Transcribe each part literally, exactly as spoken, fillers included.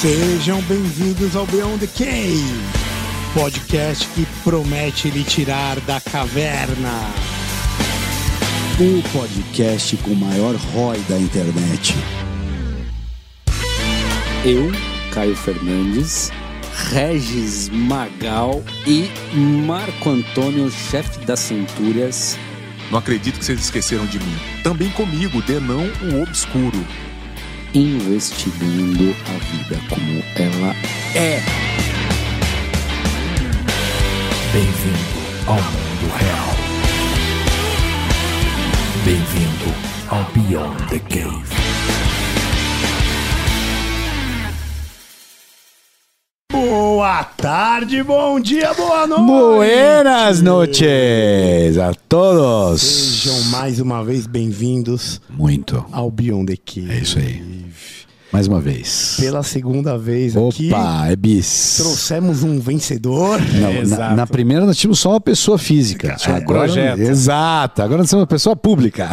Sejam bem-vindos ao Beyond the Cave, podcast que promete lhe tirar da caverna. O podcast com o maior R O I da internet. Eu, Caio Fernandes, Regis Magal e Marco Antônio, chefe das Centúrias. Não acredito que vocês esqueceram de mim. Também comigo, Denão, o Obscuro. Investigando a vida como ela é. Bem-vindo ao mundo real. Bem-vindo ao Beyond the Cave. Boa tarde, bom dia, boa noite. Buenas noches a todos. Sejam mais uma vez bem-vindos Muito. ao Beyond the Cave. É isso aí. Mais uma vez. Pela segunda vez Opa, aqui. Opa, é bis. Trouxemos um vencedor. Não, na, na primeira nós tínhamos só uma pessoa física. É, agora, projeto. Exato. Agora nós somos uma pessoa pública.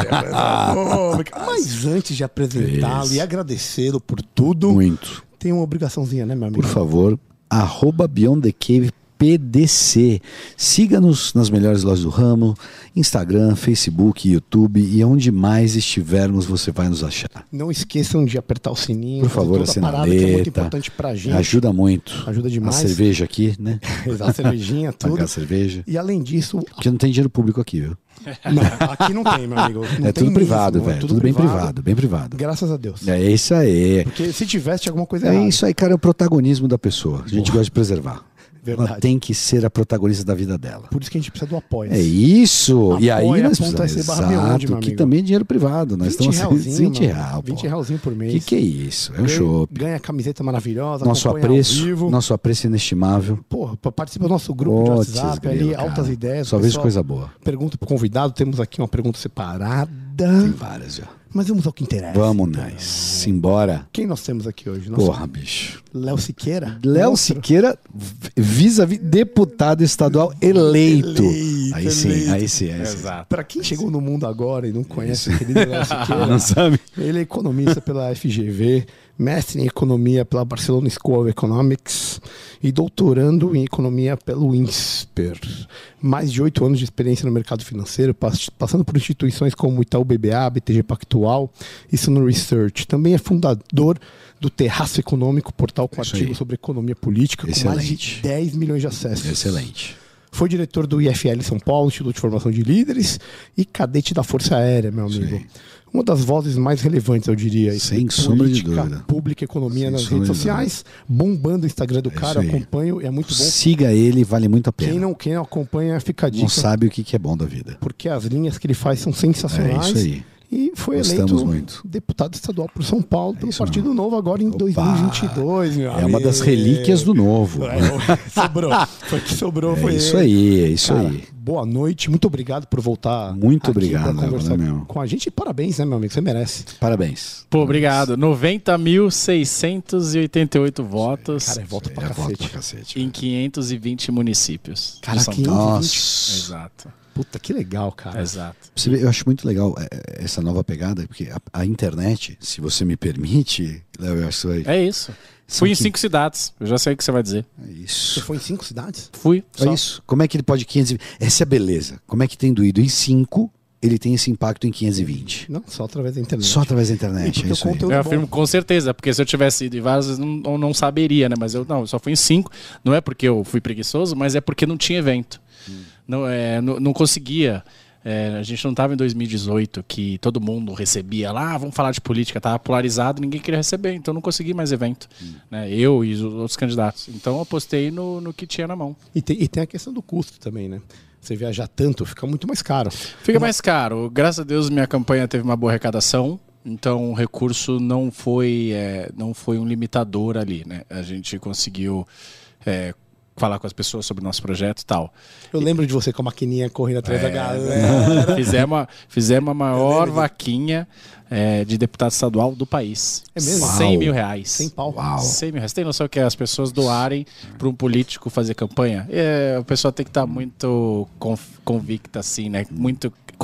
É, Mas antes de apresentá-lo Isso. e agradecê-lo por tudo, Muito. tem uma obrigaçãozinha, né, meu amigo? Por favor, arroba Beyond the Cave P D C. Siga-nos nas melhores lojas do ramo, Instagram, Facebook, YouTube e onde mais estivermos você vai nos achar. Não esqueçam de apertar o sininho. Por favor, toda a a parada que é muito sinaleta. importante pra gente. Ajuda muito. Ajuda demais. A cerveja aqui, né? Exato, cervejinha, tudo. Pagar a cerveja. E além disso, Porque não tem dinheiro público aqui, viu? não, aqui não tem, meu amigo. Não é tem tudo privado, mesmo, é velho. Tudo, bem privado, bem privado. Graças a Deus. É isso aí. Porque se tivesse alguma coisa É errada. isso aí, cara. É o protagonismo da pessoa. A gente Boa. gosta de preservar. Verdade. Ela tem que ser a protagonista da vida dela. Por isso que a gente precisa do apoio. É isso. E aí nós Apoia.se precisamos. barra Beyond, meu Exato. Que amigo. também é dinheiro privado. Nós estamos realzinho, vinte mano. real, pô. vinte realzinho por mês. Que que é isso? É um Ganha- show. Ganha camiseta maravilhosa. Nosso acompanha ao apreço, vivo. nosso apreço inestimável. Porra, participa do nosso grupo de Putz, WhatsApp grilo, ali, cara. altas ideias. Só o vejo pessoal coisa boa. Pergunta pro convidado, temos aqui uma pergunta separada. Tem várias já. Mas vamos ao que interessa. Vamos, então. nós. Simbora. Quem nós temos aqui hoje? Nosso Porra, bicho. Léo Siqueira. Léo Monstro. Siqueira, vis-a-vis deputado estadual eleito. Eleito, Aí sim, eleito. aí sim, aí sim. Exato. Pra quem chegou no mundo agora e não conhece o querido Léo Siqueira, Não sabe? ele é economista pela F G V, mestre em economia pela Barcelona School of Economics e doutorando em economia pelo INSPER. Mais de oito anos de experiência no mercado financeiro, pass- passando por instituições como Itaú B B A, B T G Pactual e Suno Research. Também é fundador do Terraço Econômico, portal com Isso artigos aí. sobre economia política, com mais de Excelente. dez milhões de acessos. Excelente. Foi diretor do I F L São Paulo, Instituto de Formação de Líderes, e cadete da Força Aérea, meu Isso amigo. aí. Uma das vozes mais relevantes, eu diria. Sem Política, sombra de dúvida. Pública, economia Sem nas sombra redes de sociais, bombando o Instagram do É cara, isso aí. acompanho, e é muito bom. Siga ele, vale muito a pena. Quem não, quem não acompanha, fica a dica, Não sabe o que que é bom da vida. porque as linhas que ele faz são É sensacionais. isso aí. E foi Gostamos eleito muito. deputado estadual por São Paulo, pelo isso Partido Novo, agora em Opa! dois mil e vinte e dois, meu É uma das amigo. relíquias do novo. É, sobrou. Foi que sobrou, É foi isso ele. aí, é isso Cara, aí. boa noite, muito obrigado por voltar. Muito aqui obrigado, pra Léo, conversar né, meu? com a gente. E parabéns, né, meu amigo? Você merece. Parabéns. Pô, obrigado. noventa mil seiscentos e oitenta e oito votos Cara, é voto pra É, volta cacete. pra cacete. em quinhentos e vinte municípios. de Cara, São quinhentos Paulo. Nossa. Exato, Puta, que legal, cara. exato. Você vê, eu acho muito legal é, essa nova pegada, porque a, a internet, se você me permite, Léo, eu acho que É isso. São Fui em que- cinco cidades. Eu já sei o que você vai dizer. é Você isso. foi em cinco cidades? Fui. É Só. isso. Como é que ele pode quinhentos e vinte? Essa é a beleza. Como é que tendo ido em cinco, ele tem esse impacto em quinhentos e vinte? Não, só através da internet. Só através da E internet, porque é o isso aí. conteúdo Eu é bom. afirmo com certeza, porque se eu tivesse ido em várias vezes, não, eu não saberia, né? Mas eu não, eu só fui em cinco. Não é porque eu fui preguiçoso, mas é porque não tinha evento. Não, é, não, não conseguia. É, a gente não estava em dois mil e dezoito, que todo mundo recebia lá, ah, vamos falar de política, estava polarizado, ninguém queria receber, então não consegui mais evento. Né? Eu e os outros candidatos. Então eu apostei no, no que tinha na mão. E tem, e tem a questão do custo também, né? Você viajar tanto, fica muito mais caro. Fica mais caro. Graças a Deus, minha campanha teve uma boa arrecadação. Então, o recurso não foi, é, não foi um limitador ali, né? A gente conseguiu é, falar com as pessoas sobre o nosso projeto e tal. Eu lembro de você com a maquininha correndo atrás da É, galera. Fizemos a, fizemos a maior vaquinha é, de deputado estadual do país. É mesmo? cem Uau. mil reais. Sem pau. Uau. cem mil reais. Tem noção que é as pessoas doarem para um político fazer campanha? É, a pessoa tem que estar muito conv- convicta, assim, né? Muito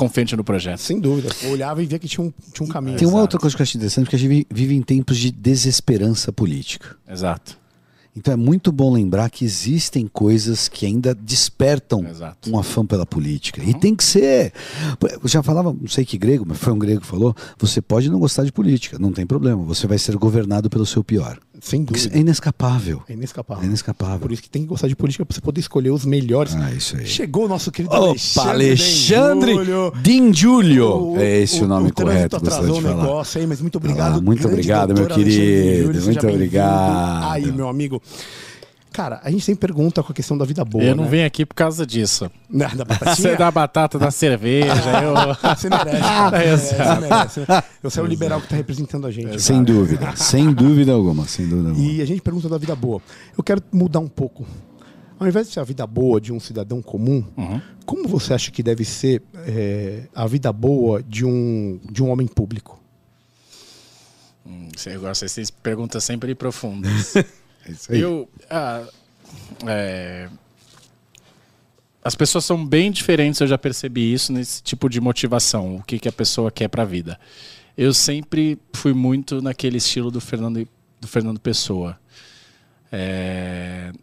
confiante no projeto. Sem dúvida. Eu olhava e via que tinha um, tinha um caminho. Tem uma Exato. outra coisa que eu acho interessante, porque a gente vive em tempos de desesperança política. Exato. Então é muito bom lembrar que existem coisas que ainda despertam Exato. um afã pela política. E tem que ser. Eu já falava, não sei que grego, mas foi um grego que falou: você pode não gostar de política, não tem problema, você vai ser governado pelo seu pior. Sem Porque dúvida. é inescapável. É inescapável. É inescapável. Por isso que tem que gostar de política pra você poder escolher os melhores. Ah, isso aí. Chegou o nosso querido Opa, Alexandre Dingiulio. É esse o, nome o correto, trânsito gostaria atrasou de o falar. negócio aí, mas muito obrigado. Ah, muito grande obrigado, meu doutor Alexandre querido. Dingiulio, seja Muito bem-vindo. obrigado. Aí, meu amigo. Cara, a gente sempre pergunta com a questão da vida boa, Eu não né? venho aqui por causa disso. Né, da Você batatinha? dá batata, dá cerveja. eu... Você merece, cara. É, É, exato. você merece. Você é o liberal que tá representando a gente. Sem cara. dúvida, sem dúvida alguma, sem dúvida alguma. E a gente pergunta da vida boa. Eu quero mudar um pouco. Ao invés de ser a vida boa de um cidadão comum, Uhum. como você acha que deve ser é, a vida boa de um, de um homem público? Hum, eu gosto dessas perguntas sempre profundas. É isso aí. Eu, ah, é, as pessoas são bem diferentes, eu já percebi isso nesse tipo de motivação, o que, que a pessoa quer para a vida. Eu sempre fui muito naquele estilo do Fernando, do Fernando Pessoa. É,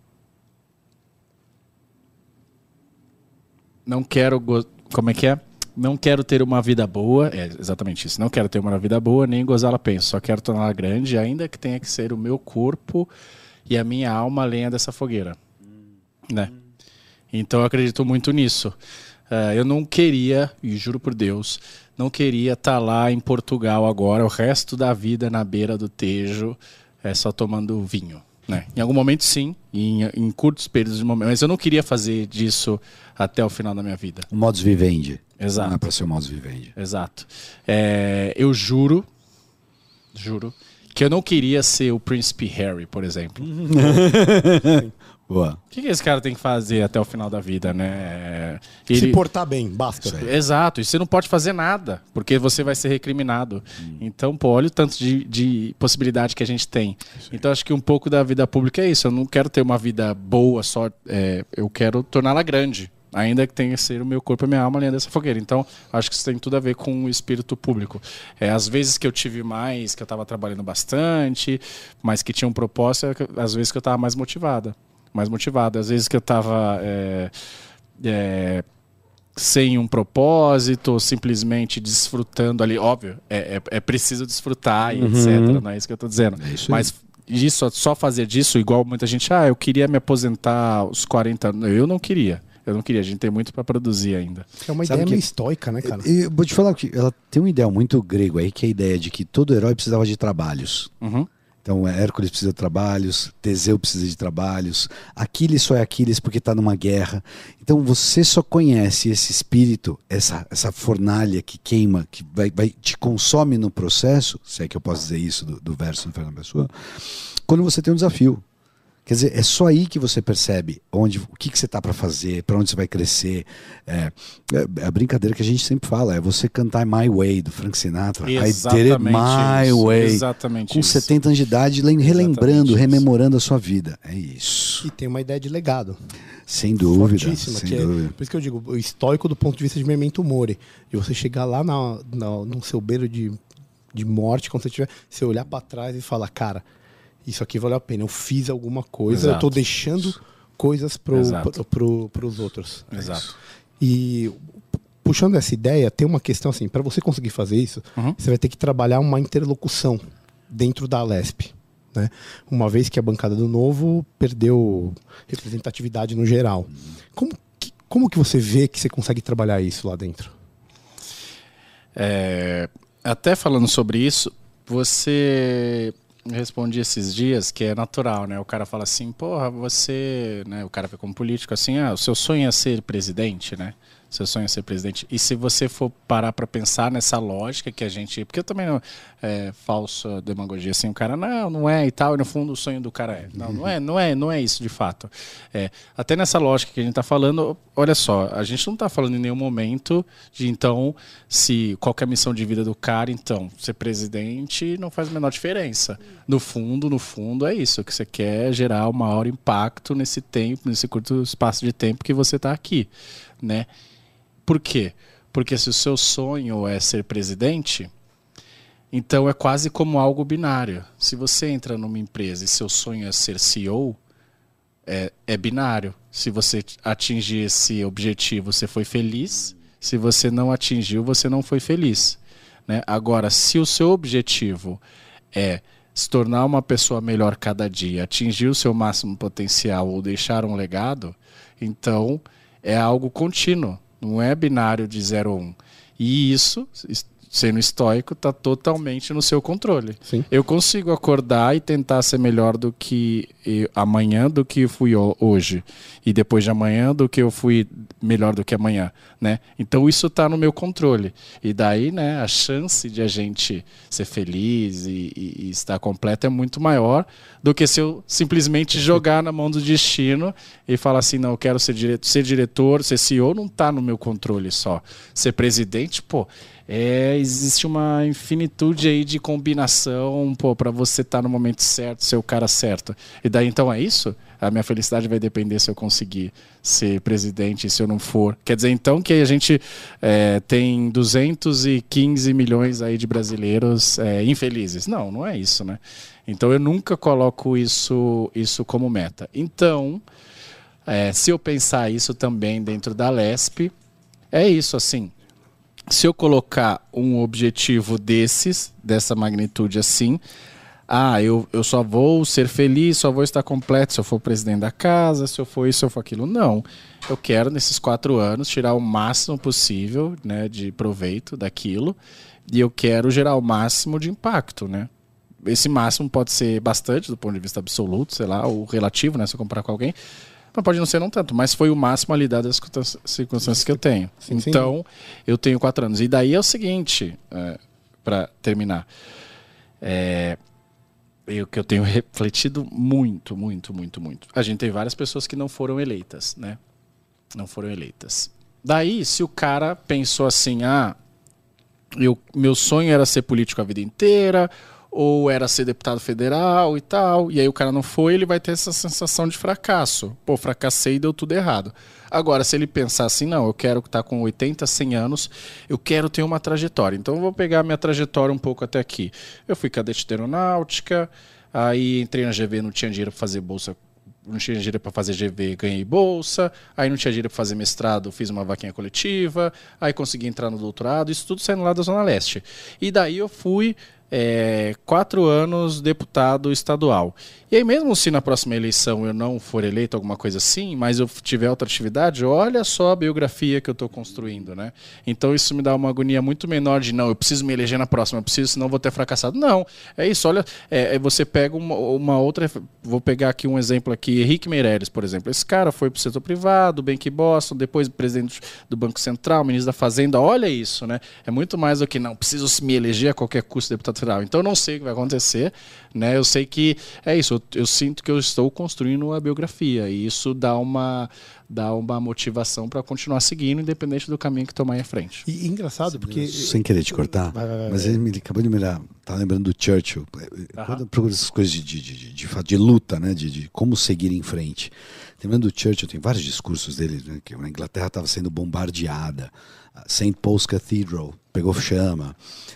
não quero... Go- como é que é? Não quero ter uma vida boa, é exatamente isso, não quero ter uma vida boa nem gozá-la penso, só quero torná-la grande, ainda que tenha que ser o meu corpo e a minha alma a lenha dessa fogueira. Né? Então eu acredito muito nisso. Uh, eu não queria, e juro por Deus, não queria estar lá em Portugal agora, o resto da vida na beira do Tejo, é, só tomando vinho. Né? Em algum momento sim, em, em curtos períodos de momento, mas eu não queria fazer disso até o final da minha vida. O modus vivendi. Exato. Não é para ser o modus vivendi. Exato. É, eu juro, juro, que eu não queria ser o Príncipe Harry, por exemplo. Boa. O que, que esse cara tem que fazer até o final da vida, né? Se Ele... portar bem, basta. Exato, e você não pode fazer nada, porque você vai ser recriminado. Hum. Então, pô, olha o tanto de, de possibilidade que a gente tem. Então, acho que um pouco da vida pública é isso. Eu não quero ter uma vida boa só, é, eu quero torná-la grande. Ainda que tenha que ser o meu corpo e a minha alma além dessa fogueira. Então, acho que isso tem tudo a ver com o espírito público. É, às vezes que eu tive mais, que eu estava trabalhando bastante, mas que tinha um propósito, às vezes que eu estava mais motivada. Mais motivado. Às vezes que eu estava é, é, sem um propósito, simplesmente desfrutando ali. Óbvio, é, é, é preciso desfrutar e uhum. etcétera. Não é isso que eu estou dizendo. É isso. Mas isso, só fazer disso, igual muita gente, ah, eu queria me aposentar aos quarenta anos. Eu não queria. Eu não queria, a gente tem muito para produzir ainda. É uma Sabe ideia que... meio estoica, né, cara? Eu vou te falar que ela tem um ideal muito grego aí, que é a ideia de que todo herói precisava de trabalhos. Uhum. Então, Hércules precisa de trabalhos, Teseu precisa de trabalhos, Aquiles só é Aquiles porque está numa guerra. Então, você só conhece esse espírito, essa, essa fornalha que queima, que vai, vai, te consome no processo, se é que eu posso dizer isso do, do verso do Fernando Pessoa, quando você tem um desafio. Quer dizer, é só aí que você percebe onde, o que, que você está para fazer, para onde você vai crescer. É, é a brincadeira que a gente sempre fala, é você cantar My Way, do Frank Sinatra. Exatamente I did it my isso, way. Exatamente Com isso. setenta anos de idade, relembrando, rememorando a sua vida. É isso. E tem uma ideia de legado. Sem dúvida. Fortíssima. Sem Que dúvida. É, por isso que eu digo, o estoico do ponto de vista de Memento Mori. De você chegar lá na, na, no seu beiro de, de morte, quando você tiver, você olhar para trás e falar, cara, isso aqui valeu a pena. Eu fiz alguma coisa, Exato. eu tô deixando coisas pro, pro, pro, pros outros. Exato. E puxando essa ideia, tem uma questão assim, para você conseguir fazer isso, uhum. você vai ter que trabalhar uma interlocução dentro da Alesp. Né? Uma vez que a bancada do Novo perdeu representatividade no geral. Como que, como que você vê que você consegue trabalhar isso lá dentro? É, até falando sobre isso, você... respondi esses dias que é natural, né? O cara fala assim, porra, você... Né? O cara vê como político assim, ah, o seu sonho é ser presidente, né? Seu sonho é ser presidente. E se você for parar para pensar nessa lógica que a gente... Porque eu também não... É falsa demagogia, assim, o cara, não, não é e tal, e no fundo o sonho do cara é. Não, não é, não é, não é isso de fato. É, até nessa lógica que a gente está falando, olha só, a gente não está falando em nenhum momento de, então, se qual que é a missão de vida do cara, então, ser presidente não faz a menor diferença. No fundo, no fundo, é isso, que você quer gerar o maior impacto nesse tempo, nesse curto espaço de tempo que você está aqui, né? Por quê? Porque se o seu sonho é ser presidente, então é quase como algo binário. Se você entra numa empresa e seu sonho é ser C E O, é, é binário. Se você atingir esse objetivo, você foi feliz. Se você não atingiu, você não foi feliz. Né? Agora, se o seu objetivo é se tornar uma pessoa melhor cada dia, atingir o seu máximo potencial ou deixar um legado, então é algo contínuo, não é binário de zero a um. E isso, sendo estoico, está totalmente no seu controle. Sim. Eu consigo acordar e tentar ser melhor do que eu, amanhã do que eu fui hoje. E depois de amanhã do que eu fui melhor do que amanhã. Né? Então isso está no meu controle. E daí, né, a chance de a gente ser feliz e, e, e estar completo é muito maior do que se eu simplesmente jogar na mão do destino e falar assim, não, eu quero ser diretor, ser diretor, ser C E O não está no meu controle só. Ser presidente, pô, É, existe uma infinitude aí de combinação, pô, para você estar tá no momento certo, ser o cara certo. E daí então é isso? A minha felicidade vai depender se eu conseguir ser presidente e se eu não for. Quer dizer então que a gente é, tem duzentos e quinze milhões aí de brasileiros é, infelizes. Não, não é isso, né? Então eu nunca coloco isso, isso como meta. Então, é, se eu pensar isso também dentro da Lesp, é isso assim. Se eu colocar um objetivo desses, dessa magnitude assim, ah, eu, eu só vou ser feliz, só vou estar completo se eu for presidente da casa, se eu for isso, se eu for aquilo. Não. Eu quero, nesses quatro anos, tirar o máximo possível, né, de proveito daquilo e eu quero gerar o máximo de impacto, né? Esse máximo pode ser bastante do ponto de vista absoluto, sei lá, ou relativo, né, se eu comparar com alguém. Mas pode não ser não tanto, mas foi o máximo ali das circunstâncias que eu tenho. Sim, então, sim. Eu tenho quatro anos. E daí é o seguinte, é, para terminar, é, eu, que eu tenho refletido muito, muito, muito, muito. A gente tem várias pessoas que não foram eleitas, né? Não foram eleitas. Daí, se o cara pensou assim, ah, eu, meu sonho era ser político a vida inteira, ou era ser deputado federal e tal, e aí o cara não foi, ele vai ter essa sensação de fracasso. Pô, fracassei e deu tudo errado. Agora, se ele pensar assim, não, eu quero estar com oitenta, cem anos, eu quero ter uma trajetória. Então eu vou pegar a minha trajetória um pouco até aqui. Eu fui cadete de aeronáutica, aí entrei na G V, não tinha dinheiro para fazer bolsa, não tinha dinheiro para fazer G V, ganhei bolsa, aí não tinha dinheiro para fazer mestrado, fiz uma vaquinha coletiva, aí consegui entrar no doutorado, isso tudo saindo lá da Zona Leste. E daí eu fui É, quatro anos deputado estadual. E aí mesmo se na próxima eleição eu não for eleito, alguma coisa assim, mas eu tiver outra atividade, olha só a biografia que eu estou construindo, né? Então isso me dá uma agonia muito menor de não, eu preciso me eleger na próxima, eu preciso, senão vou ter fracassado. Não, é isso, olha, é, você pega uma, uma outra, vou pegar aqui um exemplo aqui, Henrique Meirelles, por exemplo. Esse cara foi para o setor privado, Bank Boston, depois presidente do Banco Central, ministro da Fazenda, olha isso, né? É muito mais do que não, preciso me eleger a qualquer custo deputado federal. Então eu não sei o que vai acontecer, né? Eu sei que é isso, eu, eu sinto que eu estou construindo a biografia e isso dá uma, dá uma motivação para continuar seguindo, independente do caminho que tomar em frente. E, e engraçado, porque... Sem querer te cortar, vai, vai, vai, mas ele me acabou de me lembrar, tá lembrando do Churchill, quando eu procuro essas coisas de, de, de, de, de, de luta, né? de, de como seguir em frente. Lembrando do Churchill, tem vários discursos dele, né? Que a Inglaterra estava sendo bombardeada, Saint Paul's Cathedral pegou chama,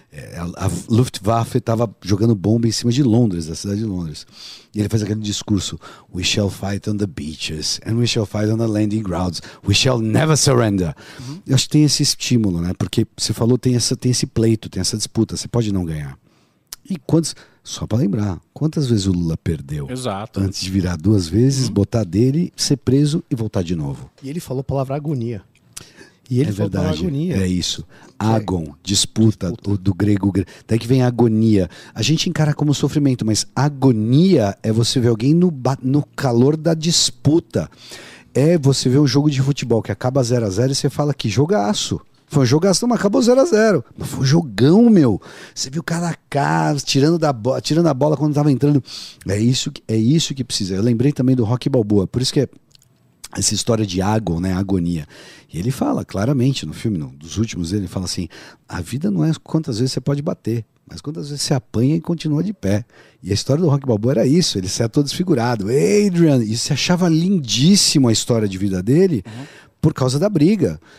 a Luftwaffe estava jogando bomba em cima de Londres, da cidade de Londres. E ele faz aquele discurso: We shall fight on the beaches and we shall fight on the landing grounds. We shall never surrender. Uhum. Eu acho que tem esse estímulo, né? Porque você falou, tem, essa, tem esse pleito, tem essa disputa, você pode não ganhar. E quantos, só para lembrar, quantas vezes o Lula perdeu? Exato. Antes de virar duas vezes, uhum. botar dele, ser preso e voltar de novo. E ele falou a palavra agonia. E ele é verdade, é isso. Agon, disputa, disputa. Do grego. Daí que vem a agonia. A gente encara como sofrimento, mas agonia é você ver alguém no, no calor da disputa. É você ver um jogo de futebol que acaba zero a zero e você fala que jogaço. Foi um jogaço, mas acabou zero a zero. Mas foi um jogão, meu. Você viu cara a cara, tirando, da bo- tirando a bola quando tava entrando. É isso, é isso que precisa. Eu lembrei também do Rocky Balboa. Por isso que é essa história de Agon, né, agonia. E ele fala claramente no filme, no, dos últimos, ele fala assim: a vida não é quantas vezes você pode bater, mas quantas vezes você apanha e continua de pé. E a história do Rocky Balboa era isso, ele saia todo desfigurado. Adrian, e você achava lindíssimo a história de vida dele, uhum. por causa da briga.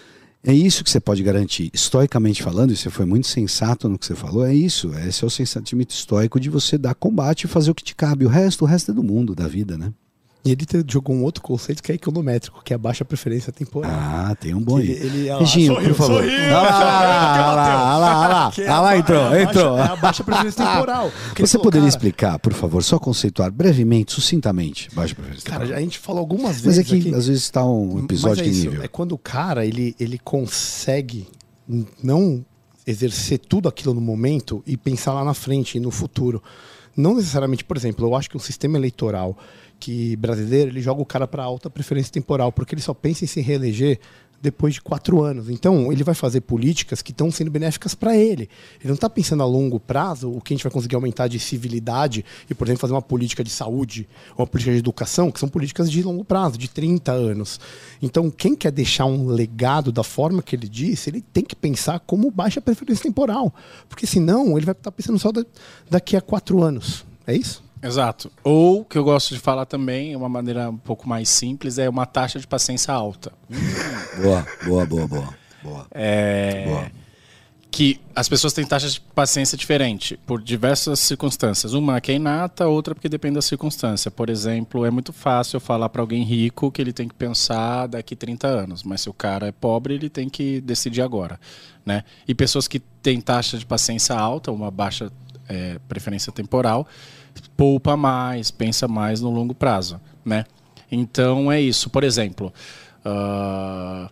É isso que você pode garantir. Estoicamente falando, e você foi muito sensato no que você falou, é isso. Esse é o sensatimento estoico de você dar combate e fazer o que te cabe. O resto, o resto é do mundo, da vida, né? E ele te- jogou um outro conceito que é econométrico, que é a baixa preferência temporal. Ah, tem um bom aí. Ele, ele, olha lá, Reginho, sorriu, por favor. sorriu, Olha lá, olha lá, olha lá, olha lá, olha lá. Que é Olha a lá, ba- entrou, é a baixa- entrou. É a baixa preferência temporal. Que ele Você falou, poderia cara, explicar, por favor, só conceituar brevemente, sucintamente, baixa preferência Cara, temporal. a gente falou algumas Mas vezes é que aqui, às vezes está um episódio mas é que isso, nível. é quando o cara ele, ele consegue não exercer tudo aquilo no momento e pensar lá na frente e no futuro. Não necessariamente, por exemplo, eu acho que o sistema eleitoral que brasileiro, ele joga o cara para alta preferência temporal, porque ele só pensa em se reeleger depois de quatro anos. Então, ele vai fazer políticas que estão sendo benéficas para ele. Ele não está pensando a longo prazo o que a gente vai conseguir aumentar de civilidade e, por exemplo, fazer uma política de saúde ou uma política de educação, que são políticas de longo prazo, de trinta anos. Então, quem quer deixar um legado da forma que ele disse, ele tem que pensar como baixa preferência temporal. Porque senão, ele vai estar pensando só da- daqui a quatro anos. É isso? Exato. Ou, que eu gosto de falar também, uma maneira um pouco mais simples, é uma taxa de paciência alta. Boa, boa, boa, boa. boa. É... Boa. Que as pessoas têm taxas de paciência diferente por diversas circunstâncias. Uma que é inata, outra porque depende da circunstância. Por exemplo, é muito fácil eu falar para alguém rico que ele tem que pensar daqui trinta anos, mas se o cara é pobre, ele tem que decidir agora, né? E pessoas que têm taxa de paciência alta, uma baixa é, preferência temporal, poupa mais, pensa mais no longo prazo, né? Então é isso. Por exemplo, uh,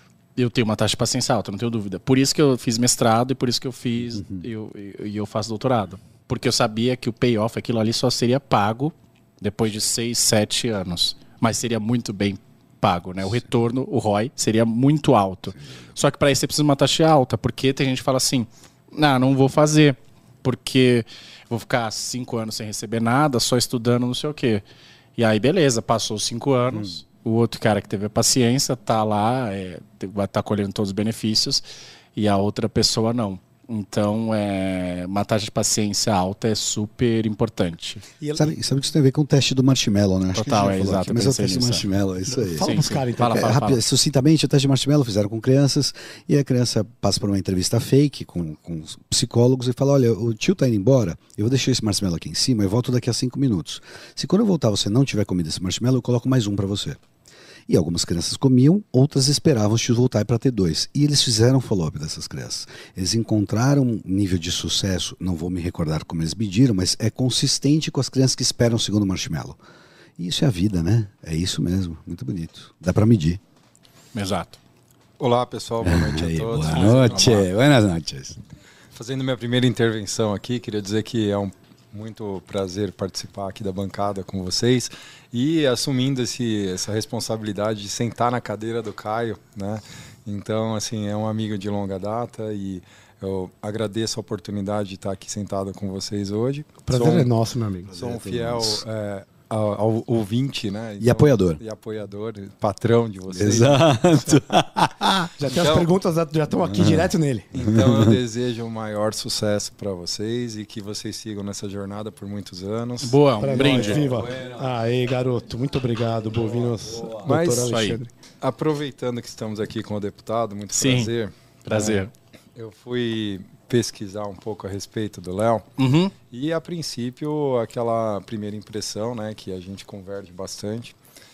eu tenho uma taxa de paciência alta, não tenho dúvida. Por isso que eu fiz mestrado e por isso que eu fiz e eu, eu, eu faço doutorado. Porque eu sabia que o payoff, aquilo ali só seria pago depois de seis, sete anos. Mas seria muito bem pago, né? O retorno, o R O I, seria muito alto. Só que para isso você precisa de uma taxa alta, porque tem gente que fala assim, não, não vou fazer, porque vou ficar cinco anos sem receber nada, só estudando não sei o quê. E aí, beleza, passou cinco anos, hum. o outro cara que teve a paciência tá lá, é, vai estar tá colhendo todos os benefícios, e a outra pessoa não. Então, é, uma taxa de paciência alta é super importante. E ela... sabe, sabe que isso tem a ver com o teste do marshmallow, né? Acho Total, que é exato. exato. Mas é o teste do marshmallow, é isso aí. Fala pros caras, então. Fala, É, fala, rápido, fala. sucintamente, o teste de marshmallow fizeram com crianças e a criança passa por uma entrevista fake com, com psicólogos e fala, olha, o tio tá indo embora, eu vou deixar esse marshmallow aqui em cima e volto daqui a cinco minutos. Se quando eu voltar você não tiver comido esse marshmallow, eu coloco mais um para você. E algumas crianças comiam, outras esperavam o tio voltar para ter dois. E eles fizeram follow-up dessas crianças. Eles encontraram um nível de sucesso, não vou me recordar como eles mediram, mas é consistente com as crianças que esperam o segundo marshmallow. E isso é a vida, né? É isso mesmo, muito bonito. Dá para medir. Exato. Olá, pessoal, boa noite Aí, a todos. boa noite, buenas noches. Fazendo minha primeira intervenção aqui, queria dizer que é um muito prazer participar aqui da bancada com vocês e assumindo esse, essa responsabilidade de sentar na cadeira do Caio, né? Então, assim, é um amigo de longa data e eu agradeço a oportunidade de estar aqui sentado com vocês hoje. O prazer sou, é nosso, meu amigo. Sou um fiel é, ao, ao ouvinte, né? Então, e apoiador. E apoiador, patrão de vocês. Exato. Já tem Então- as perguntas, já estão aqui direto nele. Então eu desejo o maior sucesso para vocês e que vocês sigam nessa jornada por muitos anos. Boa, um Pra brinde. nós, viva. Aí, garoto, muito obrigado, Bovinos. Mas Doutor isso aí. Alexandre. Aproveitando que estamos aqui com o deputado, muito Sim. prazer. Prazer. É, eu fui pesquisar um pouco a respeito do Léo Uhum. e a princípio aquela primeira impressão, né, que a gente converge bastante.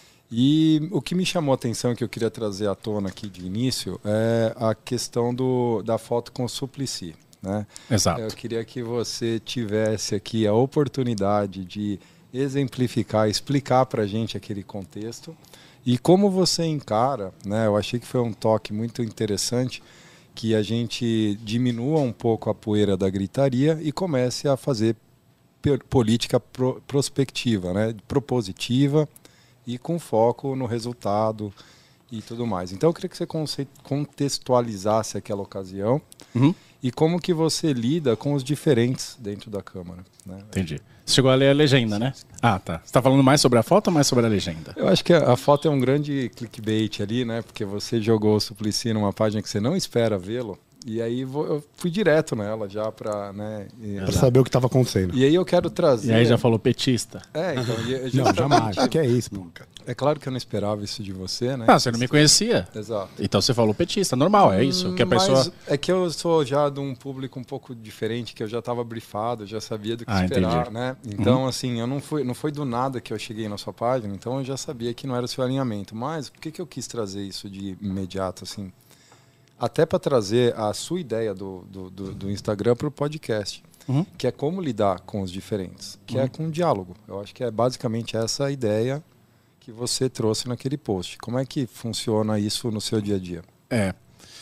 E o que me chamou a atenção, que eu queria trazer à tona aqui de início, é a questão do, da foto com o Suplicy, né? Exato. Eu queria que você tivesse aqui a oportunidade de exemplificar, explicar para a gente aquele contexto e como você encara, né? Eu achei que foi um toque muito interessante, que a gente diminua um pouco a poeira da gritaria e comece a fazer per- política pro- prospectiva, né? Propositiva e com foco no resultado e tudo mais. Então eu queria que você conce- contextualizasse aquela ocasião Uhum. e como que você lida com os diferentes dentro da Câmara, né? Entendi. Você chegou a ler a legenda, né? Ah, tá. Você está falando mais sobre a foto ou mais sobre a legenda? Eu acho que a, a foto é um grande clickbait ali, né? Porque você jogou o Suplicy numa página que você não espera vê-lo, E aí vou, eu fui direto nela já para, né? E, Pra saber o que estava acontecendo. e aí eu quero trazer. E aí já falou petista. É, então. e- Não, justamente- jamais. Que é isso, pô. É claro que eu não esperava isso de você, né? Ah, você não me conhecia. Exato. Então você falou petista, normal, é isso. Que a pessoa. Mas é que eu sou já de um público um pouco diferente, que eu já estava brifado, eu já sabia do que Ah, esperar, entendi. né? Então, assim, eu não fui, não foi do nada que eu cheguei na sua página, então eu já sabia que não era o seu alinhamento. Mas por que, que eu quis trazer isso de imediato, assim? Até para trazer a sua ideia do, do, do, do Instagram para o podcast, Uhum. que é como lidar com os diferentes, que é com diálogo. Eu acho que é basicamente essa a ideia que você trouxe naquele post. Como é que funciona isso no seu dia a dia? É.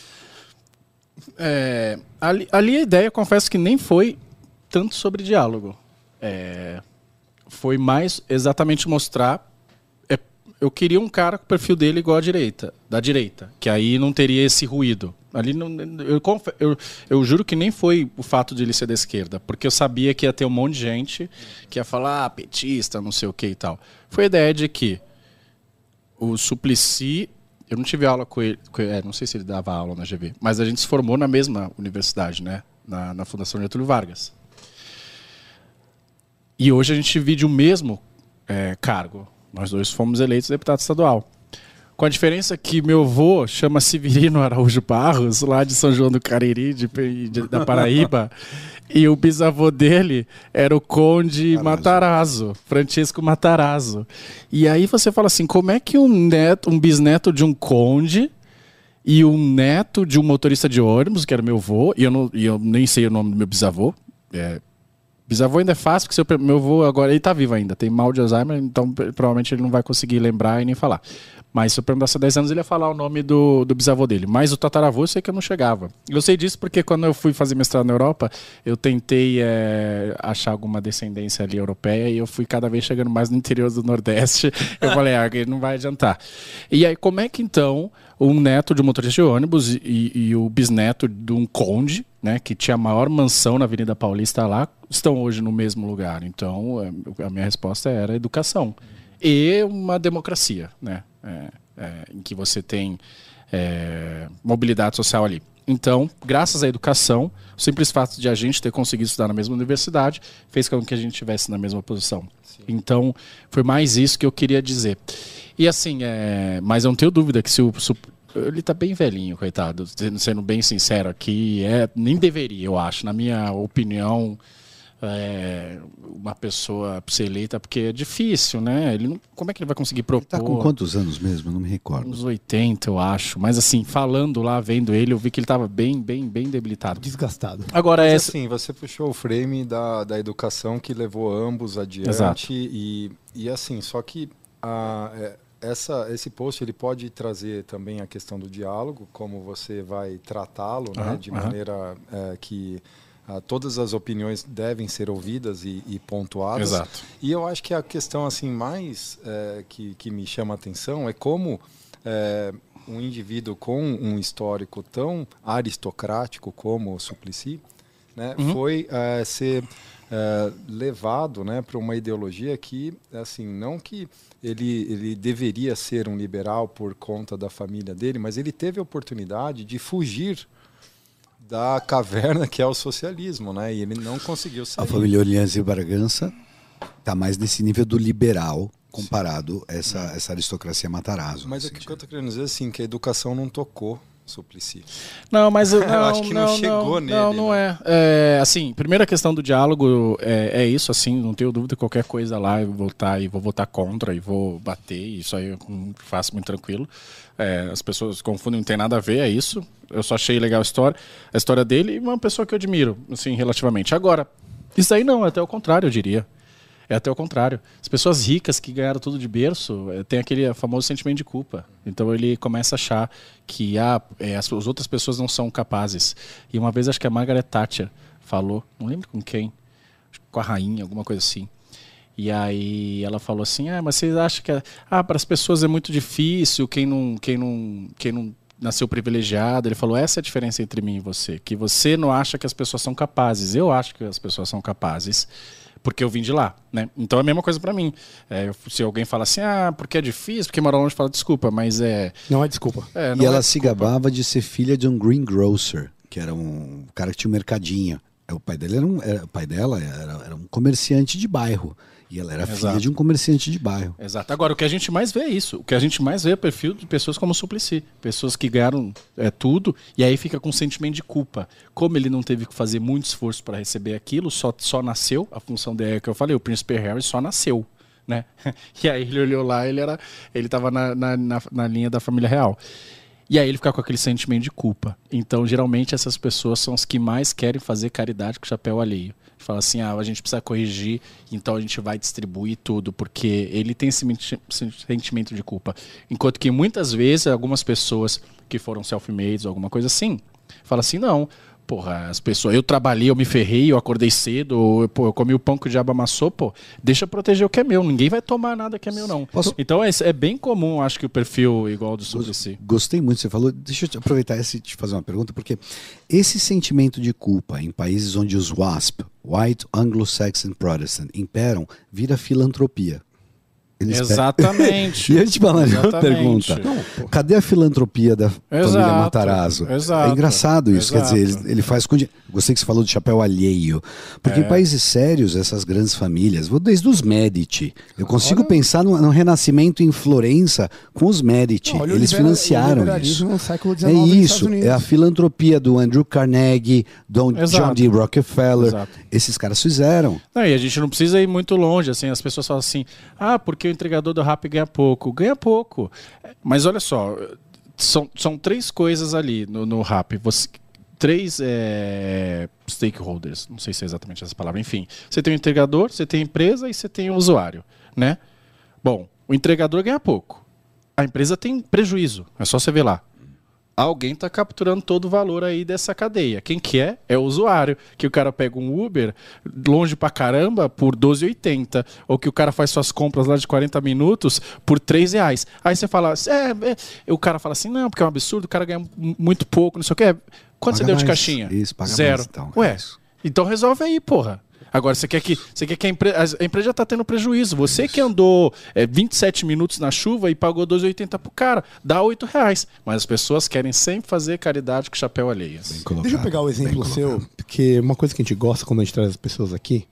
É, ali, ali a ideia, confesso que nem foi tanto sobre diálogo. É, foi mais exatamente mostrar. é, eu queria um cara com o perfil dele igual à direita, da direita, que aí não teria esse ruído. Ali não, eu, confe- eu, eu juro que nem foi o fato de ele ser da esquerda, porque eu sabia que ia ter um monte de gente que ia falar, ah, petista, não sei o que e tal. Foi a ideia de que o Suplicy, eu não tive aula com ele, com ele é, não sei se ele dava aula na G V, mas a gente se formou na mesma universidade, né? Na, na Fundação Getúlio Vargas. E hoje a gente divide o mesmo é, cargo. Nós dois fomos eleitos deputado estadual. Com a diferença que meu avô chama Severino Araújo Barros, lá de São João do Cariri, de, de, da Paraíba, e o bisavô dele era o Conde Matarazzo, Francisco Matarazzo. E aí você fala assim, como é que um neto, um bisneto de um conde e um neto de um motorista de ônibus, que era meu avô, e eu, não, e eu nem sei o nome do meu bisavô, é, bisavô ainda é fácil, porque seu, meu avô agora, ele tá vivo ainda, tem mal de Alzheimer, então provavelmente ele não vai conseguir lembrar e nem falar. Mas se eu perguntasse há dez anos, ele ia falar o nome do, do bisavô dele. Mas o tataravô eu sei que eu não chegava. Eu sei disso porque quando eu fui fazer mestrado na Europa, eu tentei é, achar alguma descendência ali europeia e eu fui cada vez chegando mais no interior do Nordeste. Eu falei, ah, não vai adiantar. E aí, como é que então um neto de um motorista de ônibus e, e o bisneto de um conde, né, que tinha a maior mansão na Avenida Paulista lá, estão hoje no mesmo lugar? Então, a minha resposta era educação. E uma democracia, né? É, é, em que você tem é, mobilidade social ali. Então, graças à educação, o simples fato de a gente ter conseguido estudar na mesma universidade fez com que a gente estivesse na mesma posição. Sim. Então, foi mais isso que eu queria dizer. E assim, é, mas eu não tenho dúvida que se o... Se, ele tá bem velhinho, coitado, sendo bem sincero aqui, é, nem deveria, eu acho, na minha opinião... É, uma pessoa ser eleita, porque é difícil, né? Ele não, como é que ele vai conseguir propor? Ele tá com quantos anos mesmo? Eu não me recordo. Uns oitenta, eu acho. Mas assim, falando lá, vendo ele, eu vi que ele estava bem, bem, bem debilitado. Desgastado. Agora, Mas, essa... assim, você puxou o frame da, da educação que levou ambos adiante. Exato. E, e assim, só que a, é, essa, esse post ele pode trazer também a questão do diálogo, como você vai tratá-lo, Uhum, né, de uhum. maneira é, que... Uh, todas as opiniões devem ser ouvidas e, e pontuadas. Exato. E eu acho que a questão assim mais é, que, que me chama a atenção é como é, um indivíduo com um histórico tão aristocrático como o Suplicy, né, Uhum. foi é, ser é, levado, né, para uma ideologia que, assim, não que ele, ele deveria ser um liberal por conta da família dele, mas ele teve a oportunidade de fugir da caverna que é o socialismo, né? E ele não conseguiu sair. A família Orleans e Bragança está mais nesse nível do liberal comparado a essa, essa aristocracia Matarazzo. Mas o que eu estou querendo dizer assim, que a educação não tocou Suplicy. Não, mas eu, Eu não, acho que não não chegou não, nele, Não, não né? é. É. Assim, primeira questão do diálogo é, é isso, assim, não tenho dúvida, qualquer coisa lá eu vou votar e vou votar contra e vou bater, isso aí eu faço muito tranquilo. É, as pessoas confundem, não tem nada a ver, é isso. Eu só achei legal a história, a história dele e uma pessoa que eu admiro, assim, relativamente. Agora, isso aí não, é até o contrário, eu diria. É até o contrário. As pessoas ricas que ganharam tudo de berço é, tem aquele famoso sentimento de culpa. Então ele começa a achar que ah, é, as, as outras pessoas não são capazes. E uma vez acho que a Margaret Thatcher falou, não lembro com quem, acho que com a rainha, alguma coisa assim. E aí ela falou assim, ah, mas vocês acham que ah, para as pessoas é muito difícil, quem não, quem não, quem não nasceu privilegiado. Ele falou, essa é a diferença entre mim e você, que você não acha que as pessoas são capazes, eu acho que as pessoas são capazes, porque eu vim de lá, né? Então é a mesma coisa pra mim. É, eu, se alguém fala assim, ah, porque é difícil, porque mora longe, fala desculpa, mas é... Não é desculpa. é não E ela é se desculpa. gabava de ser filha de um greengrocer. que era um cara que tinha um mercadinho. O pai dele era um, era, o pai dela era, era um comerciante de bairro. E ela era Exato. filha de um comerciante de bairro. Exato. Agora, o que a gente mais vê é isso. O que a gente mais vê é o perfil de pessoas como o Suplicy. Pessoas que ganharam é, tudo e aí fica com um sentimento de culpa. Como ele não teve que fazer muito esforço para receber aquilo, só, só nasceu. A função dele é que eu falei, o Príncipe Harry só nasceu. Né? E aí ele olhou lá, ele era, ele estava na, na, na, na linha da família real. E aí ele fica com aquele sentimento de culpa. Então, geralmente, essas pessoas são as que mais querem fazer caridade com o chapéu alheio. Fala assim, ah, a gente precisa corrigir, então a gente vai distribuir tudo, porque ele tem esse sentimento de culpa. Enquanto que muitas vezes, algumas pessoas que foram self-made ou alguma coisa assim, falam assim, não, porra, as pessoas, eu trabalhei, eu me ferrei, eu acordei cedo, ou, pô, eu comi o pão que o diabo amassou, pô, deixa eu proteger o que é meu, ninguém vai tomar nada que é meu, não. Posso... Então é, é bem comum, acho que o perfil igual do Suplicy. Gostei muito, você falou, deixa eu aproveitar esse e te fazer uma pergunta, porque esse sentimento de culpa em países onde os W A S P, White Anglo-Saxon Protestant, imperam, vira filantropia. Eles Exatamente. E a gente fala uma pergunta. Não, Cadê a filantropia da Exato, família Matarazzo? exato, É engraçado isso. exato. Quer dizer, ele, ele faz com... Gostei que você falou de chapéu alheio. Porque É. em países sérios, essas grandes famílias, vou desde os Medici. Eu consigo Olha- pensar no, no renascimento em Florença com os Medici. Não, olha o Eles libera- financiaram o liberalismo isso. no século É dezenove nos isso, Estados Unidos. é a filantropia do Andrew Carnegie, do Exato. John D. Rockefeller. Exato. Esses caras fizeram. Não, e a gente não precisa ir muito longe, assim, as pessoas falam assim, ah, porque o entregador do Rappi ganha pouco. Ganha pouco. Mas olha só, são, são três coisas ali no, no Rappi. Você, três é, stakeholders, não sei se é exatamente essa palavra, enfim. Você tem o entregador, você tem a empresa e você tem o usuário, né? Bom, o entregador ganha pouco. A empresa tem prejuízo, é só você ver lá. Alguém está capturando todo o valor aí dessa cadeia. Quem que é? É o usuário. Que o cara pega um Uber longe pra caramba por doze reais e oitenta centavos. Ou que o cara faz suas compras lá de quarenta minutos por três reais. Aí você fala, é, é. O cara fala assim, não, porque é um absurdo, o cara ganha muito pouco, não sei o que. Quanto Paga você deu de mais. caixinha? Isso, paga Zero. mais, então. Ué, É isso. então resolve aí, porra. Agora, você quer que, você quer que a, empre a empresa já está tendo prejuízo. Você que andou é, vinte e sete minutos na chuva e pagou doze reais e oitenta centavos pro cara, dá oito reais. Mas as pessoas querem sempre fazer caridade com chapéu alheio. Deixa eu pegar o exemplo seu, porque uma coisa que a gente gosta quando a gente traz as pessoas aqui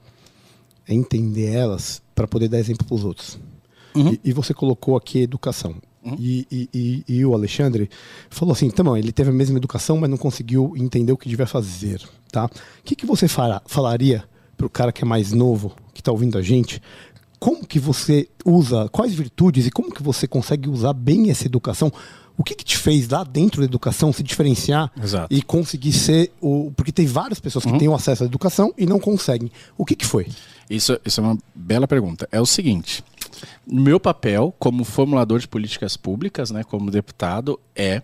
é entender elas para poder dar exemplo para os outros. Uhum. E, e você colocou aqui educação. Uhum. E, e, e, e o Alexandre falou assim, tá bom, ele teve a mesma educação, mas não conseguiu entender o que devia fazer. Tá? O que, que você fará, falaria para o cara que é mais novo, que está ouvindo a gente? Como que você usa, quais virtudes e como que você consegue usar bem essa educação? O que, que te fez lá dentro da educação se diferenciar Exato. e conseguir ser o... Porque tem várias pessoas que Uhum. têm o acesso à educação e não conseguem. O que, que foi? Isso, isso é uma bela pergunta. É o seguinte, meu papel como formulador de políticas públicas, né, como deputado, é...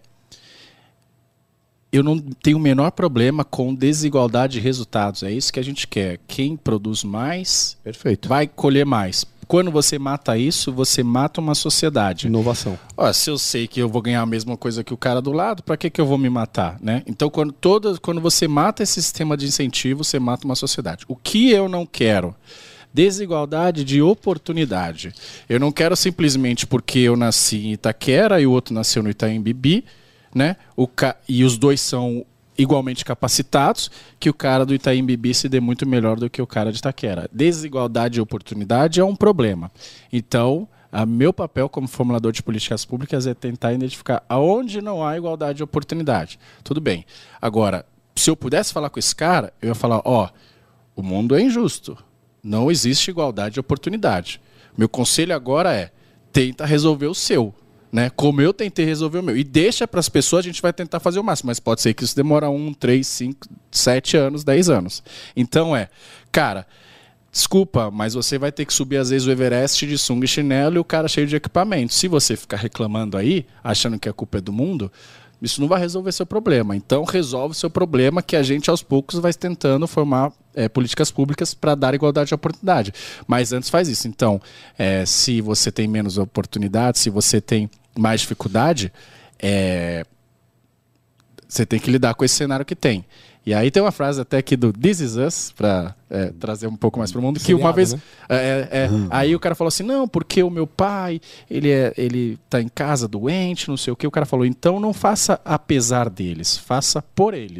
Eu não tenho o menor problema com desigualdade de resultados. É isso que a gente quer. Quem produz mais Perfeito. vai colher mais. Quando você mata isso, você mata uma sociedade. Inovação. Ó, se eu sei que eu vou ganhar a mesma coisa que o cara do lado, para que, que eu vou me matar, né? Então, quando, toda, quando você mata esse sistema de incentivo, você mata uma sociedade. O que eu não quero? Desigualdade de oportunidade. Eu não quero simplesmente porque eu nasci em Itaquera e o outro nasceu no Itaim Bibi, né? O ca... E os dois são igualmente capacitados, que o cara do Itaim Bibi se dê muito melhor do que o cara de Itaquera. Desigualdade de oportunidade é um problema. Então, a meu papel como formulador de políticas públicas é tentar identificar aonde não há igualdade de oportunidade. Tudo bem. Agora, se eu pudesse falar com esse cara, eu ia falar, ó, o mundo é injusto. Não existe igualdade de oportunidade. Meu conselho agora é, tenta resolver o seu. Né? Como eu tentei resolver o meu. E deixa para as pessoas, a gente vai tentar fazer o máximo. Mas pode ser que isso demora um, três, cinco, sete anos, dez anos. Então é, cara, desculpa, mas você vai ter que subir às vezes o Everest de sunga e chinelo e o cara cheio de equipamento. Se você ficar reclamando aí, achando que a culpa é do mundo, isso não vai resolver seu problema. Então resolve seu problema, que a gente aos poucos vai tentando formar é, políticas públicas para dar igualdade de oportunidade. Mas antes faz isso. Então, é, se você tem menos oportunidade, se você tem mais dificuldade, é, você tem que lidar com esse cenário que tem. E aí tem uma frase até aqui do This Is Us, para é, trazer um pouco mais para o mundo, que Seriado, uma vez... né? É, é, Uhum. Aí o cara falou assim, não, porque o meu pai, ele, é, ele tá em casa doente, não sei o que. O cara falou, então não faça apesar deles, faça por eles.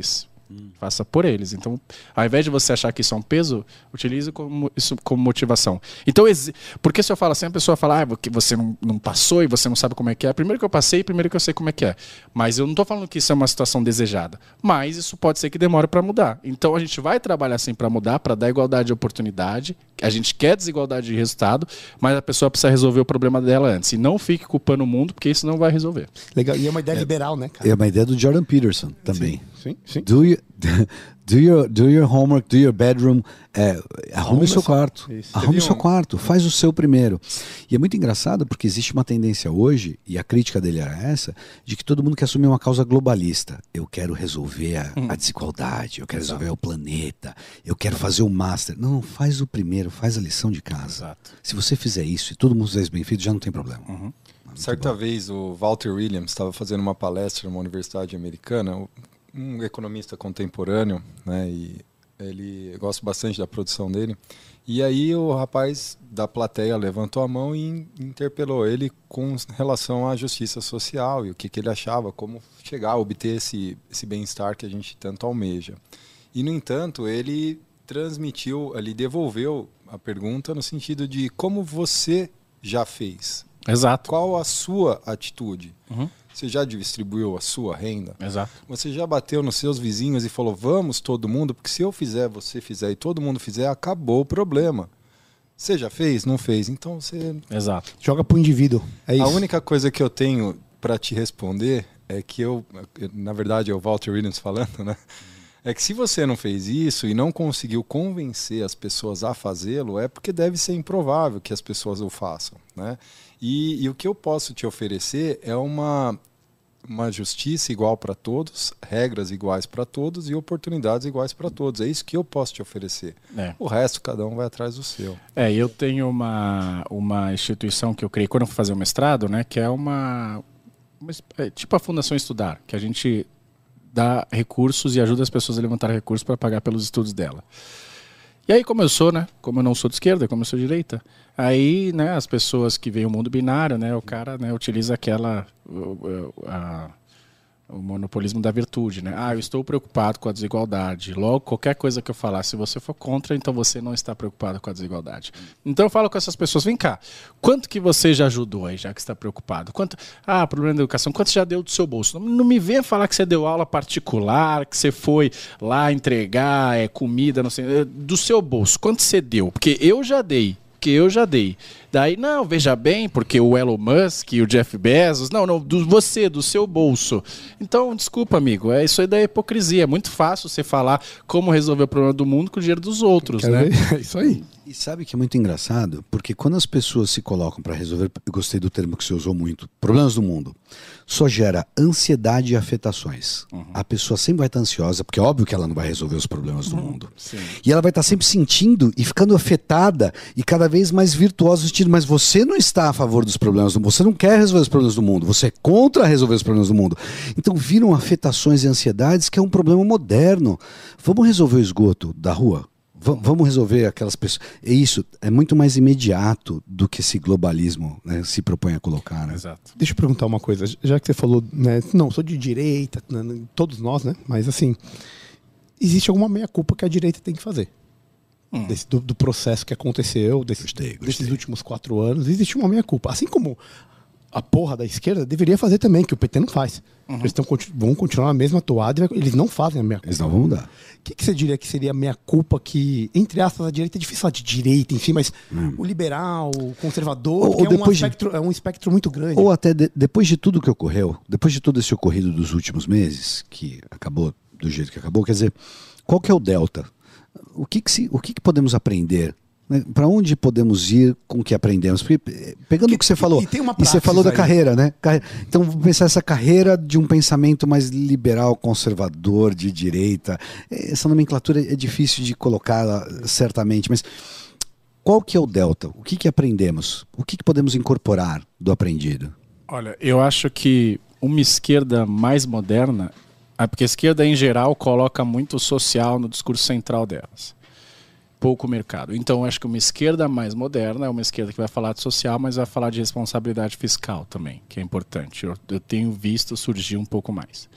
Hum. Faça por eles. Então, ao invés de você achar que isso é um peso, utilize como, isso como motivação. Então, porque se eu falo assim, a pessoa fala, ah, você não, não passou e você não sabe como é que é. Primeiro que eu passei, primeiro que eu sei como é que é. Mas eu não estou falando que isso é uma situação desejada. Mas isso pode ser que demore para mudar. Então, a gente vai trabalhar assim para mudar, para dar igualdade de oportunidade. A gente quer desigualdade de resultado, mas a pessoa precisa resolver o problema dela antes. E não fique culpando o mundo, porque isso não vai resolver. Legal. E é uma ideia é, liberal, né, cara? É uma ideia do Jordan Peterson também. Sim, sim. sim. Do, you, do, your, do your homework, do your bedroom. É, arrume o seu quarto. Isso. Arrume o seu quarto. Faz o seu primeiro. E é muito engraçado porque existe uma tendência hoje, e a crítica dele era essa, de que todo mundo quer assumir uma causa globalista. Eu quero resolver a, hum. a desigualdade, eu quero Exato. resolver o planeta, eu quero fazer o master. Não, faz o primeiro, faz a lição de casa. Exato. Se você fizer isso e todo mundo fizer isso bem feito, já não tem problema. Uhum. Certa bom. vez o Walter Williams estava fazendo uma palestra numa universidade americana, um economista contemporâneo, né, e ele, eu gosto bastante da produção dele, e aí o rapaz da plateia levantou a mão e interpelou ele com relação à justiça social e o que, que ele achava, como chegar a obter esse, esse bem-estar que a gente tanto almeja. E, no entanto, ele transmitiu, ali devolveu a pergunta no sentido de como você já fez. Exato. Qual a sua atitude? Uhum. Você já distribuiu a sua renda? Exato. Você já bateu nos seus vizinhos e falou, vamos todo mundo, porque se eu fizer, você fizer e todo mundo fizer, acabou o problema. Você já fez? Não fez? Então você... Exato. Joga pro indivíduo. É isso. A única coisa que eu tenho para te responder é que eu, na verdade é o Walter Williams falando, né? É que se você não fez isso e não conseguiu convencer as pessoas a fazê-lo, é porque deve ser improvável que as pessoas o façam, né? E, e o que eu posso te oferecer é uma, uma justiça igual para todos, regras iguais para todos e oportunidades iguais para todos. É isso que eu posso te oferecer. É. O resto, cada um vai atrás do seu. É, eu tenho uma, uma instituição que eu criei quando eu fui fazer o mestrado, né? Que é uma, uma é, tipo a Fundação Estudar, que a gente dá recursos e ajuda as pessoas a levantar recursos para pagar pelos estudos dela. E aí, como eu sou, né? Como eu não sou de esquerda, como eu sou de direita, aí, né, as pessoas que veem o mundo binário, né, o cara, né, utiliza aquela a, o monopolismo da virtude, né? Ah, eu estou preocupado com a desigualdade. Logo, qualquer coisa que eu falar, se você for contra, então você não está preocupado com a desigualdade. Então eu falo com essas pessoas, vem cá, quanto que você já ajudou aí, já que está preocupado? Quanto, ah, problema da educação, quanto você já deu do seu bolso? Não, não me venha falar que você deu aula particular, que você foi lá entregar é, comida, não sei, do seu bolso, quanto você deu? Porque eu já dei. Que eu já dei. Daí, não, veja bem, porque o Elon Musk e o Jeff Bezos, não, não, do você, do seu bolso. Então, desculpa, amigo, é isso aí da hipocrisia. É muito fácil você falar como resolver o problema do mundo com o dinheiro dos outros, Quero né? Ver? É isso aí. E sabe que é muito engraçado? Porque quando as pessoas se colocam para resolver, eu gostei do termo que você usou muito, problemas do mundo, só gera ansiedade e afetações. Uhum. A pessoa sempre vai estar ansiosa, porque é óbvio que ela não vai resolver os problemas do uhum. mundo. Sim. E ela vai estar sempre sentindo e ficando afetada e cada vez mais virtuosa no sentido, mas você não está a favor dos problemas do mundo, você não quer resolver os problemas do mundo, você é contra resolver os problemas do mundo. Então viram afetações e ansiedades que é um problema moderno. Vamos resolver o esgoto da rua? Vamos resolver aquelas pessoas. É isso, é muito mais imediato do que esse globalismo, né, se propõe a colocar. Né? Exato. Deixa eu perguntar uma coisa, já que você falou, né, não, sou de direita, todos nós, né? Mas assim, existe alguma meia-culpa que a direita tem que fazer? Hum. Desse, do, do processo que aconteceu, desse, gostei, gostei. desses últimos quatro anos, existe uma meia-culpa. Assim como a porra da esquerda deveria fazer também, que o P T não faz. Uhum. Eles tão, vão continuar na mesma toada e eles não fazem a meia-culpa. Eles não vão mudar. O que, que você diria que seria a meia-culpa que, entre aspas, a direita é difícil falar de direita, enfim, mas hum. o liberal, o conservador, ou, ou é, um espectro, de... é um espectro muito grande. Ou até de, depois de tudo que ocorreu, depois de todo esse ocorrido dos últimos meses, que acabou do jeito que acabou, quer dizer, qual que é o delta? O que, que, se, o que, que podemos aprender? Para onde podemos ir com o que aprendemos? Porque, pegando que, o que você falou, e, tem uma e você falou da aí. carreira, né? Então, vamos pensar essa carreira de um pensamento mais liberal, conservador, de direita. Essa nomenclatura é difícil de colocar certamente, mas qual que é o delta? O que, que aprendemos? O que, que podemos incorporar do aprendido? Olha, eu acho que uma esquerda mais moderna, porque a esquerda em geral coloca muito o social no discurso central delas. Pouco mercado. Então, eu acho que uma esquerda mais moderna é uma esquerda que vai falar de social, mas vai falar de responsabilidade fiscal também, que é importante. Eu, eu tenho visto surgir um pouco mais.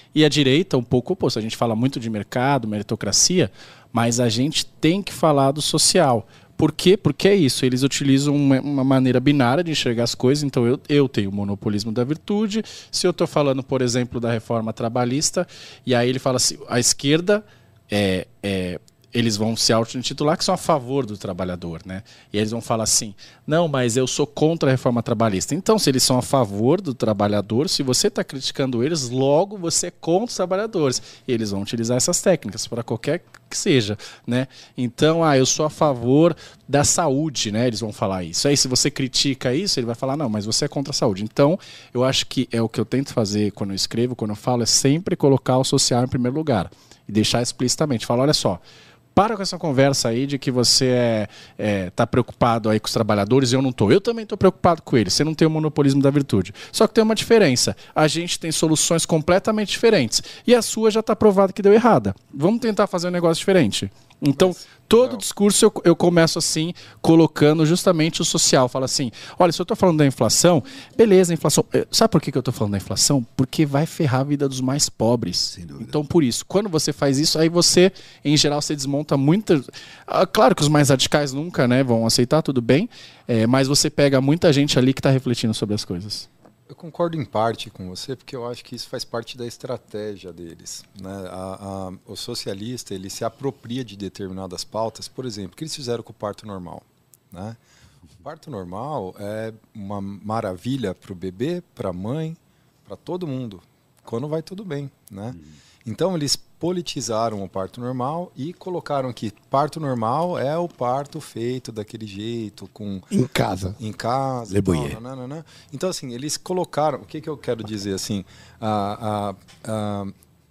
E a direita, um pouco oposto. A gente fala muito de mercado, meritocracia, mas a gente tem que falar do social. Por quê? Porque é isso. Eles utilizam uma, uma maneira binária de enxergar as coisas. Então, eu, eu tenho o monopolismo da virtude. Se eu estou falando, por exemplo, da reforma trabalhista, e aí ele fala assim, a esquerda é... é eles vão se auto-intitular que são a favor do trabalhador, né? E eles vão falar assim, não, mas eu sou contra a reforma trabalhista. Então, se eles são a favor do trabalhador, se você está criticando eles, logo você é contra os trabalhadores. E eles vão utilizar essas técnicas para qualquer que seja, né? Então, ah, eu sou a favor da saúde, né? Eles vão falar isso. Aí, se você critica isso, ele vai falar, não, mas você é contra a saúde. Então, eu acho que é o que eu tento fazer quando eu escrevo, quando eu falo, é sempre colocar o social em primeiro lugar. E deixar explicitamente. Falar, olha só, para com essa conversa aí de que você é, é, tá preocupado aí com os trabalhadores e eu não tô. Eu também estou preocupado com eles. Você não tem o monopolismo da virtude. Só que tem uma diferença. A gente tem soluções completamente diferentes. E a sua já está provada que deu errada. Vamos tentar fazer um negócio diferente. Então, Mas, todo não. discurso eu, eu começo assim, colocando justamente o social. Falo assim, olha, se eu estou falando da inflação, beleza, a inflação... Sabe por que, que eu estou falando da inflação? Porque vai ferrar a vida dos mais pobres. Então, por isso, quando você faz isso, aí você, em geral, você desmonta muita... Ah, claro que os mais radicais nunca, né, vão aceitar, tudo bem, é, mas você pega muita gente ali que está refletindo sobre as coisas. Eu concordo em parte com você, porque eu acho que isso faz parte da estratégia deles, né? A, a, o socialista, ele se apropria de determinadas pautas, por exemplo, o que eles fizeram com o parto normal, né? O parto normal é uma maravilha para o bebê, para a mãe, para todo mundo, quando vai tudo bem, né? Uhum. Então eles politizaram o parto normal e colocaram que parto normal é o parto feito daquele jeito, com em casa, em casa. Não, não, não, não. Então assim eles colocaram. O que, que eu quero dizer assim? A, a, a,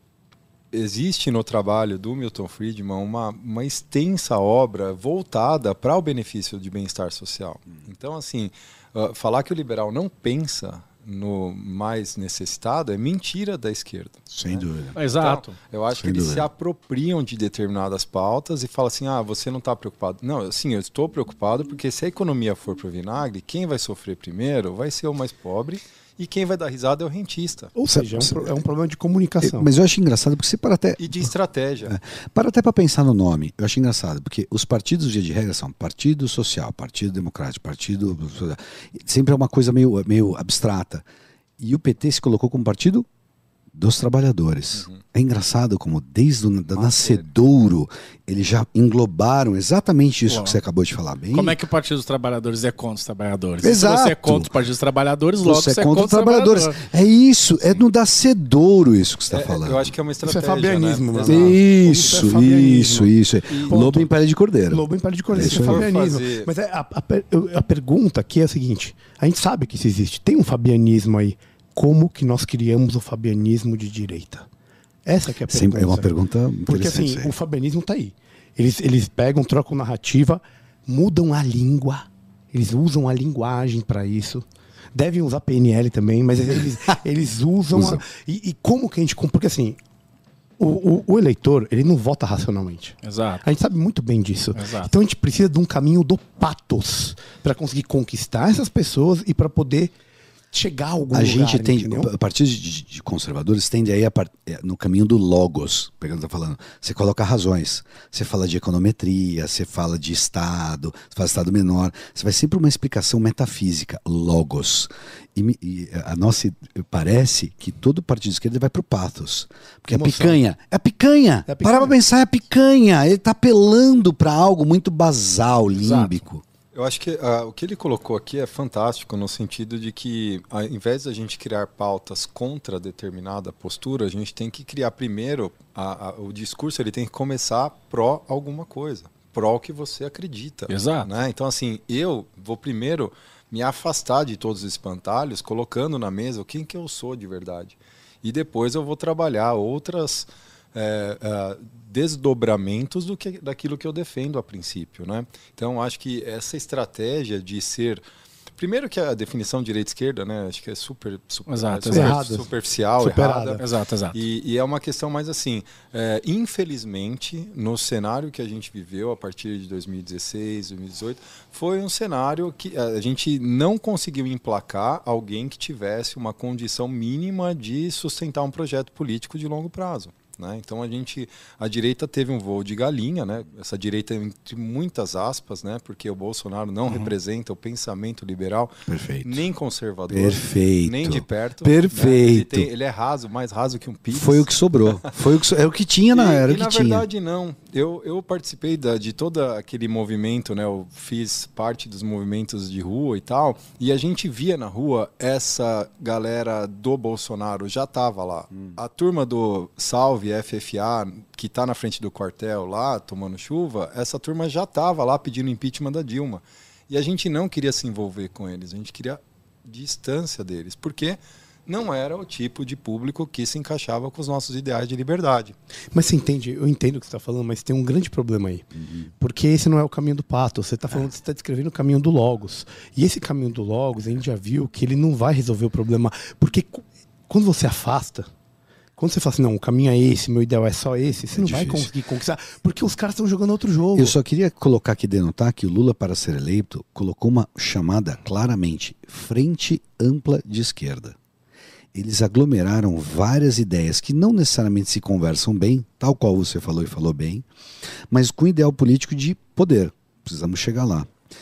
existe no trabalho do Milton Friedman uma, uma extensa obra voltada para o benefício de bem-estar social. Então assim, uh, falar que o liberal não pensa no mais necessitado é mentira da esquerda. Sem né? dúvida. Exato. Então, eu acho Sem que eles dúvida. se apropriam de determinadas pautas e falam assim, ah, você não está preocupado. Não, sim, eu estou preocupado porque se a economia for para o vinagre, quem vai sofrer primeiro vai ser o mais pobre e quem vai dar risada é o rentista. Ou seja, é um, pro, é um problema de comunicação. Mas eu acho engraçado porque você para até... E de estratégia. É, para até para pensar no nome. Eu acho engraçado, porque os partidos, via de regra, são Partido Social, Partido Democrático, Partido... Sempre é uma coisa meio, meio abstrata. E o P T se colocou como partido dos trabalhadores. Uhum. É engraçado como desde o da nascedouro eles já englobaram exatamente isso Uau. que você acabou de falar. Bem... Como é que o Partido dos Trabalhadores é contra os trabalhadores? Exato. Se você é contra o Partido dos Trabalhadores, logo você, você é contra os trabalhadores. trabalhadores. É isso, é no nascedouro isso que você está é, falando. Eu acho que é uma estratégia. Isso é fabianismo. Né? Mano. Isso, isso, é isso, isso. Lobo em pele de cordeiro. Lobo em pele de cordeiro, isso é fabianismo. Fazer... Mas a, a, a pergunta aqui é a seguinte, a gente sabe que isso existe, tem um fabianismo aí. Como que nós criamos o fabianismo de direita? Essa que é a pergunta. Sim, é uma pergunta interessante. Porque assim, aí. o fabianismo está aí. Eles, eles pegam, trocam narrativa, mudam a língua, eles usam a linguagem para isso. Devem usar P N L também, mas eles, eles usam... Usa. a, e, e como que a gente... Porque assim, o, o, o eleitor, ele não vota racionalmente. Exato. A gente sabe muito bem disso. Exato. Então a gente precisa de um caminho do patos para conseguir conquistar essas pessoas e para poder... chegar a algum a lugar, gente tem entendeu? partidos de, de conservadores tende aí a part, no caminho do logos, pegando tá falando, você coloca razões, você fala de econometria, você fala de estado, você fala de estado menor, você vai sempre uma explicação metafísica, logos. E, e a nossa parece que todo partido de esquerda vai pro pathos, porque a picanha, é a picanha. É a picanha. Para pra pensar, é a picanha. Ele tá apelando para algo muito basal, límbico. Exato. Eu acho que uh, o que ele colocou aqui é fantástico no sentido de que, ao invés de a gente criar pautas contra determinada postura, a gente tem que criar primeiro, a, a, o discurso ele tem que começar pró alguma coisa, pró o que você acredita. Exato. Né? Então, assim, eu vou primeiro me afastar de todos os espantalhos, colocando na mesa o quem que eu sou de verdade. E depois eu vou trabalhar outras... É, é, desdobramentos do que, daquilo que eu defendo a princípio, né? Então, acho que essa estratégia de ser Primeiro que a definição direita-esquerda, né? Acho que é super, super, exato, é super exato. superficial, Superada. errada. Exato, exato. E, e é uma questão mais assim, é, infelizmente, no cenário que a gente viveu a partir de dois mil e dezesseis, dois mil e dezoito, foi um cenário que a gente não conseguiu emplacar alguém que tivesse uma condição mínima de sustentar um projeto político de longo prazo. Né? Então a gente, a direita teve um voo de galinha, né? Essa direita entre muitas aspas, né? Porque o Bolsonaro não uhum. representa o pensamento liberal, Perfeito. nem conservador, Perfeito. nem de perto. Perfeito. Né? Ele, tem, ele é raso, mais raso que um pires. Foi o que sobrou. Foi o que so... É o que tinha na e, era. E, o que na tinha. verdade não. Eu, eu participei da, de todo aquele movimento, né? Eu fiz parte dos movimentos de rua e tal, e a gente via na rua essa galera do Bolsonaro já estava lá. Hum. A turma do Salve F F A, que está na frente do quartel lá, tomando chuva, essa turma já estava lá pedindo impeachment da Dilma. E a gente não queria se envolver com eles, a gente queria distância deles, porque não era o tipo de público que se encaixava com os nossos ideais de liberdade. Mas você entende, eu entendo o que você está falando, mas tem um grande problema aí. Uhum. Porque esse não é o caminho do pato, você está falando, é. você está descrevendo o caminho do Logos. E esse caminho do Logos, a gente já viu que ele não vai resolver o problema, porque quando você afasta, quando você fala assim, não, o caminho é esse, meu ideal é só esse, você é não difícil. vai conseguir conquistar, porque os caras estão jogando outro jogo. Eu só queria colocar aqui, denotar que o Lula, para ser eleito, colocou uma chamada claramente, Frente Ampla de Esquerda. Eles aglomeraram várias ideias que não necessariamente se conversam bem, tal qual você falou e falou bem, mas com ideal político de poder. Precisamos chegar lá.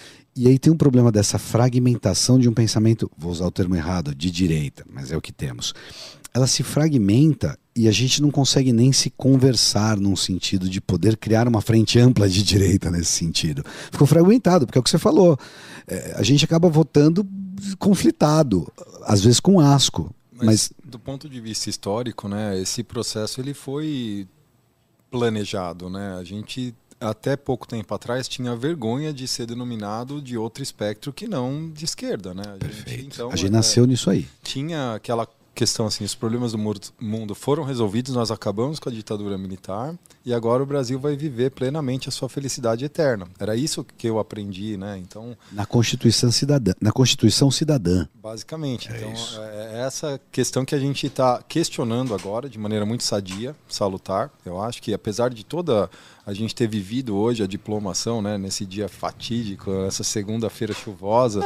E aí tem um problema dessa fragmentação de um pensamento, vou usar o termo errado, de direita, mas é o que temos. Ela se fragmenta e a gente não consegue nem se conversar num sentido de poder criar uma frente ampla de direita nesse sentido. Ficou fragmentado, porque é o que você falou. É, a gente acaba votando conflitado, às vezes com asco. Mas, mas do ponto de vista histórico, né, esse processo ele foi planejado. Né? A gente, até pouco tempo atrás, tinha vergonha de ser denominado de outro espectro que não de esquerda. Né? A Perfeito. Gente, então, a gente é, nasceu nisso aí. Tinha aquela questão assim, os problemas do mundo foram resolvidos, nós acabamos com a ditadura militar e agora o Brasil vai viver plenamente a sua felicidade eterna. Era isso que eu aprendi, né? Então, na Constituição Cidadã, na Constituição Cidadã. Basicamente. É então, isso. é essa questão que a gente está questionando agora de maneira muito sadia, salutar. Eu acho que apesar de toda a gente ter vivido hoje a diplomação, né, nesse dia fatídico, essa segunda-feira chuvosa,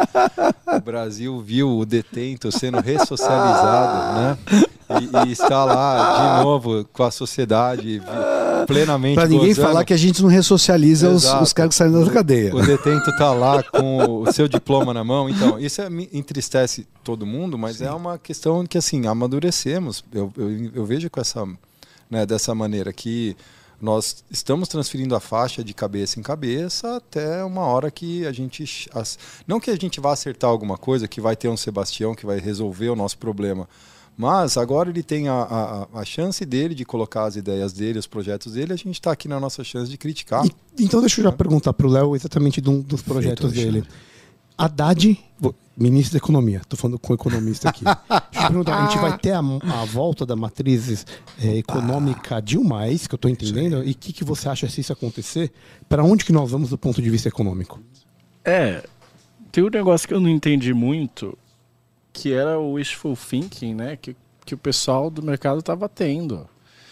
o Brasil viu o detento sendo ressocializado, né? E, e está lá de novo com a sociedade plenamente para ninguém gozando. falar que a gente não ressocializa os, os caras que saem da cadeia. O detento está lá com o seu diploma na mão. Então, isso é, entristece todo mundo, mas Sim. é uma questão que assim, amadurecemos. Eu, eu, eu vejo com essa, né, dessa maneira que nós estamos transferindo a faixa de cabeça em cabeça até uma hora que a gente... Não que a gente vá acertar alguma coisa, que vai ter um Sebastião que vai resolver o nosso problema, mas agora ele tem a, a, a chance dele de colocar as ideias dele, os projetos dele, a gente está aqui na nossa chance de criticar. E, então deixa eu já perguntar para o Léo exatamente de um dos projetos Feito, dele. Haddad, ministro da Economia, estou falando com o economista aqui. Deixa eu perguntar, a gente vai ter a, a volta da matriz é, econômica Dilma, é isso que eu estou entendendo? E o que, que você acha se isso acontecer? Para onde que nós vamos do ponto de vista econômico? É, tem um negócio que eu não entendi muito, que era o wishful thinking, né? Que, que o pessoal do mercado estava tendo.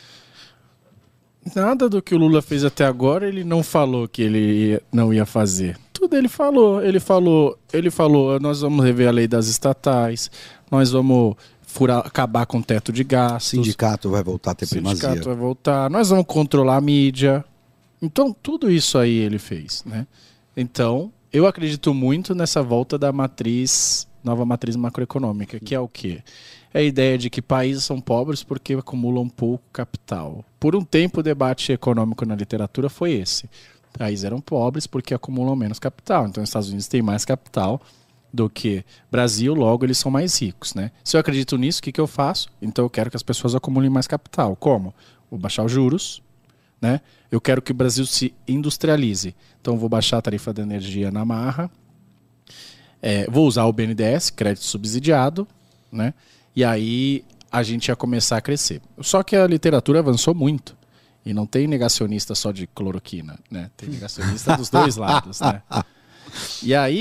Nada do que o Lula fez até agora ele não falou que ele ia, não ia fazer. Tudo ele falou. Ele falou, ele falou, nós vamos rever a lei das estatais, nós vamos furar, acabar com o teto de gastos. O sindicato vai voltar a ter primazia. O sindicato vai voltar, nós vamos controlar a mídia. Então, tudo isso aí ele fez, né? Então, eu acredito muito nessa volta da matriz, nova matriz macroeconômica, que é o quê? É a ideia de que países são pobres porque acumulam pouco capital. Por um tempo, o debate econômico na literatura foi esse. Países eram pobres porque acumulam menos capital. Então, os Estados Unidos têm mais capital do que Brasil, logo eles são mais ricos, né? Se eu acredito nisso, o que, que eu faço? Então, eu quero que as pessoas acumulem mais capital. Como? Vou baixar os juros, né? Eu quero que o Brasil se industrialize. Então, vou baixar a tarifa de energia na marra. É, vou usar o B N D E S, crédito subsidiado, né? E aí a gente ia começar a crescer. Só que a literatura avançou muito. E não tem negacionista só de cloroquina, né? Tem negacionista dos dois lados, né? E aí,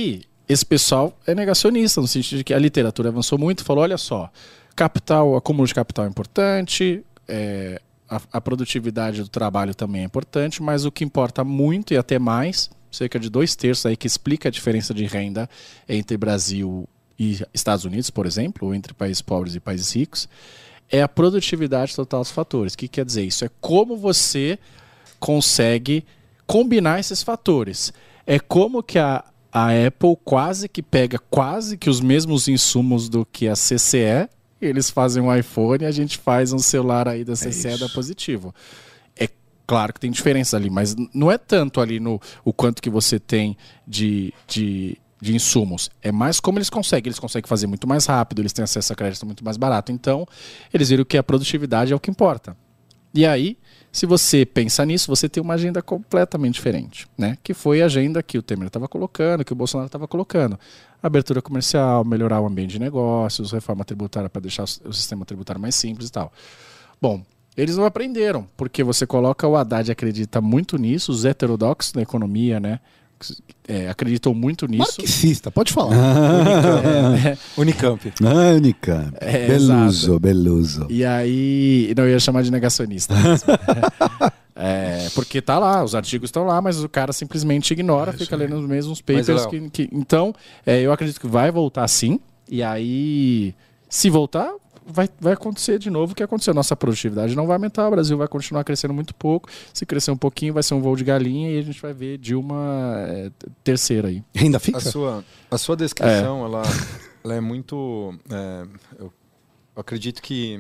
esse pessoal é negacionista, no sentido de que a literatura avançou muito, falou, olha só, capital, acúmulo de capital é importante, é, a, a produtividade do trabalho também é importante, mas o que importa muito e até mais, cerca de dois terços aí que explica a diferença de renda entre Brasil e Estados Unidos, por exemplo, ou entre países pobres e países ricos, é a produtividade total dos fatores. O que quer dizer isso? É como você consegue combinar esses fatores. É como que a A Apple quase que pega quase que os mesmos insumos do que a C C E, eles fazem um iPhone e a gente faz um celular aí da C C E é da Positivo. É claro que tem diferença ali, mas não é tanto ali no o quanto que você tem de, de, de insumos. É mais como eles conseguem. Eles conseguem fazer muito mais rápido, eles têm acesso a crédito muito mais barato. Então, eles viram que a produtividade é o que importa. E aí, se você pensa nisso, você tem uma agenda completamente diferente, né? Que foi a agenda que o Temer estava colocando, que o Bolsonaro estava colocando. Abertura comercial, melhorar o ambiente de negócios, reforma tributária para deixar o sistema tributário mais simples e tal. Bom, eles não aprenderam, porque você coloca o Haddad acredita muito nisso, os heterodoxos da economia, né? É, acreditam muito nisso. Marxista, pode falar. Unicamp. Ah, Unicamp. É, Beluso, exato. Beluso. E aí, não, eu ia chamar de negacionista mesmo. É, porque tá lá, os artigos estão lá, mas o cara simplesmente ignora, É, fica sim. lendo os mesmos Mas, papers. Léo, Que, que, então, é, eu acredito que vai voltar sim. E aí, se voltar, vai, vai acontecer de novo o que aconteceu. Nossa produtividade não vai aumentar, o Brasil vai continuar crescendo muito pouco. Se crescer um pouquinho, vai ser um voo de galinha e a gente vai ver Dilma é, terceira aí. Renda A fixa? sua, a sua descrição, ela, ela é muito... é, eu, eu acredito que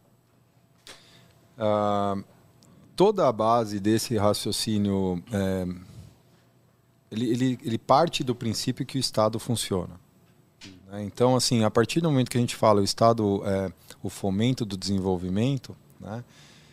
ah, toda a base desse raciocínio, é, ele, ele, ele parte do princípio que o Estado funciona. Né? Então, assim, a partir do momento que a gente fala o Estado, é, o fomento do desenvolvimento, né?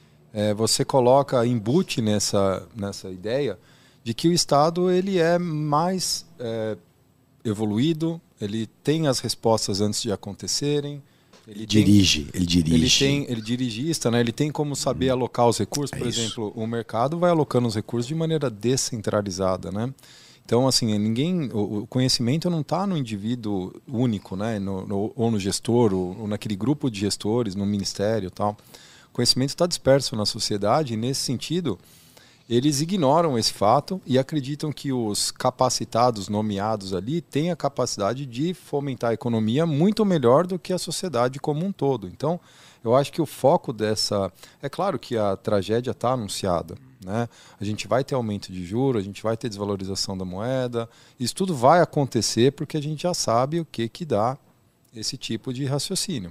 É, você coloca, embute nessa, nessa ideia de que o Estado ele é mais é, evoluído, ele tem as respostas antes de acontecerem, ele Dirige, tem, ele dirige. ele tem, ele dirigista, né? Ele tem como saber alocar os recursos. Por É isso. exemplo, o mercado vai alocando os recursos de maneira descentralizada, né? Então, assim, ninguém, o o conhecimento não está no indivíduo único, né? No, no, ou no gestor, ou, ou naquele grupo de gestores, no ministério, e tal. O conhecimento está disperso na sociedade e, nesse sentido, eles ignoram esse fato e acreditam que os capacitados, nomeados ali, têm a capacidade de fomentar a economia muito melhor do que a sociedade como um todo. Então, eu acho que o foco dessa... É claro que a tragédia está anunciada, né? A gente vai ter aumento de juros, a gente vai ter desvalorização da moeda. Isso tudo vai acontecer porque a gente já sabe o que, que dá esse tipo de raciocínio.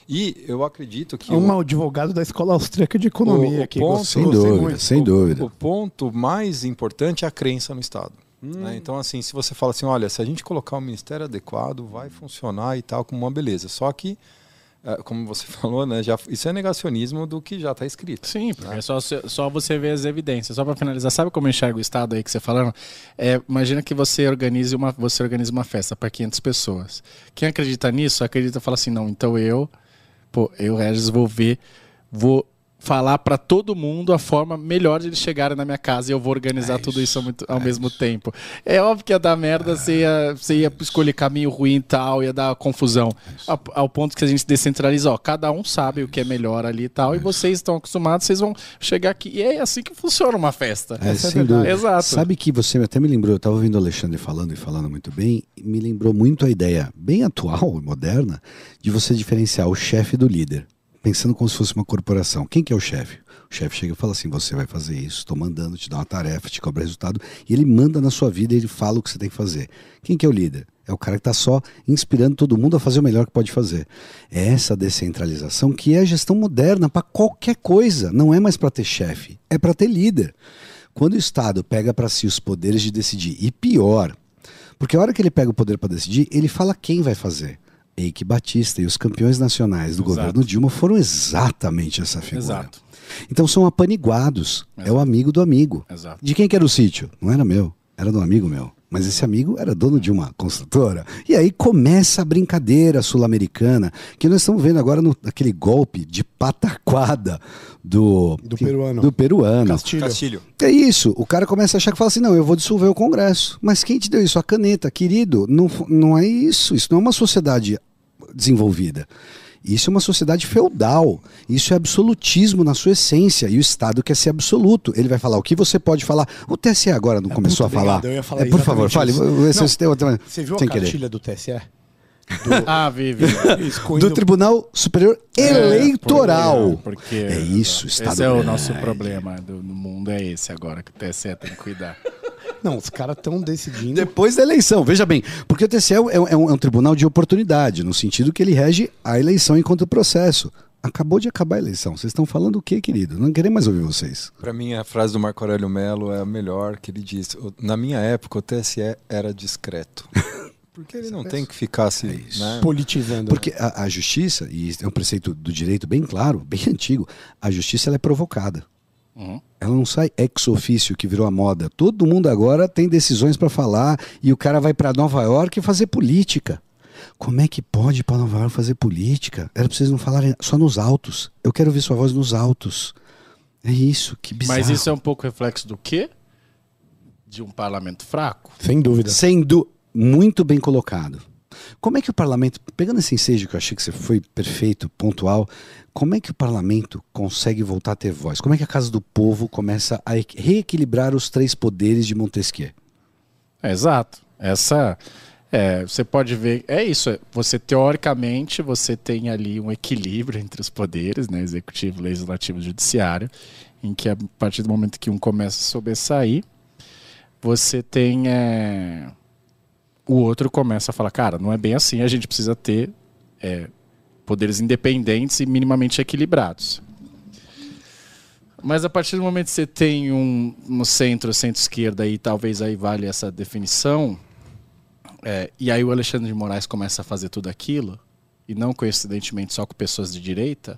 E eu acredito que... Um o... advogado da Escola Austríaca de Economia O- o aqui. ponto- gostei- Sem gostei dúvida, muito. sem o, dúvida. O ponto mais importante é a crença no Estado. Né? Então, assim, se você fala assim, olha, se a gente colocar o ministério adequado, vai funcionar e tal, com uma beleza. Só que, eh, como você falou, né, já, isso é negacionismo do que já está escrito. Sim, porque é só, só você ver as evidências. Só para finalizar, sabe como eu enxergo o Estado aí que você falando? É, imagina que você organize uma, você organiza uma festa para quinhentas pessoas. Quem acredita nisso, acredita e fala assim, não, então eu, pô, eu, Regis, vou ver, vou falar para todo mundo a forma melhor de eles chegarem na minha casa e eu vou organizar É tudo isso, isso ao, muito- ao é mesmo isso. tempo. É óbvio que ia dar merda, você, ia, você ia escolher caminho ruim e tal, ia dar confusão. Ao, ao ponto que a gente descentraliza, ó, cada um sabe o que é melhor ali e tal, e vocês estão acostumados, vocês vão chegar aqui. E é assim que funciona uma festa. É, Essa é sem verdade. dúvida. Exato. Sabe que você até me lembrou, eu estava ouvindo o Alexandre falando e falando muito bem, e me lembrou muito a ideia bem atual e moderna de você diferenciar o chefe do líder, pensando como se fosse uma corporação. Quem que é o chefe? O chefe chega e fala assim, você vai fazer isso, estou mandando, te dar uma tarefa, te cobra resultado, e ele manda na sua vida e ele fala o que você tem que fazer. Quem que é o líder? É o cara que está só inspirando todo mundo a fazer o melhor que pode fazer. É essa descentralização que é a gestão moderna para qualquer coisa, não é mais para ter chefe, é para ter líder. Quando o Estado pega para si os poderes de decidir, e pior, porque a hora que ele pega o poder para decidir, ele fala quem vai fazer. Eike Batista e os campeões nacionais do Exato. governo Dilma foram exatamente essa figura. Exato. Então são apaniguados. É o amigo do amigo. Exato. De quem que era o sítio? Não era meu, era do amigo meu. mas esse amigo era dono de uma construtora. E aí começa a brincadeira sul-americana, que nós estamos vendo agora no, naquele golpe de pataquada do, Do peruano. Do peruano. Castilho. Castilho. É isso, o cara começa a achar que fala assim, não, eu vou dissolver o Congresso. Mas quem te deu isso? A caneta, querido, não, não é isso, isso não é uma sociedade desenvolvida. Isso é uma sociedade feudal, isso é absolutismo na sua essência, e o Estado quer ser absoluto. Ele vai falar o que você pode falar. O T S E agora não É, começou puta, a falar? obrigado, eu ia falar É, por favor, fale. exatamente isso. Esse é o outra- Você viu sem a querer. cartilha do T S E? Ah, vi, vi. Excluindo- Do Tribunal Superior Eleitoral. Porque, porque- É isso, Estado Esse é o grande. nosso problema do, no mundo, é esse agora, que o T S E tem que cuidar. Não, os caras estão decidindo. Depois da eleição, veja bem, porque o T S E é, um- é um, é um tribunal de oportunidade, no sentido que ele rege a eleição enquanto o processo. Acabou de acabar a eleição. Vocês estão falando o quê, querido? Não queremos mais ouvir vocês. Para mim, a frase do Marco Aurélio Mello é a melhor, que ele disse: "O- na minha época, o T S E era discreto. Porque ele não tem que ficar se... isso. né? Politizando. Porque a, a justiça, e isso é um preceito do direito bem claro, bem antigo, a justiça ela é provocada. Uhum. Ela não sai ex officio, que virou a moda. Todo mundo agora tem decisões para falar e o cara vai para Nova York fazer política. Como é que pode ir para Nova York fazer política? Era pra vocês não falarem só nos autos. Eu quero ouvir sua voz nos autos. É isso, que bizarro. Mas isso é um pouco reflexo do quê? De um parlamento fraco? Sem dúvida. Sendo muito bem colocado. Como é que o parlamento, pegando esse ensejo que eu achei que você foi perfeito, pontual, como é que o parlamento consegue voltar a ter voz? Como é que a Casa do Povo começa a equi- reequilibrar os três poderes de Montesquieu? É, exato. Essa, é, você pode ver, é isso. é, Você teoricamente você tem ali um equilíbrio entre os poderes, né, executivo, legislativo, judiciário, em que a partir do momento que um começa a sobressair, você tem é, o outro começa a falar, cara, não é bem assim. A gente precisa ter é, poderes independentes e minimamente equilibrados. Mas a partir do momento que você tem um, um centro, centro-esquerda, e talvez aí vale essa definição, é, e aí o Alexandre de Moraes começa a fazer tudo aquilo, e não coincidentemente só com pessoas de direita,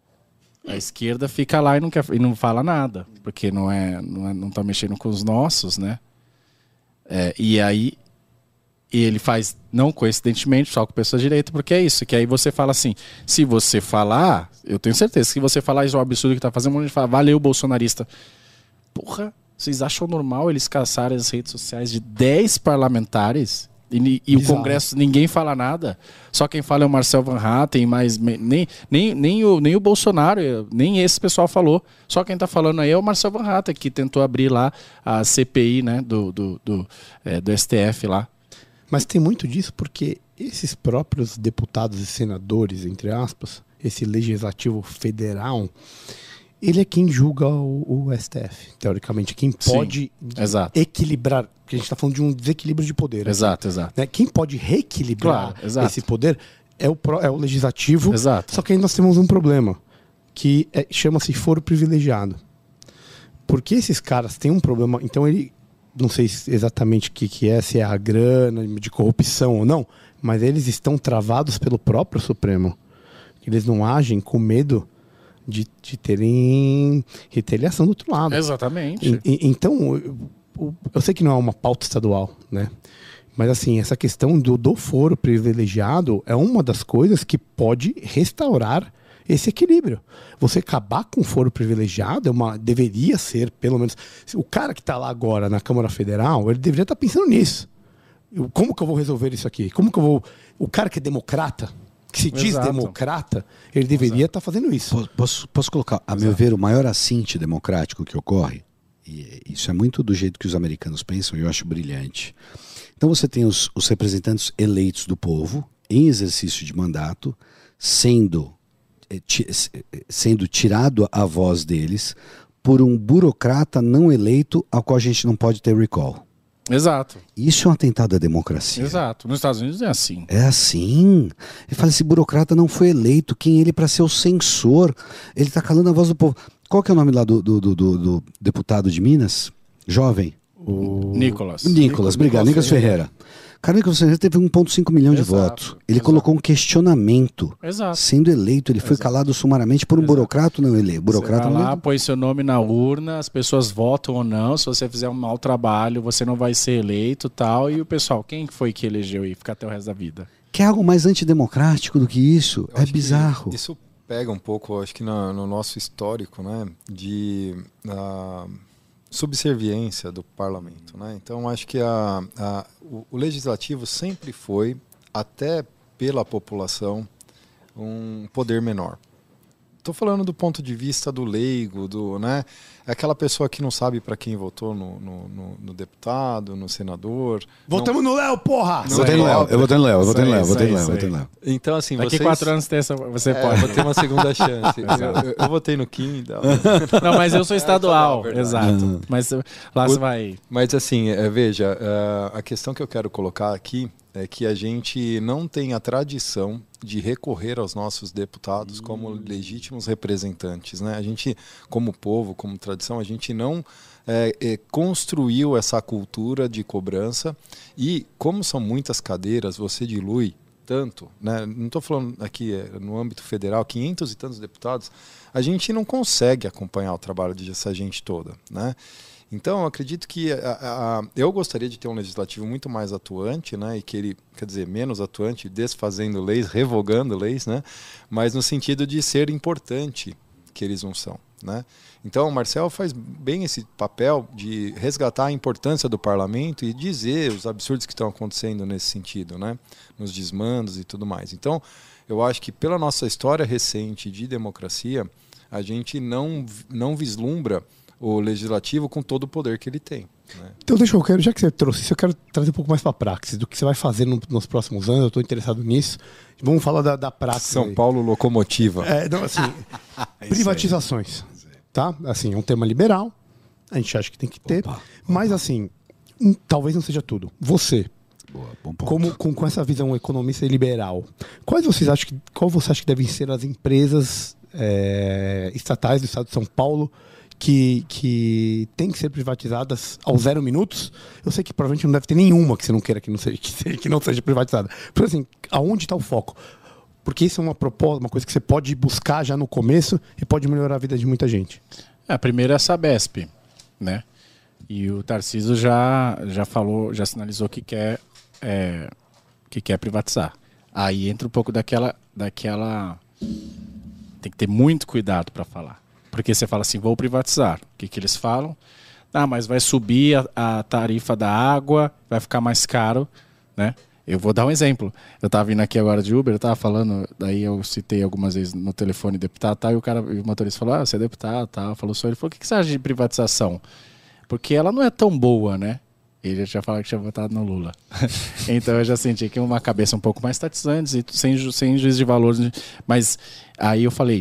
a esquerda fica lá e não, quer, e não fala nada, porque não é, não é, não tá mexendo com os nossos, né? É, e aí e ele faz, não coincidentemente, só com pessoas de direita, porque é isso, que aí você fala assim, se você falar, eu tenho certeza, se você falar isso é um absurdo que tá fazendo, um monte de fala, valeu, bolsonarista. Porra, vocês acham normal eles caçarem as redes sociais de dez parlamentares e, e o Congresso ninguém fala nada? Só quem fala é o Marcel Van Hatten, mas nem, nem, nem, o, nem o Bolsonaro, nem esse pessoal falou. Só quem tá falando aí é o Marcel Van Hatten, que tentou abrir lá a C P I, né, do, do, do, é, do S T F lá. Mas tem muito disso porque esses próprios deputados e senadores, entre aspas, esse legislativo federal, ele é quem julga o, o S T F, teoricamente. Quem pode Sim, exato. equilibrar, porque a gente está falando de um desequilíbrio de poder. Exato, aqui, exato. né? Quem pode reequilibrar Claro, exato. esse poder é o, pró- é o legislativo. Exato. Só que aí nós temos um problema, que é- chama-se foro privilegiado. Porque esses caras têm um problema, então ele... Não sei exatamente o que, que é, se é a grana de corrupção ou não, mas eles estão travados pelo próprio Supremo. Eles não agem com medo de, de terem retaliação do outro lado. Exatamente. E- e- então, eu, eu- eu sei que não é uma pauta estadual, né? Mas assim, essa questão do, do foro privilegiado é uma das coisas que pode restaurar esse equilíbrio. Você acabar com o foro privilegiado é uma, deveria ser, pelo menos... O cara que está lá agora na Câmara Federal, ele deveria estar pensando nisso. Eu- como que eu vou resolver isso aqui? Como que eu vou... O cara que é democrata, que se diz Exato. democrata, ele deveria estar fazendo isso. Posso, posso, posso colocar, a meu ver, o maior assinte democrático que ocorre, e isso é muito do jeito que os americanos pensam, e eu acho brilhante. Então você tem os, os representantes eleitos do povo, em exercício de mandato, sendo, eh, ti- eh, sendo tirado a voz deles por um burocrata não eleito ao qual a gente não pode ter recall. Exato. Isso é um atentado à democracia. Exato. Nos Estados Unidos é assim. É assim. Ele fala, esse burocrata não foi eleito. Quem é ele para ser o censor? Ele está calando a voz do povo. Qual que é o nome lá do, do, do, do- do deputado de Minas? Jovem. O... Nicolas. Nicolas, obrigado. Nicolas Ferreira. Carlos Lacerda teve um vírgula cinco milhão de Exato, votos. Ele exato. colocou um questionamento. Exato. Sendo eleito, ele foi Exato. calado sumariamente por um Exato. burocrata não eleito. Burocrata Você vai não lá, eleito. põe seu nome na urna, as pessoas votam ou não. Se você fizer um mau trabalho, você não vai ser eleito, tal. E o pessoal, quem foi que elegeu e fica até o resto da vida? Que é algo mais antidemocrático do que isso. Eu É acho que bizarro. Isso pega um pouco, acho que na- no nosso histórico, né, de uh, subserviência do parlamento, né? Então acho que a, a, o, o legislativo sempre foi, até pela população, um poder menor. Estou falando do ponto de vista do leigo, do, né, aquela pessoa que não sabe para quem votou no, no, no, no deputado, no senador. Votamos no Léo, porra! Não- Votei no Léo, eu votei no Léo, eu votei no Léo, eu Isso votei aí, no Léo, isso eu votei no aí. Léo. Então, assim, Daqui vocês... quatro anos tem essa, você É, pode. vou ter uma segunda chance. eu, eu, eu votei no Kim. Então. Não, mas eu sou estadual, verdade. exato. Mas lá O- você vai... Mas assim, é, veja, é, a questão que eu quero colocar aqui é que a gente não tem a tradição de recorrer aos nossos deputados como legítimos representantes, né? A gente, como povo, como tradição, a gente não é, é, construiu essa cultura de cobrança e, como são muitas cadeiras, você dilui tanto, né? Não estou falando aqui é, no âmbito federal, quinhentos e tantos deputados, a gente não consegue acompanhar o trabalho dessa gente toda, né? Então, eu acredito que a, a, a, eu gostaria de ter um legislativo muito mais atuante, né, e que ele, quer dizer, menos atuante, desfazendo leis, revogando leis, né, mas no sentido de ser importante, que eles não são, né. Então, o Marcel faz bem esse papel de resgatar a importância do parlamento e dizer os absurdos que estão acontecendo nesse sentido, né, nos desmandos e tudo mais. Então, eu acho que pela nossa história recente de democracia, a gente não, não vislumbra o legislativo com todo o poder que ele tem, né? Então deixa eu, quero, já que você trouxe isso, eu quero trazer um pouco mais para a praxis, do que você vai fazer no, nos próximos anos, eu estou interessado nisso. Vamos falar da, da praxis. São aí. Paulo locomotiva. É, não, assim, privatizações, tá? Assim, é um tema liberal, a gente acha que tem que ter, Opa, mas assim, hum, talvez não seja tudo. Você, Boa, bom ponto. como, com, com essa visão economista e liberal, quais vocês acham que, qual você acha que devem ser as empresas é, estatais do estado de São Paulo que, que tem que ser privatizadas aos zero minutos? Eu sei que provavelmente não deve ter nenhuma que você não queira que não seja, que, seja, que não seja privatizada. Porque assim, aonde está o foco? Porque isso é uma proposta, uma coisa que você pode buscar já no começo e pode melhorar a vida de muita gente. É, a primeira é a Sabesp, né? E o Tarcísio já, já falou, já sinalizou que quer, é, que quer privatizar. Aí entra um pouco daquela, daquela... Tem que ter muito cuidado para falar. Porque você fala assim, vou privatizar. O que, que eles falam? Ah, mas vai subir a, a tarifa da água, vai ficar mais caro, né? Eu vou dar um exemplo. Eu estava vindo aqui agora de Uber, eu estava falando, daí eu citei algumas vezes no telefone deputado, tá, e o cara, o motorista falou, ah, você é deputado, tá, falou só, ele falou, o que, que você acha de privatização? Porque ela não é tão boa, né? Ele já falou que tinha votado no Lula. Então eu já senti que uma cabeça um pouco mais estatizante, sem, ju sem juízo de valores. Mas aí eu falei,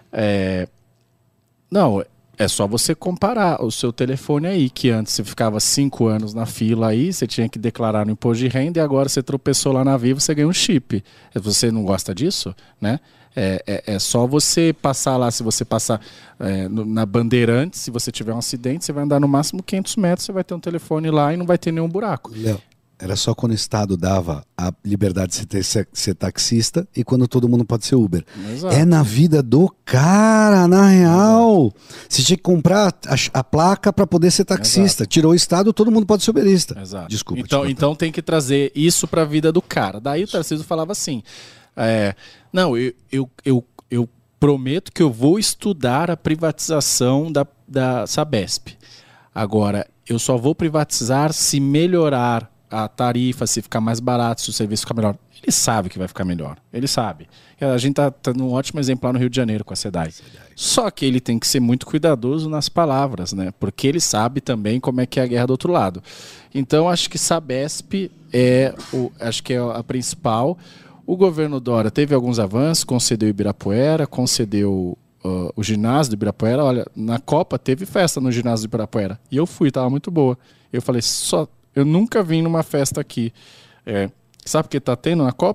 é, não, é só você comparar o seu telefone aí, que antes você ficava cinco anos na fila aí, você tinha que declarar no imposto de renda e agora você tropeçou lá na Vivo, você ganha um chip. Você não gosta disso, né? É, é, é só você passar lá, se você passar é, no, na Bandeirantes, se você tiver um acidente, você vai andar no máximo quinhentos metros, você vai ter um telefone lá e não vai ter nenhum buraco. Léo, era só quando o Estado dava a liberdade de ser, ter, ser, ser taxista e quando todo mundo pode ser Uber. Exato. É na vida do cara, na real. Exato. Você tinha que comprar a, a placa para poder ser taxista. Exato. Tirou o Estado, todo mundo pode ser uberista. Exato. Desculpa. Então, então tem que trazer isso para a vida do cara. Daí o Tarcísio falava assim, é, não, eu, eu, eu, eu prometo que eu vou estudar a privatização da, da Sabesp. Agora, eu só vou privatizar se melhorar a tarifa, se ficar mais barato, se o serviço ficar melhor. Ele sabe que vai ficar melhor. Ele sabe. A gente está tá num ótimo exemplo lá no Rio de Janeiro com a SEDAI. Só que ele tem que ser muito cuidadoso nas palavras, né? Porque ele sabe também como é que é a guerra do outro lado. Então, acho que Sabesp é, o, acho que é a principal. O governo Dória teve alguns avanços, concedeu Ibirapuera, concedeu uh, o ginásio do Ibirapuera. Olha, na Copa teve festa no ginásio do Ibirapuera. E eu fui, estava muito boa. Eu falei, só, eu nunca vim numa festa aqui. É, sabe o que está tendo na Copa?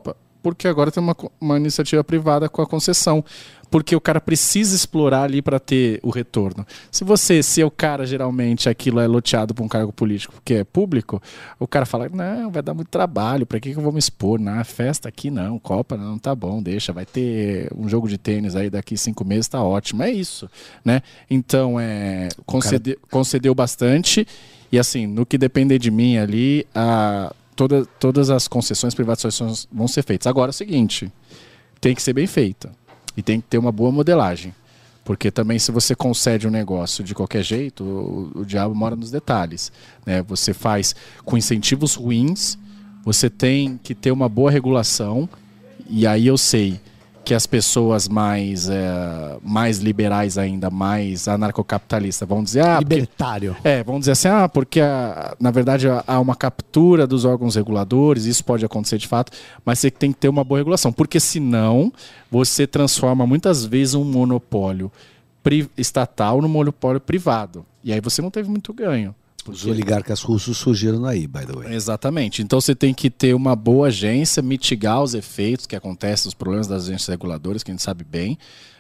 porque agora tem uma, uma iniciativa privada com a concessão. Porque o cara precisa explorar ali para ter o retorno. Se você, se é o cara, geralmente, aquilo é loteado para um cargo político que é público, o cara fala, não, vai dar muito trabalho, para que, que eu vou me expor? Na festa aqui não, Copa não, tá bom, deixa, vai ter um jogo de tênis aí daqui cinco meses, tá ótimo. É isso, né? Então, é, concede, cara... concedeu bastante e, assim, no que depender de mim ali, a, toda, todas as concessões, privatizações vão ser feitas. Agora é o seguinte, tem que ser bem feita. E tem que ter uma boa modelagem. Porque também se você concede um negócio de qualquer jeito, o, o diabo mora nos detalhes. Né? Você faz com incentivos ruins, você tem que ter uma boa regulação. E aí eu sei que as pessoas mais, é, mais liberais ainda, mais anarcocapitalistas, vão dizer... Ah, libertário. Porque, é, vão dizer assim, ah, porque a, na verdade há uma captura dos órgãos reguladores, isso pode acontecer de fato, mas você tem que ter uma boa regulação, porque senão você transforma muitas vezes um monopólio pri- estatal no monopólio privado. E aí você não teve muito ganho. Porque... Os oligarcas russos surgiram aí, by the way. Exatamente. Então você tem que ter uma boa agência, mitigar os efeitos que acontecem, os problemas das agências reguladoras, que a gente sabe bem,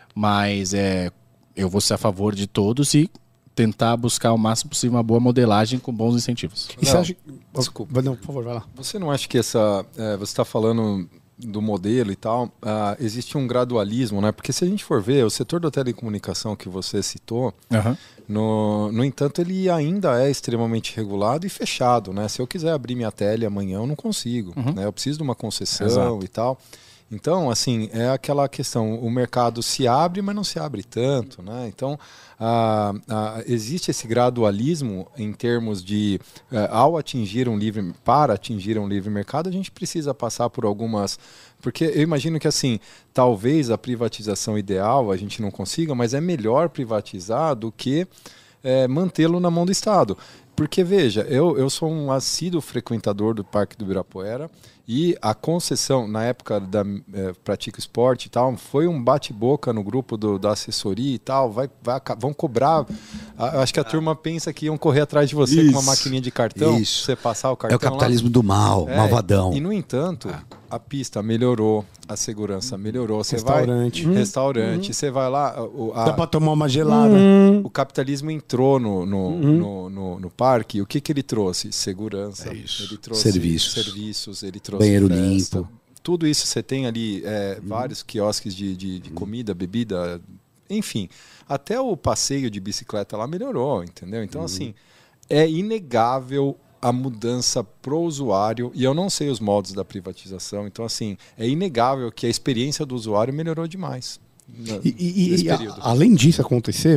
mas é, eu vou ser a favor de todos e tentar buscar o máximo possível uma boa modelagem com bons incentivos. E você acha... Desculpa. Não, por favor, vai lá. Você não acha que essa... É, você está falando do modelo e tal, uh, existe um gradualismo, né? Porque se a gente for ver, o setor da telecomunicação que você citou, uhum. no, no entanto, ele ainda é extremamente regulado e fechado, né? Se eu quiser abrir minha tele amanhã, eu não consigo, uhum. né? Eu preciso de uma concessão. Exato. E tal. Então, assim, é aquela questão, o mercado se abre, mas não se abre tanto, né? Então, ah, ah, existe esse gradualismo em termos de, eh, ao atingir um livre, para atingir um livre mercado, a gente precisa passar por algumas... Porque eu imagino que, assim, talvez a privatização ideal a gente não consiga, mas é melhor privatizar do que eh, mantê-lo na mão do Estado. Porque, veja, eu, eu sou um assíduo frequentador do Parque do Ibirapuera e a concessão, na época da é, Pratica Esporte e tal, foi um bate-boca no grupo do, da assessoria e tal, vai, vai, vão cobrar, a, acho que a turma pensa que iam correr atrás de você isso, com uma maquininha de cartão, isso. você passar o cartão. É o capitalismo lá. Do mal, é, malvadão. E, no entanto, é. a pista melhorou, a segurança melhorou. Você restaurante. Vai, hum, restaurante, você hum. vai lá... O, a, Dá pra tomar uma gelada. Hum. O capitalismo entrou no, no, hum. no, no, no parque. O que, que ele trouxe? Segurança. É isso. Ele trouxe serviços. serviços, ele trouxe banheiro festa. limpo. Tudo isso você tem ali, é, hum. vários quiosques de, de, de comida, bebida, enfim. Até o passeio de bicicleta lá melhorou, entendeu? Então, hum. assim, é inegável a mudança pro usuário, e eu não sei os modos da privatização, então, assim, é inegável que a experiência do usuário melhorou demais. E, e, e a, além disso acontecer,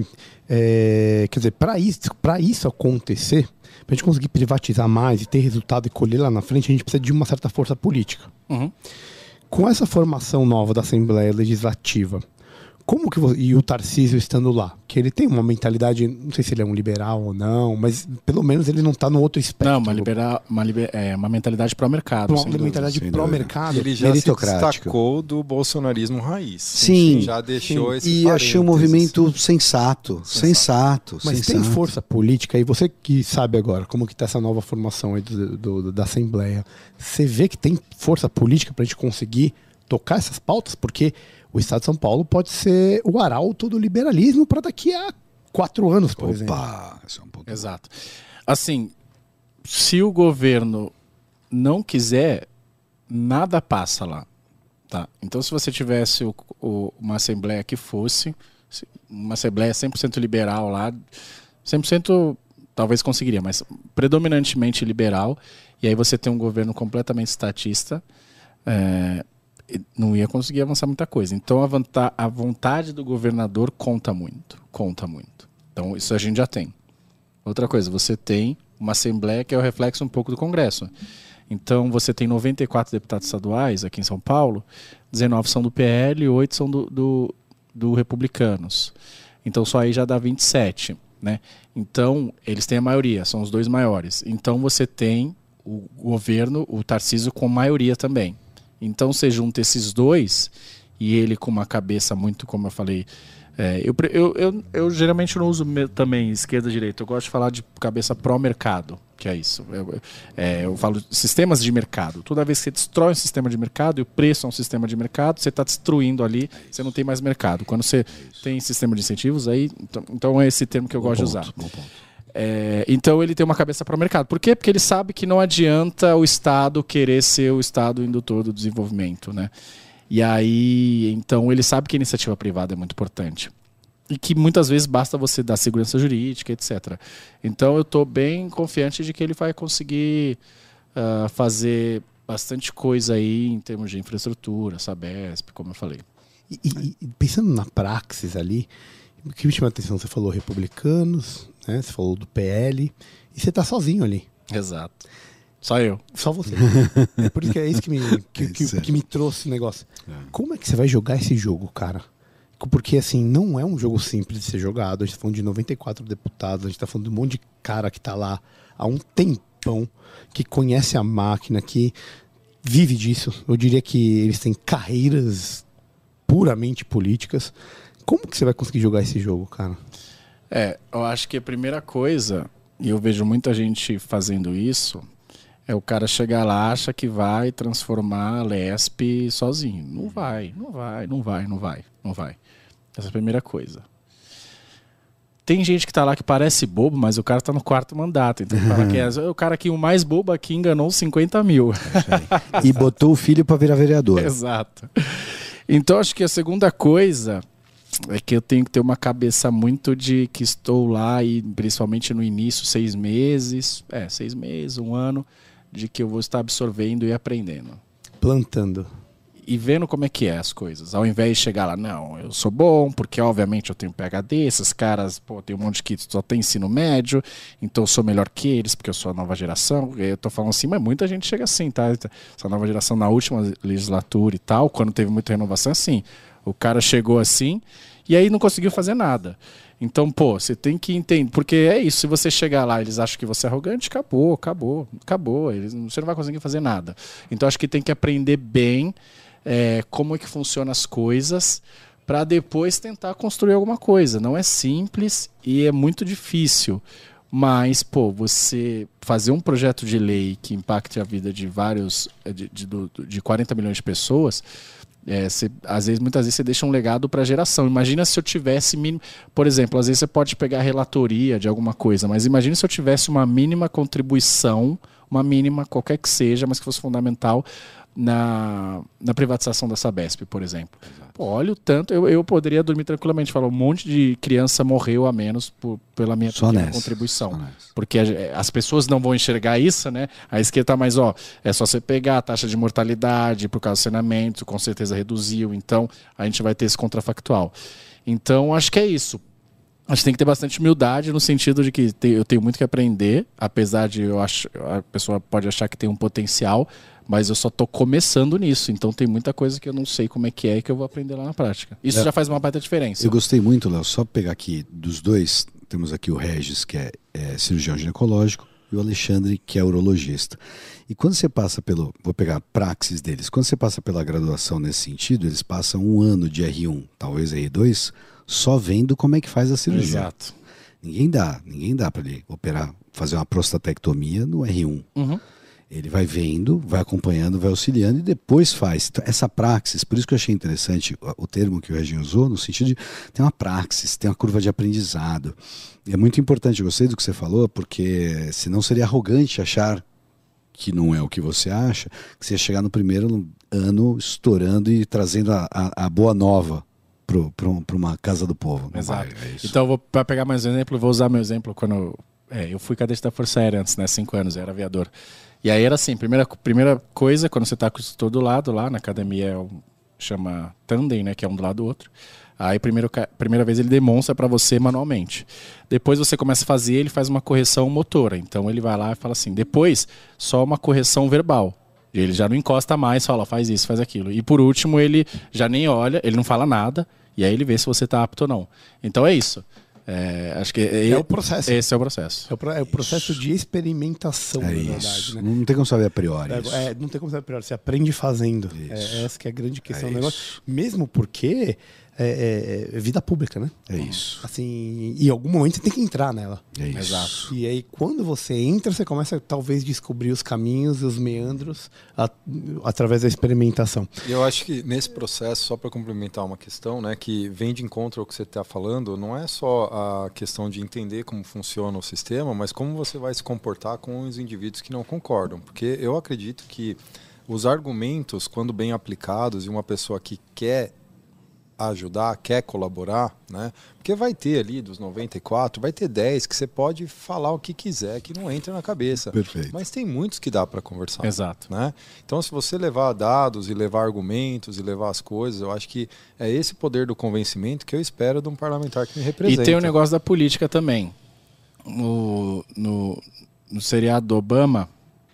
é, quer dizer, para isso, para isso acontecer, para a gente conseguir privatizar mais e ter resultado e colher lá na frente, a gente precisa de uma certa força política. Uhum. Com essa formação nova da Assembleia Legislativa, como que você, e o Tarcísio estando lá, que ele tem uma mentalidade, não sei se ele é um liberal ou não, mas pelo menos ele não está no outro espectro. Não, uma, liberal, uma, liber, é, uma mentalidade pró-mercado. Uma mentalidade pró-mercado. Ele já se destacou do bolsonarismo raiz. Sim. Enfim, já deixou sim. esse E achei um movimento sensato, sensato. Mas sensato. tem força política, e você que sabe agora como que está essa nova formação aí do, do, da Assembleia, você vê que tem força política para a gente conseguir tocar essas pautas, porque o Estado de São Paulo pode ser o arauto do liberalismo para daqui a quatro anos, por Opa, exemplo. esse é um ponto. Exato. Assim, se o governo não quiser, nada passa lá. Tá? Então, se você tivesse o, o, uma Assembleia que fosse, uma Assembleia cem por cento liberal lá, cem por cento talvez conseguiria, mas predominantemente liberal, e aí você tem um governo completamente estatista, é, não ia conseguir avançar muita coisa. Então a, vanta- a vontade do governador conta muito, conta muito. Então isso a gente já tem. Outra coisa, você tem uma Assembleia que é o reflexo um pouco do Congresso. Então você tem noventa e quatro deputados estaduais aqui em São Paulo, dezenove são do P L e oito são do, do, do Republicanos. Então só aí já dá vinte e sete. Né? Então eles têm a maioria, são os dois maiores. Então você tem o governo, o Tarcísio com maioria também. Então você junta esses dois e ele com uma cabeça muito, como eu falei, é, eu, eu, eu, eu geralmente não uso me, também esquerda e direita, eu gosto de falar de cabeça pró-mercado, que que é isso. Eu, é, eu falo de sistemas de mercado. Toda vez que você destrói um sistema de mercado e o preço é um sistema de mercado, você está destruindo ali, é você não tem mais mercado. Quando você é tem sistema de incentivos, aí então, então é esse termo que eu bom gosto ponto, de usar. Bom ponto. É, então ele tem uma cabeça para o mercado. Por quê? Porque ele sabe que não adianta o Estado querer ser o Estado indutor do desenvolvimento, né? E aí, então ele sabe que a iniciativa privada é muito importante. E que muitas vezes basta você dar segurança jurídica, etcétera. Então eu estou bem confiante de que ele vai conseguir uh, fazer bastante coisa aí em termos de infraestrutura, Sabesp, como eu falei. E, e, e pensando na praxis ali, o que me chama a atenção, você falou republicanos, né? Você falou do P L, e você está sozinho ali. Exato. Só eu. Só você. É por isso que é isso que me, que, que, que me trouxe o negócio. É. Como é que você vai jogar esse jogo, cara? Porque, assim, não é um jogo simples de ser jogado. A gente tá falando de noventa e quatro deputados, a gente tá falando de um monte de cara que tá lá há um tempão, que conhece a máquina, que vive disso. Eu diria que eles têm carreiras puramente políticas. Como que você vai conseguir jogar esse jogo, cara? É, eu acho que a primeira coisa, e eu vejo muita gente fazendo isso, é o cara chegar lá, acha que vai transformar a Lesp sozinho. Não vai, não vai, não vai, não vai, não vai. Essa é a primeira coisa. Tem gente que tá lá que parece bobo, mas o cara tá no quarto mandato. Então fala que é o cara que o mais bobo aqui enganou cinquenta mil. E botou o filho para virar vereador. Exato. Então acho que a segunda coisa é que eu tenho que ter uma cabeça muito de que estou lá e principalmente no início, seis meses, é, seis meses, um ano, de que eu vou estar absorvendo e aprendendo. Plantando. E vendo como é que é as coisas. Ao invés de chegar lá, não, eu sou bom, porque obviamente eu tenho P H D, esses caras, pô, tem um monte que só tem ensino médio, então eu sou melhor que eles, porque eu sou a nova geração. E eu tô falando assim, mas muita gente chega assim, tá? Essa nova geração na última legislatura e tal, quando teve muita renovação, assim, o cara chegou assim e aí não conseguiu fazer nada. Então, pô, você tem que entender, porque é isso, se você chegar lá e eles acham que você é arrogante, acabou, acabou, acabou, eles, você não vai conseguir fazer nada. Então, acho que tem que aprender bem é, como é que funcionam as coisas para depois tentar construir alguma coisa. Não é simples e é muito difícil, mas, pô, você fazer um projeto de lei que impacte a vida de vários, de, de, de quarenta milhões de pessoas... É, você, às vezes, muitas vezes você deixa um legado para a geração. Imagina se eu tivesse mínimo, por exemplo, às vezes você pode pegar a relatoria de alguma coisa, mas imagina se eu tivesse uma mínima contribuição, uma mínima qualquer que seja, mas que fosse fundamental na, na privatização da Sabesp, por exemplo. Pô, olha o tanto, eu, eu poderia dormir tranquilamente, falar, um monte de criança morreu a menos por, pela minha pequena contribuição. Porque a, as pessoas não vão enxergar isso, né? A esquerda tá mais, ó, é só você pegar a taxa de mortalidade por causa do saneamento, com certeza reduziu, então a gente vai ter esse contrafactual. Então, acho que é isso. Acho que tem que ter bastante humildade no sentido de que te, eu tenho muito que aprender, apesar de eu acho, a pessoa pode achar que tem um potencial, mas eu só estou começando nisso, então tem muita coisa que eu não sei como é que é e que eu vou aprender lá na prática. Isso é, já faz uma baita diferença. Eu gostei muito, Léo, só pegar aqui dos dois, temos aqui o Regis, que é, é cirurgião ginecológico, e o Alexandre, que é urologista. E quando você passa pelo, vou pegar a praxis deles, quando você passa pela graduação nesse sentido, eles passam um ano de R um, talvez R dois, só vendo como é que faz a cirurgia. Exato. Ninguém dá, ninguém dá para ele operar, fazer uma prostatectomia no R um. Uhum. Ele vai vendo, vai acompanhando, vai auxiliando e depois faz. Então, essa praxis, por isso que eu achei interessante o, o termo que o Reginho usou, no sentido de tem uma praxis, tem uma curva de aprendizado. E é muito importante, eu gostei do que você falou, porque senão seria arrogante achar que não é o que você acha, que você ia chegar no primeiro ano estourando e trazendo a, a, a boa nova para uma casa do povo. Exato. Vai, é então, para pegar mais um exemplo, vou usar meu exemplo quando é, eu fui cadete da Força Aérea antes, né? Cinco anos, eu era aviador. E aí era assim, primeira, primeira coisa, quando você está com o instrutor do lado lá, na academia é um, chama tandem, né? Que é um do lado do outro. Aí primeiro, primeira vez ele demonstra para você manualmente. Depois você começa a fazer, ele faz uma correção motora. Então ele vai lá e fala assim, depois só uma correção verbal. Ele já não encosta mais, fala, faz isso, faz aquilo. E por último, ele já nem olha, ele não fala nada, e aí ele vê se você está apto ou não. Então é isso. É, acho que é, é o processo. Esse é o processo. É o, pro, é o processo de experimentação, é na isso. verdade. Né? Não tem como saber a priori. É, é, não tem como saber a priori. Você aprende fazendo. É, essa que é a grande questão é do negócio. Mesmo porque é, é, é vida pública, né? É isso. Assim, e em algum momento você tem que entrar nela. É isso. Exato. E aí, quando você entra, você começa talvez descobrir os caminhos e os meandros a, através da experimentação. E eu acho que nesse processo, só para complementar uma questão, né, que vem de encontro ao que você está falando, não é só a questão de entender como funciona o sistema, mas como você vai se comportar com os indivíduos que não concordam. Porque eu acredito que os argumentos, quando bem aplicados, e uma pessoa que quer ajudar, quer colaborar, né? Porque vai ter ali dos noventa e quatro, vai ter dez que você pode falar o que quiser, que não entra na cabeça. Perfeito. Mas tem muitos que dá para conversar. Exato. Né? Então, se você levar dados e levar argumentos e levar as coisas, eu acho que é esse poder do convencimento que eu espero de um parlamentar que me representa. E tem o negócio da política também. No, no, no seriado do Obama,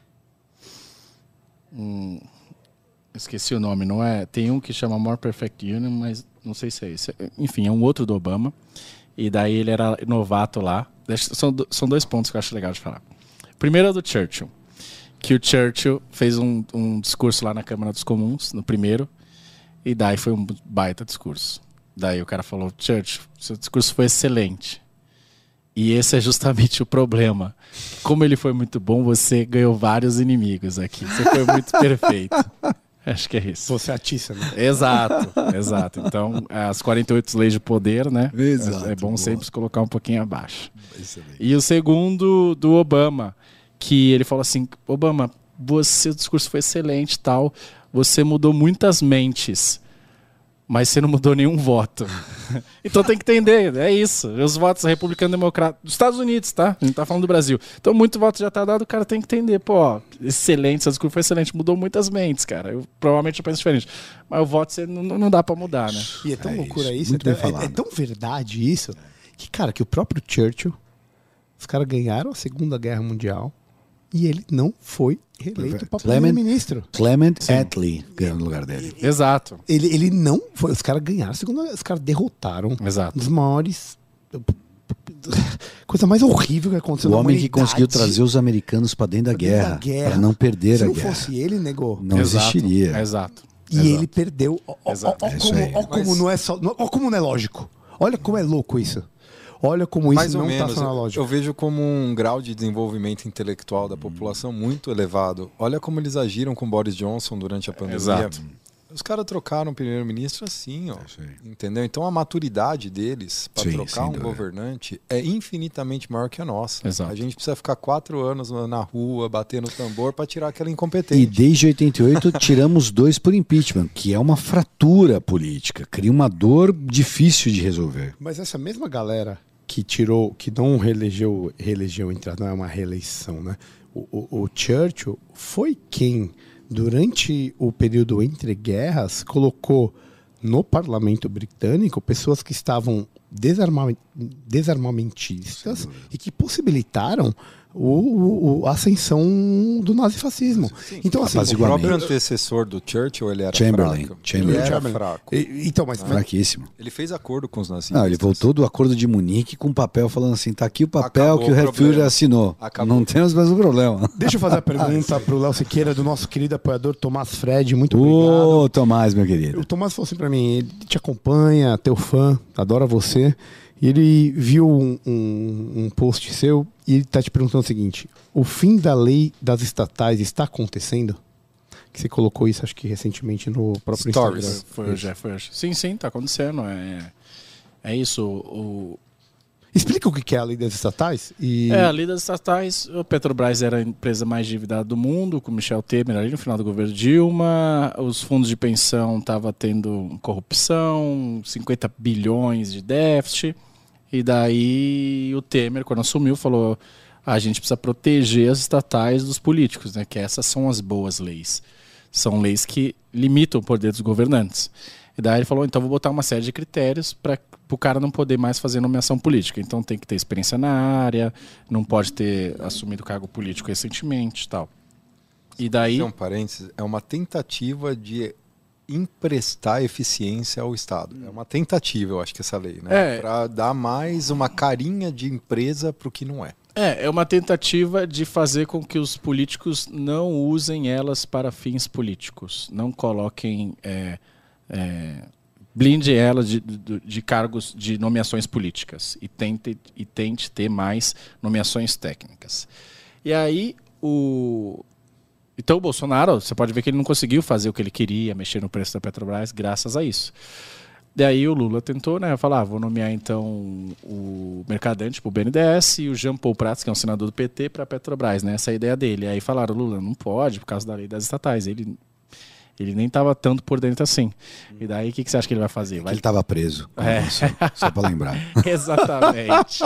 hum, esqueci o nome, não é? Tem um que chama More Perfect Union, mas não sei se é esse. Enfim, é um outro do Obama. E daí ele era novato lá. São, são dois pontos que eu acho legal de falar. Primeiro é do Churchill. Que o Churchill fez um, um discurso lá na Câmara dos Comuns, no primeiro. E daí foi um baita discurso. Daí o cara falou, Churchill, seu discurso foi excelente. E esse é justamente o problema. Como ele foi muito bom, você ganhou vários inimigos aqui. Você foi muito perfeito. Acho que é isso. Você atiça, né? Exato, exato. Então, as quarenta e oito leis de poder, né? Exato, é bom boa. sempre se colocar um pouquinho abaixo. Excelente. E o segundo, do Obama, que ele falou assim, Obama, você, o discurso foi excelente e tal, você mudou muitas mentes, mas você não mudou nenhum voto. Então tem que entender, é isso. Os votos republicano-democrata dos Estados Unidos, tá? A gente tá falando do Brasil. Então muito voto já tá dado, o cara tem que entender. Pô, ó, excelente, seu discurso foi excelente, mudou muitas mentes, cara. Eu provavelmente eu penso diferente. Mas o voto você não, não dá pra mudar, né? E é tão É loucura isso, isso, muito é, bem é- falado. é tão verdade isso, que, cara, que o próprio Churchill, os caras ganharam a Segunda Guerra Mundial e ele não foi reeleito para Clement- primeiro-ministro. Clement Attlee ganhou no lugar dele. Exato, Ele, ele não foi. Os caras ganharam a Segunda Guerra, os caras derrotaram exato. um dos maiores. Coisa mais horrível que aconteceu O na homem que humanidade. conseguiu trazer os americanos para dentro da Pra dentro da guerra, guerra. para não perder Se a não guerra. fosse ele, negou. Não Exato, existiria. Exato. E exato. ele perdeu. Ó, ó, Exato. ó, É isso como, aí. ó como Mas- não é só. Ó como não é lógico. Olha como é louco isso. Olha como isso Mais ou não está menos, só na eu, lógica. eu vejo como um grau de desenvolvimento intelectual da população muito elevado. Olha como eles agiram com Boris Johnson durante a pandemia. Exato. Os caras trocaram o primeiro-ministro assim, ó. isso aí. Entendeu? Então a maturidade deles para Sim, sem trocar um dúvida. governante é infinitamente maior que a nossa. Exato. A gente precisa ficar quatro anos na na rua, batendo tambor para tirar aquela E incompetente. desde oitenta e oito tiramos dois por impeachment, que é uma fratura política, cria uma dor difícil de resolver. Mas essa mesma galera que tirou, que não reelegeu, reelegeu entre as- não é uma reeleição, né? O, o, o Churchill foi quem, durante o período entre guerras, colocou no parlamento britânico pessoas que estavam desarma, desarmamentistas e que possibilitaram o, o- o- a ascensão do nazifascismo. Então, assim, O Apaziguamento. próprio antecessor do Churchill, ele era Chamberlain. fraco. Chamberlain. Ele era Chamberlain. fraco. e- então, mas, mas Fraquíssimo. Ele fez acordo com os nazistas. Não, ele voltou do acordo de Munique com um papel falando assim, tá aqui o papel Acabou que o o Herr problema. Führer assinou. Acabou. Não temos mais um problema. deixa eu fazer a pergunta para o Léo Siqueira, do nosso querido apoiador Tomás Fred. Muito Ô, obrigado. Tomás, meu querido. O Tomás falou assim pra mim, ele te acompanha, teu fã, adora você. E ele viu um, um, um post seu e ele tá te perguntando o seguinte: o fim da lei das estatais está acontecendo? Que você colocou isso, acho que recentemente no próprio Stories. Instagram. Foi hoje, é, foi hoje. Sim, sim, tá acontecendo. É, é isso. O, Explica o que é a lei das estatais. E... É, a lei das estatais, a Petrobras era a empresa mais endividada do mundo, com Michel Temer ali no final do governo Dilma, os fundos de pensão estavam tendo corrupção, cinquenta bilhões de déficit, e daí o Temer, quando assumiu, falou, a gente precisa proteger as estatais dos políticos, né? Que essas são as boas leis. São leis que limitam o poder dos governantes. E daí ele falou, então vou botar uma série de critérios para o cara não poder mais fazer nomeação política. Então tem que ter experiência na área, não pode ter assumido cargo político recentemente e tal. E daí... Fazer um parênteses, é uma tentativa de emprestar eficiência ao Estado. É uma tentativa, eu acho que essa lei, né? É. Para dar mais uma carinha de empresa para o que não é. É, é uma tentativa de fazer com que os políticos não usem elas para fins políticos. Não coloquem... É, é, blinde ela de, de, de cargos de nomeações políticas e tente, e tente ter mais nomeações técnicas. E aí, o... Então o Bolsonaro, você pode ver que ele não conseguiu fazer o que ele queria, mexer no preço da Petrobras, graças a isso. Daí o Lula tentou, né, falar, ah, vou nomear então o Mercadante para o B N D E S e o Jean Paul Prats, que é um senador do P T, para a Petrobras, né, essa é a ideia dele. Aí falaram, Lula, não pode, por causa da lei das estatais. Ele, ele nem estava tanto por dentro assim. E daí, o que, que você acha que ele vai fazer? Vai... Ele estava preso. É. Só, só para lembrar. Exatamente.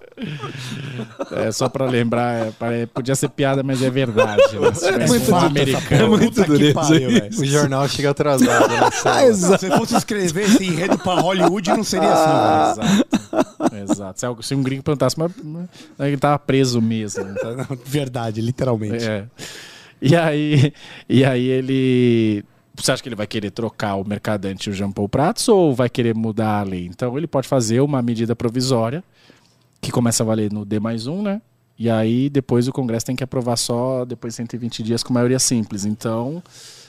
É, só para lembrar, é, podia ser piada, mas é verdade. Né? Se É muito um americano. É muito dureza. O jornal chega atrasado. Né? Se você fosse escrever esse enredo para Hollywood, não seria assim. Né? Exato. Exato. Se, algo, se um gringo perguntasse, mas, mas ele estava preso mesmo. Verdade, literalmente. É. E aí, e aí ele... Você acha que ele vai querer trocar o Mercadante e o Jean Paul Prats ou vai querer mudar a lei? Então ele pode fazer uma medida provisória que começa a valer no D mais um, né? E aí depois o Congresso tem que aprovar só depois de cento e vinte dias com maioria simples. Então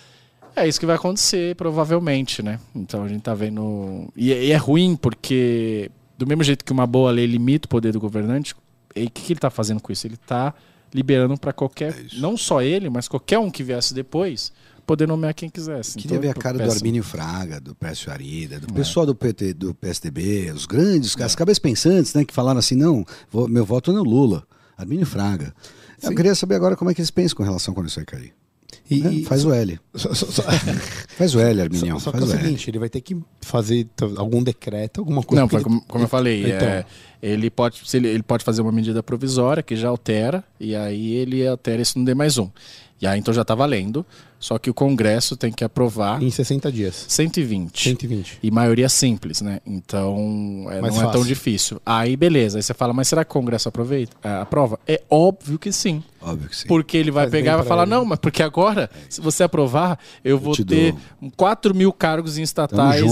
é isso que vai acontecer provavelmente, né? Então a gente tá vendo... E, e é ruim porque do mesmo jeito que uma boa lei limita o poder do governante, o que, que ele tá fazendo com isso? Ele tá liberando para qualquer... É não só ele, mas qualquer um que viesse depois... poder nomear quem quisesse. Queria então, ver a cara péssimo. do Armínio Fraga, do Précio Arida, do é. pessoal do, P T, do P S D B, os grandes, é. as cabeças pensantes, né, que falaram assim, não, vou, meu voto é no Lula. Armínio Fraga. Sim. Eu queria saber agora como é que eles pensam com relação quando isso vai cair. E, é, faz o L. Só, só, só... faz o L, Arminião. Só, só faz que é o o seguinte, L. ele vai ter que fazer algum decreto, alguma coisa. Não, foi ele... como, como eu falei, então... é, ele, pode, se ele, ele pode fazer uma medida provisória que já altera, e aí ele altera isso no D mais um. E aí então já está valendo, só que o Congresso tem que aprovar... Em sessenta dias. cento e vinte. cento e vinte. E maioria simples, né? Então é, não fácil. é tão difícil. Aí beleza, aí você fala, mas será que o Congresso aproveita, é, aprova? É óbvio que sim. Óbvio que sim. Porque ele vai Faz pegar e vai falar, ele. não, mas porque agora, se você aprovar, eu, eu vou ter dou. quatro mil cargos em estatais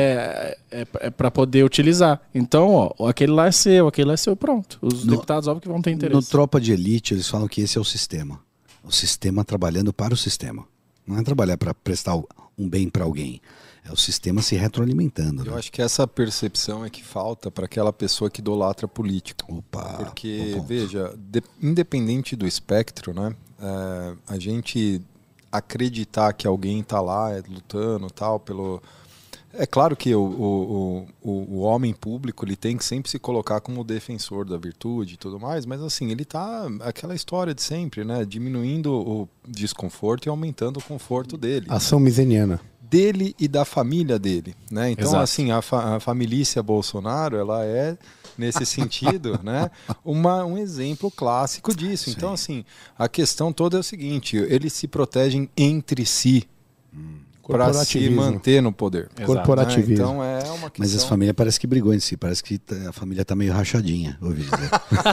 é, é, é para poder utilizar. Então, ó, aquele lá é seu, aquele lá é seu, pronto. Os no, deputados, óbvio que vão ter interesse. No Tropa de Elite, eles falam que esse é o sistema. O sistema trabalhando para o sistema. Não é trabalhar para prestar um bem para alguém. É o sistema se retroalimentando. Eu né? acho que essa percepção é que falta para aquela pessoa que idolatra político. Opa, Porque, veja, de, independente do espectro, né, é, a gente acreditar que alguém está lá é, lutando tal, pelo... É claro que o, o, o, o homem público ele tem que sempre se colocar como defensor da virtude e tudo mais, mas assim, ele está aquela história de sempre, né? Diminuindo o desconforto e aumentando o conforto dele. Ação miseniana. Dele e da família dele, né? Então, Exato. assim, a, fa a família Bolsonaro, ela é, nesse sentido, né, uma, um exemplo clássico disso. Sim. Então, assim, a questão toda é o seguinte, eles se protegem entre si. Hum. Para se manter no poder. Exato. Corporativismo. Né? Então é uma questão... Mas essa família parece que brigou em si. Parece que a família tá meio rachadinha. Ouvi dizer.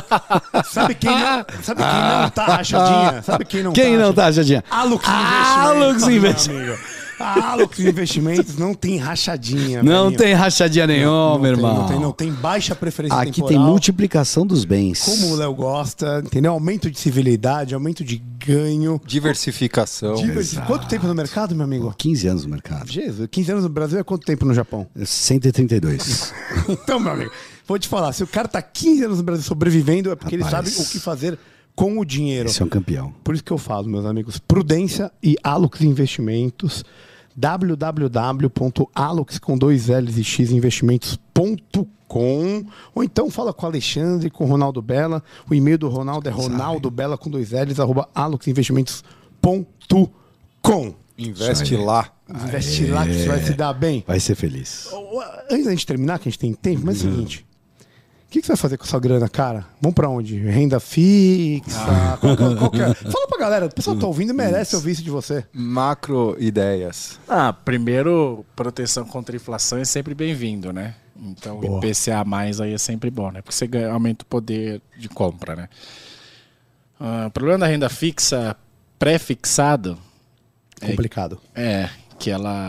Sabe quem não, sabe quem não tá rachadinha? Sabe quem não quem tá não tá rachadinha? Alux Alux Investimentos. A Alux Investimentos não tem rachadinha. Não velhinho. tem rachadinha nenhuma, meu irmão. Não tem, não tem baixa preferência Aqui temporal. tem multiplicação dos bens. Como o Léo gosta, entendeu? Aumento de civilidade, aumento de ganho. Diversificação. Diversificação. Quanto tempo no mercado, meu amigo? quinze anos no mercado. Jesus, quinze anos no Brasil é quanto tempo no Japão? cento e trinta e dois. Então, meu amigo, vou te falar, se o cara tá quinze anos no Brasil sobrevivendo, é porque Rapaz, ele sabe o que fazer com o dinheiro. Esse é um campeão. Por isso que eu falo, meus amigos, prudência e Alux Investimentos. w w w ponto alux com dois L's e x investimentos ponto com ou então fala com o Alexandre, com o Ronaldo Bela. O e-mail do Ronaldo é ronaldo bela com dois L's arroba alux investimentos ponto com. Investe lá. Investe lá que você vai se dar bem. Vai ser feliz. Antes da gente terminar, que a gente tem tempo, mas é o seguinte. O que, que você vai fazer com essa grana, cara? Vamos pra onde? Renda fixa? Ah. Qual, qual, qual que é? Fala pra galera, o pessoal tá ouvindo merece ouvir isso de você. Macro ideias. Ah, primeiro, proteção contra a inflação é sempre bem-vindo, né? Então, o I P C A mais aí é sempre bom, né? Porque você ganha, aumenta o poder de compra, né? Ah, o problema da renda fixa pré-fixado... Complicado. É, é, que ela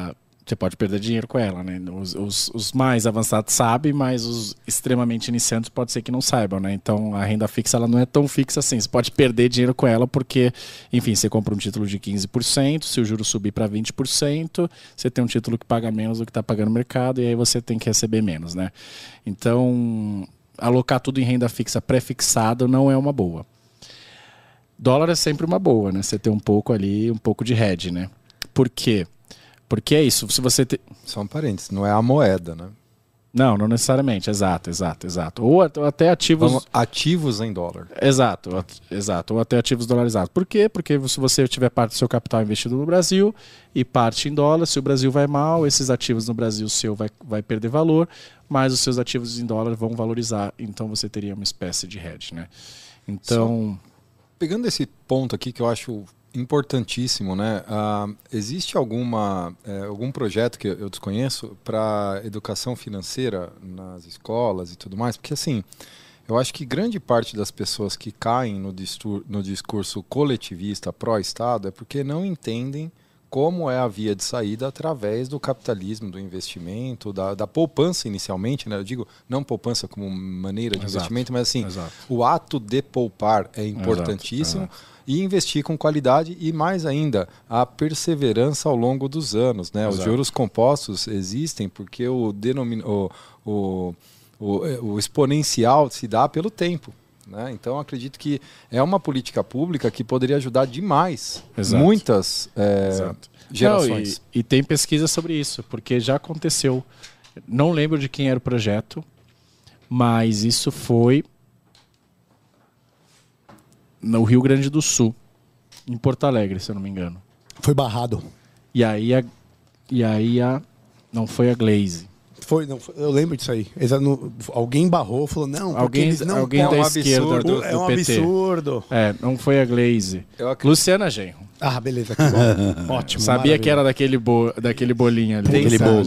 você pode perder dinheiro com ela, né? Os, os, os mais avançados sabem, mas os extremamente iniciantes pode ser que não saibam, né? Então a renda fixa ela não é tão fixa assim. Você pode perder dinheiro com ela porque, enfim, você compra um título de quinze por cento, se o juro subir para vinte por cento, você tem um título que paga menos do que está pagando no mercado e aí você tem que receber menos, né? Então, alocar tudo em renda fixa pré-fixado não é uma boa. Dólar é sempre uma boa, né? Você tem um pouco ali, um pouco de hedge, né? Por quê? Porque é isso, se você... Te... Só um parênteses, não é a moeda, né? Não, não necessariamente, exato, exato, exato. Ou até ativos... Vamos, ativos em dólar. Exato, at... exato, ou até ativos dolarizados. Por quê? Porque se você tiver parte do seu capital investido no Brasil e parte em dólar, se o Brasil vai mal, esses ativos no Brasil seu vai, vai perder valor, mas os seus ativos em dólar vão valorizar, então você teria uma espécie de hedge, né? Então... Só pegando esse ponto aqui que eu acho... importantíssimo, né? Uh, existe alguma, é, algum projeto que eu desconheço para educação financeira nas escolas e tudo mais? Porque assim, eu acho que grande parte das pessoas que caem no, distur- no discurso coletivista pró-Estado é porque não entendem como é a via de saída através do capitalismo, do investimento, da, da poupança inicialmente, né? Eu digo não poupança como maneira de Exato. investimento, mas assim, Exato. o ato de poupar é importantíssimo. Exato. Exato. E investir com qualidade e, mais ainda, a perseverança ao longo dos anos, né? Os juros compostos existem porque o, denomin... o, o, o, o exponencial se dá pelo tempo. Né? Então, acredito que é uma política pública que poderia ajudar demais Exato. muitas é, Exato. gerações. Não, e, e tem pesquisa sobre isso, porque já aconteceu. Não lembro de quem era o projeto, mas isso foi... no Rio Grande do Sul, em Porto Alegre, se eu não me engano. Foi barrado. E aí a, e aí a não foi a Glaze. Foi, não, eu lembro disso aí. Eles, no, alguém barrou, falou não, alguém, eles não alguém podem. da esquerda do, do é um P T. absurdo. É, não foi a Glaze. Luciana Genro. Ah, beleza, que bom. Ótimo. Sabia maravilha. que era daquele, bo, daquele bolinho ali. Aquele bolo.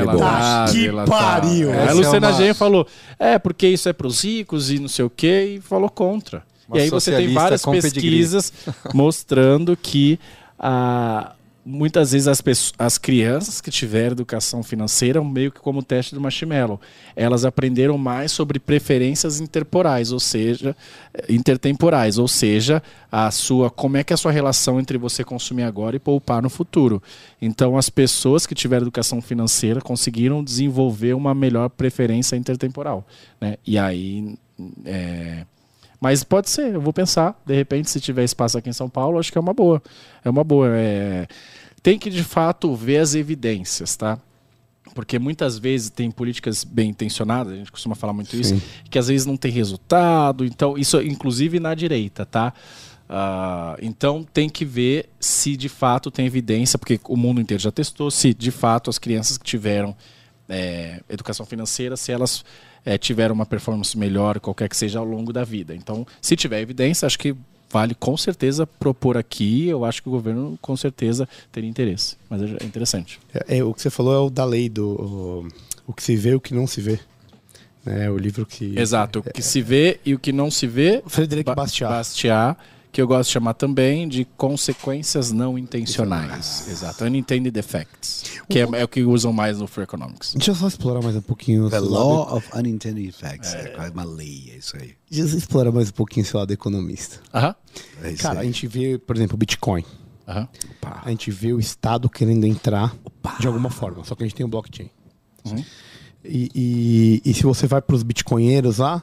Que pariu. É, a Luciana é uma... Genro falou, é, porque isso é para os ricos e não sei o quê, e falou contra. Uma e aí você tem várias pesquisas mostrando que ah, muitas vezes as, pessoas, as crianças que tiveram educação financeira, meio que como o teste do marshmallow, elas aprenderam mais sobre preferências intertemporais, ou seja, intertemporais, ou seja, a sua, como é que é a sua relação entre você consumir agora e poupar no futuro. Então, as pessoas que tiveram educação financeira conseguiram desenvolver uma melhor preferência intertemporal, né? E aí... É... Mas pode ser, eu vou pensar, de repente, se tiver espaço aqui em São Paulo, acho que é uma boa. É uma boa. É... Tem que, de fato, ver as evidências, tá? Porque muitas vezes tem políticas bem intencionadas, a gente costuma falar muito Sim. isso, que às vezes não tem resultado. Então, isso inclusive na direita, tá? Uh, então tem que ver se de fato tem evidência, porque o mundo inteiro já testou, se de fato as crianças que tiveram é, educação financeira, se elas... É, tiveram uma performance melhor, qualquer que seja, ao longo da vida. Então, se tiver evidência, acho que vale com certeza propor aqui. Eu acho que o governo com certeza teria interesse. Mas é interessante. É, é, o que você falou é o da lei do o, o que se vê e o que não se vê. É o livro que... Exato, o que é, se vê e o que não se vê. Frederic Bastiat. Bastiat, que eu gosto de chamar também de consequências não intencionais. Exato, unintended effects, que é, é o que usam mais no Free Economics. Deixa eu só explorar mais um pouquinho. The Law lado... of Unintended Effects, é, é uma lei, é isso aí. Deixa eu explorar mais um pouquinho esse lado economista. Uh-huh. É Cara, aí. a gente vê, por exemplo, o Bitcoin. Uh-huh. A gente vê o Estado querendo entrar Opa. de alguma forma, só que a gente tem o blockchain. Uhum. E, e, e se você vai para os bitcoinheiros lá,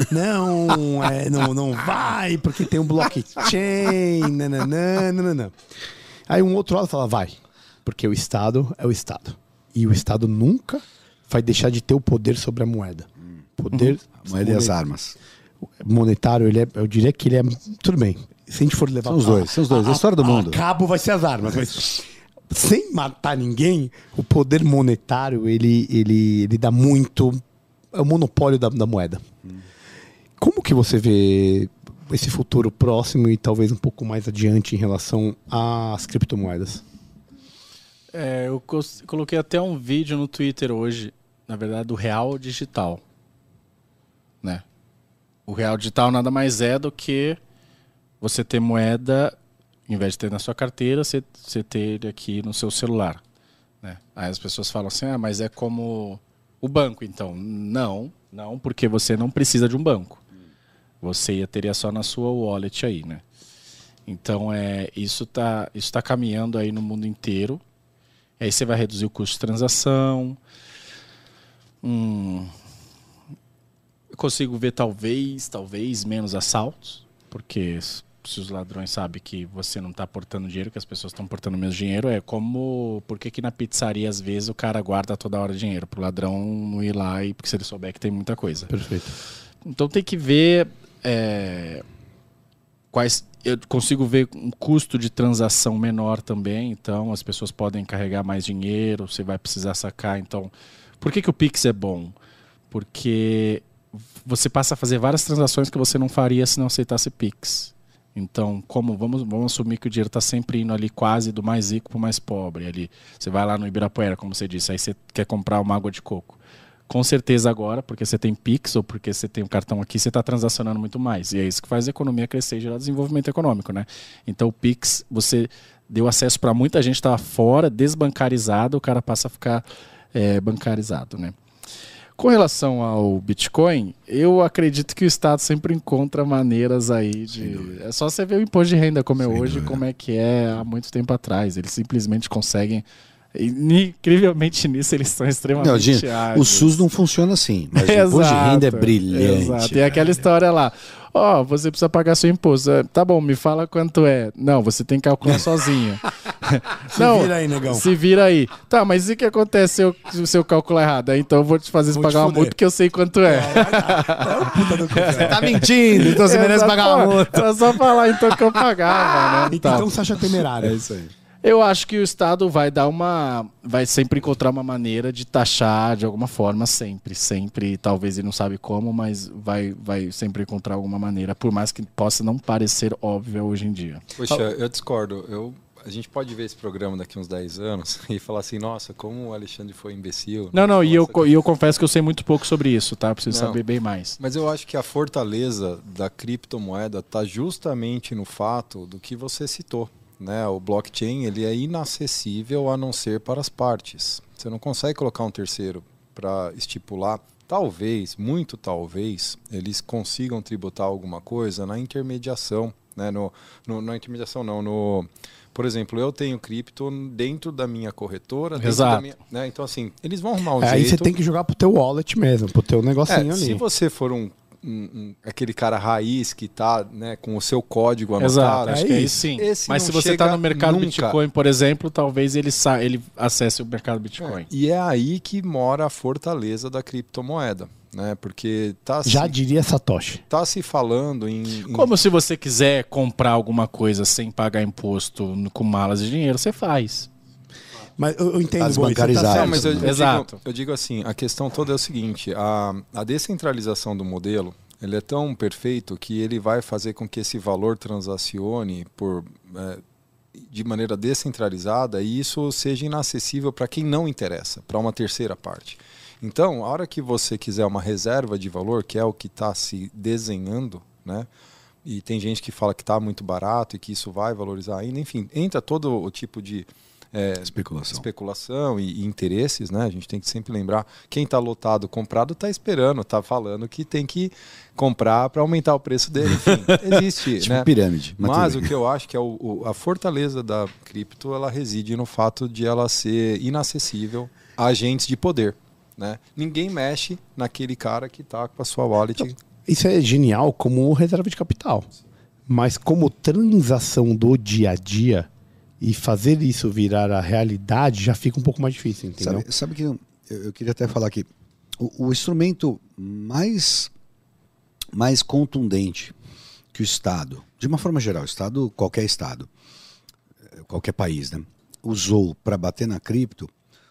não, é, não, não vai, porque tem um blockchain, nananã, nananã. Aí um outro lado fala, vai, porque o Estado é o Estado. E o Estado nunca vai deixar de ter o poder sobre a moeda. Poder uhum. A moeda e as armas. Monetário, ele é, eu diria que ele é... Tudo bem, se a gente for levar... São os dois, são os dois, a, a história do mundo. A cabo vai ser as armas, mas... Sem matar ninguém, o poder monetário, ele, ele, ele dá muito... É o monopólio da, da moeda. Hum. Como que você vê esse futuro próximo e talvez um pouco mais adiante em relação às criptomoedas? É, eu coloquei até um vídeo no Twitter hoje, na verdade, do real digital. Né? O real digital nada mais é do que você ter moeda... Em vez de ter na sua carteira, você, você ter aqui no seu celular. Né? Aí as pessoas falam assim, ah, mas é como o banco, então. Não, não, porque você não precisa de um banco. Você ia teria só na sua wallet aí, né? Então, é, isso está isso tá caminhando aí no mundo inteiro. Aí você vai reduzir o custo de transação. Hum, eu consigo ver talvez, talvez menos assaltos, porque se os ladrões sabem que você não está portando dinheiro, que as pessoas estão portando menos dinheiro, é como... Por que que na pizzaria, às vezes, o cara guarda toda hora dinheiro? Para o ladrão não ir lá, e porque se ele souber que tem muita coisa. Perfeito. Então tem que ver... É, quais... Eu consigo ver um custo de transação menor também, então as pessoas podem carregar mais dinheiro, você vai precisar sacar. Então, por que que o Pix é bom? Porque você passa a fazer várias transações que você não faria se não aceitasse Pix. Então, como vamos, vamos assumir que o dinheiro está sempre indo ali quase do mais rico para o mais pobre. Ali, você vai lá no Ibirapuera, como você disse, aí você quer comprar uma água de coco. Com certeza agora, porque você tem Pix ou porque você tem um cartão aqui, você está transacionando muito mais. E é isso que faz a economia crescer e gerar desenvolvimento econômico, né? Então o Pix, você deu acesso para muita gente que estava fora, desbancarizado, o cara passa a ficar é, bancarizado, né? Com relação ao Bitcoin, eu acredito que o Estado sempre encontra maneiras aí de... É só você ver o imposto de renda como é Sem hoje, dúvida. como é que é há muito tempo atrás. Eles simplesmente conseguem... E, incrivelmente nisso eles são extremamente Não, gente, ágeis. o SUS não funciona assim, mas o imposto de renda é brilhante. Exato. E aquela história lá, ó, oh, você precisa pagar seu imposto. Tá bom, me fala quanto é. Não, você tem que calcular sozinho. Se não, vira aí, negão. Se vira aí. Tá, mas e o que acontece se eu, se eu calcular errado? Aí, então eu vou te fazer Vou pagar te uma fuder. multa porque eu sei quanto é. É o puta do Você tá mentindo, então você merece Exato, pagar uma pô, multa. É só falar então que eu pagava, né? Tá. Então você acha temerário. É isso aí. Eu acho que o Estado vai dar uma... vai sempre encontrar uma maneira de taxar de alguma forma, sempre, sempre. Talvez ele não sabe como, mas vai, vai sempre encontrar alguma maneira, por mais que possa não parecer óbvio hoje em dia. Poxa, eu discordo. Eu, a gente pode ver esse programa daqui uns dez anos e falar assim, nossa, como o Alexandre foi imbecil. Não, não, e eu, Nossa, e eu confesso que eu sei muito pouco sobre isso, tá? Preciso Não. saber bem mais. Mas eu acho que a fortaleza da criptomoeda está justamente no fato do que você citou. Né? O blockchain ele é inacessível a não ser para as partes. Você não consegue colocar um terceiro para estipular. Talvez, muito talvez, eles consigam tributar alguma coisa na intermediação. Né? No, no, na intermediação não, no... Por exemplo, eu tenho cripto dentro da minha corretora. Dentro Exato. Da minha, né? Então, assim, eles vão arrumar um É, jeito. aí você tem que jogar pro teu wallet mesmo, pro teu negocinho É, ali. se você for um, um, um- aquele cara raiz que tá, né, com o seu código anotado, Exato, acho é que é isso. isso sim. Esse Mas não se você está chega no mercado nunca. Bitcoin, por exemplo, talvez ele, sa ele acesse o mercado Bitcoin. É, e é aí que mora a fortaleza da criptomoeda, né? Porque tá se, Já diria Satoshi. tá se falando em, em- Como se você quiser comprar alguma coisa sem pagar imposto no- com malas de dinheiro, você faz. Mas eu, eu entendo, Tá Boi, você desbancarizado. certo. Não, mas eu, eu Exato. Digo, eu digo assim, a questão toda é o seguinte, a, a descentralização do modelo, ele é tão perfeito que ele vai fazer com que esse valor transacione por, é, de maneira descentralizada e isso seja inacessível para quem não interessa, para uma terceira parte. Então, a hora que você quiser uma reserva de valor, que é o que está se desenhando, né? E tem gente que fala que está muito barato e que isso vai valorizar ainda, enfim, entra todo o tipo de é, Especulação. especulação e, e interesses, né? A gente tem que sempre lembrar, quem está lotado comprado está esperando, está falando que tem que comprar para aumentar o preço dele, enfim, existe, Tipo né? pirâmide. Mas tudo o bem. que eu acho que é o, o- a fortaleza da cripto, ela reside no fato de ela ser inacessível a agentes de poder, né? Ninguém mexe naquele cara que está com a sua wallet. Isso é genial como reserva de capital. Mas como transação do dia a dia e fazer isso virar a realidade já fica um pouco mais difícil, entendeu? Sabe, sabe que eu, eu queria até falar aqui. O, o instrumento mais, mais contundente que o Estado, de uma forma geral, Estado, qualquer Estado, eh, qualquer país, né, usou para bater na cripto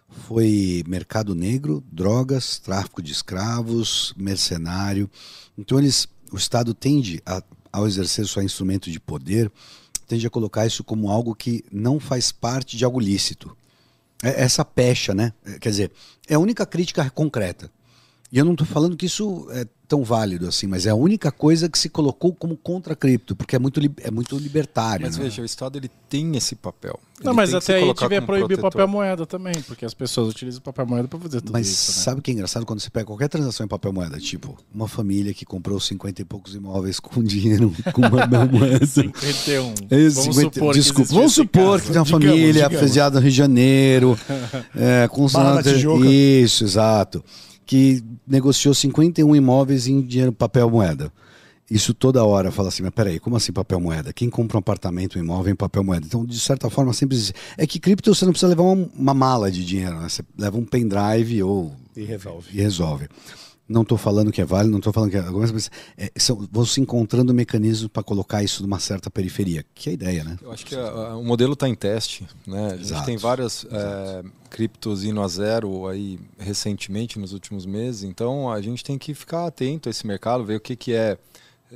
foi mercado negro, drogas, tráfico de escravos, mercenário. Então eles, o Estado tende, a, ao exercer seu instrumento de poder, tende a colocar isso como algo que não faz parte de algo lícito. É essa pecha, né? É, quer dizer, é a única crítica concreta. E eu não estou falando que isso é tão válido assim, mas é a única coisa que se colocou como contra a cripto, porque é muito, li- é muito libertário. Mas né? veja, o Estado ele tem esse papel. Não, Ele mas tem que se até aí colocar devia como proibir o protetor. papel moeda também, porque as pessoas utilizam o papel moeda para fazer tudo Mas isso. Né? sabe o que é engraçado? Quando você pega qualquer transação em papel moeda, tipo, uma família que comprou cinquenta e poucos imóveis com dinheiro, com uma moeda. cinquenta e um. É, Vamos cinquenta supor que Desculpa, existe vamos esse supor caso. que tem uma Digamos, família digamos. fezada no Rio de Janeiro, é, com Barra da Tijuca. Isso, exato. Que negociou cinquenta e um imóveis em dinheiro papel moeda. Isso toda hora fala assim, mas peraí, como assim papel moeda? Quem compra um apartamento, um imóvel em papel moeda? Então, de certa forma, sempre existe. É que cripto você não precisa levar uma, uma mala de dinheiro, né? Você leva um pendrive ou... E resolve. E resolve. Não estou falando que é válido, não estou falando que é... Mas é, são, vão se encontrando mecanismos para colocar isso numa certa periferia, que é a ideia, né? Eu acho que a, a, o modelo está em teste, né? A gente Exato, tem várias é, criptos indo a zero aí recentemente, nos últimos meses, então a gente tem que ficar atento a esse mercado, ver o que, que é,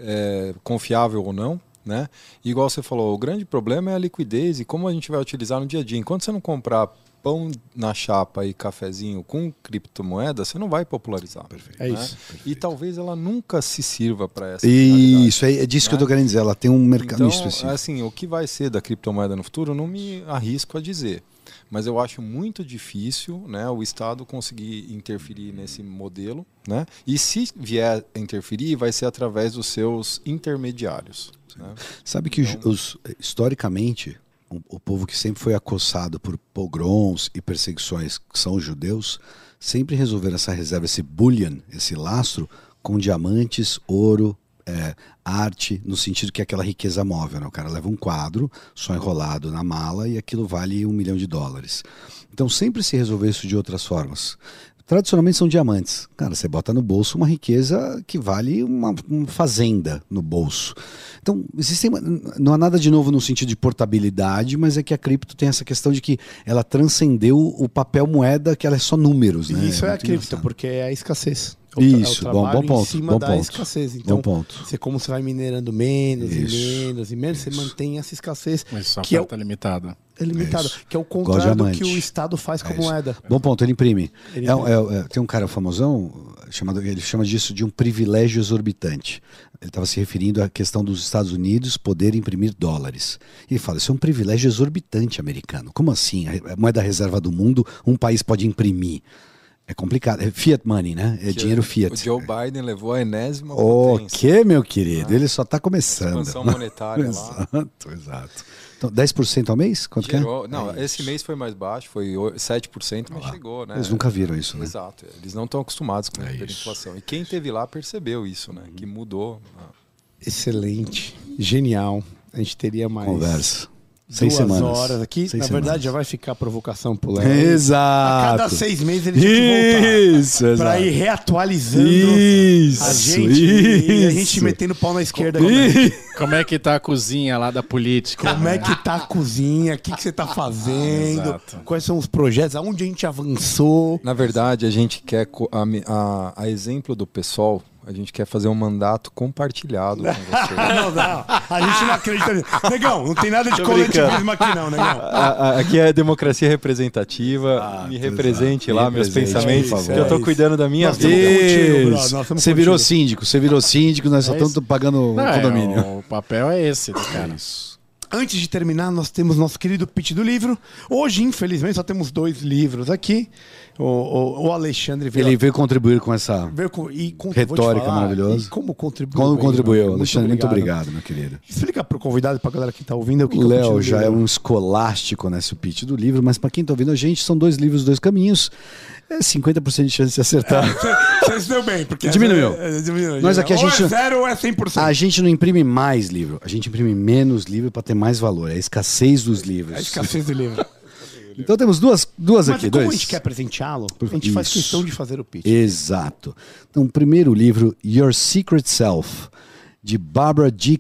é confiável ou não, né? E igual você falou, o grande problema é a liquidez e como a gente vai utilizar no dia a dia. Enquanto você não comprar pão na chapa e cafezinho com criptomoeda, você não vai popularizar. Perfeito. É né? isso. E talvez ela nunca se sirva para essa finalidade. Isso, é, é disso que eu né? estou querendo dizer. Ela tem um mercado Então, específico. assim, o que vai ser da criptomoeda no futuro, eu não me arrisco a dizer. Mas eu acho muito difícil, né, o Estado conseguir interferir nesse modelo, né? E se vier a interferir, vai ser através dos seus intermediários. Né? Sabe que Então- os, os- historicamente, o, o povo que sempre foi acossado por pogroms e perseguições, que são os judeus, sempre resolveram essa reserva, esse bullion, esse lastro, com diamantes, ouro, é, arte, no sentido que é aquela riqueza móvel. Né? O cara leva um quadro só enrolado na mala e aquilo vale um milhão de dólares. Então sempre se resolveu isso de outras formas. Tradicionalmente são diamantes. Cara, você bota no bolso uma riqueza que vale uma, uma fazenda no bolso. Então, existem, não há nada de novo no sentido de portabilidade, mas é que a cripto tem essa questão de que ela transcendeu o papel moeda, que ela é só números. Né? E isso é, a muito cripto, engraçado. porque é a escassez. É o tra- Isso, é o bom, trabalho bom ponto, em cima bom da ponto. escassez. Então, Bom ponto. você, como você vai minerando menos Isso. e menos e menos, você mantém essa escassez Isso, a que é, o- oferta limitada. é limitada, Isso. que é o contrário do diamante. que o Estado faz com É a isso. moeda. Bom ponto, ele imprime. Ele É- imprime. é- é- tem um cara famosão, chamado, ele chama disso de um privilégio exorbitante. Ele estava se referindo à questão dos Estados Unidos poder imprimir dólares. E ele fala, isso é um privilégio exorbitante americano. Como assim? A moeda reserva do mundo, um país pode imprimir. É complicado. É fiat money, né? É Que dinheiro o fiat. Joe Biden levou a enésima O potência. que, meu querido? Ele só está começando. Expansão monetária lá. Exato, exato. Então, dez por cento ao mês? Quanto Gerou- que é? não, É esse isso. mês foi mais baixo, foi o- sete por cento, mas chegou, né? Eles nunca viram isso, né? Exato. Eles não estão acostumados com a É hiperinflação. E quem teve lá percebeu isso, né? Que mudou. Ah, Excelente, genial. A gente teria mais Conversa. duas Seis semanas. horas aqui. Seis Na semanas. verdade, já vai ficar provocação pro Léo. Exato. A cada seis meses ele tinha que voltar. Isso, Pra exato. ir reatualizando Isso, a gente e a isso. gente metendo pau na esquerda. Como é que tá a cozinha lá da política? Como é que tá a cozinha? O que, que você tá fazendo? Exato. Quais são os projetos? Aonde a gente avançou? Na verdade, a gente quer, co- a, mi- a, a exemplo do pessoal, a gente quer fazer um mandato compartilhado com você. Não, não. A gente não acredita nisso. Negão, não tem nada de coletivismo aqui não, negão. A- a- aqui é democracia representativa. Ah, Me exato. represente Me lá meus represente, pensamentos, por favor. que eu tô É isso. cuidando da minha Nós vida. estamos contigo, bro. Isso. Nós estamos Você virou contigo. síndico, você virou síndico, nós só É estamos isso. pagando Não, o é, condomínio. o papel é esse do cara. Antes de terminar, nós temos nosso querido pitch do livro. Hoje, infelizmente, só temos dois livros aqui. O, o, o Alexandre veio, Ele veio contribuir com essa. veio com, e con- Retórica vou te falar, maravilhosa. e como contribuiu. Como bem, contribuiu, mano. Alexandre, muito obrigado, meu querido. Explica pro convidado e pra galera que tá ouvindo o que O que é o pitch Léo do já é livro. um escolástico nesse pitch do livro, mas para quem está ouvindo a gente, são dois livros, dois caminhos. É cinquenta por cento de chance de acertar. Você se deu bem, porque Diminuiu. É, é, diminuiu. Nós aqui a ou gente- é zero ou é cem por cento. A gente não imprime mais livro, a gente imprime menos livro para ter mais valor. É a escassez dos livros. É a escassez do livro. Então temos duas, duas Mas aqui. como dois. a gente quer presenteá-lo, a gente faz Isso. questão de fazer o pitch. Exato. Então, o primeiro livro, Your Secret Self, de Barbara G.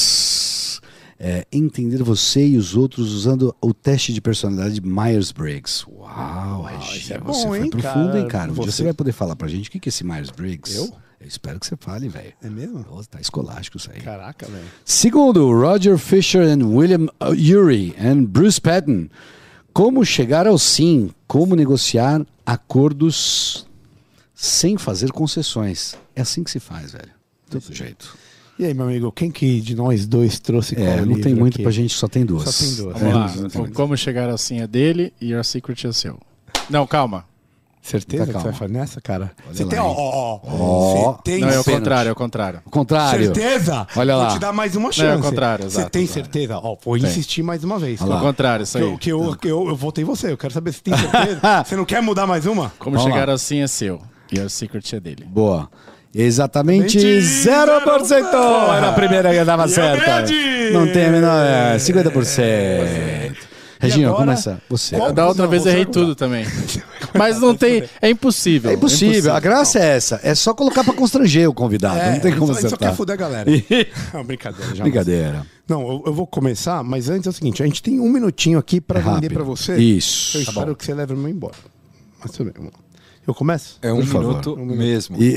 Cox. É, entender você e os outros usando o teste de personalidade de Myers-Briggs. Uau, Regina, isso é você bom, foi hein, profundo, cara? hein, cara? Um dia Você- você vai poder falar pra gente o que que é esse Myers-Briggs. Eu? Eu espero que você fale, velho. É mesmo? Pô, tá escolástico isso aí. Caraca, velho. Segundo, Roger Fisher and William Ury and Bruce Patton. Como chegar ao sim, como negociar acordos sem fazer concessões. É assim que se faz, velho. De todo jeito. E aí, meu amigo, quem que de nós dois trouxe qual É, não livro tem muito aqui? pra gente, só tem duas. Só tem duas. Vamos É, lá. exatamente. Como chegar assim é dele e Your Secret é seu. Não, calma. Certeza Tá, que você calma. vai fazer nessa, cara? Olha Você lá, tem, ó, hein? ó, ó. Ó. Você tem Não, é o pênalti. contrário, é o contrário. Ao contrário. certeza? Olha lá. Vou te dar mais uma Não, é chance. o contrário, Você exato, tem exato. certeza? Ó, vou Tem. insistir mais uma vez. Olha É lá. o contrário, isso Que, aí. eu, que eu, que eu, eu votei você. Eu quero saber se tem certeza. Você não quer mudar mais uma? Como Vamos chegar lá. assim é seu. E Your Secret é dele. Boa. Exatamente Exatamente zero por cento. zero. Era a primeira que dava E eu certa. perdi. Não tem a menor. É, cinquenta por cento. Reginho, agora, começa. Você. qual- Da outra Não, vez você eu errei vai tudo também. Mas não tem. É impossível. É impossível. A graça é essa. É só colocar pra constranger o convidado. não tem como É, só, só quer acertar. fuder a galera. Não, brincadeira. Já Brincadeira. Não, eu, eu vou começar, mas antes é o seguinte: a gente tem um minutinho aqui pra É vender rápido. pra você. Isso. Eu Tá espero bom. que você leve o meu embora. Mas tudo bem, vamos lá. Eu começo? É um Por favor. minuto Um minuto. mesmo. E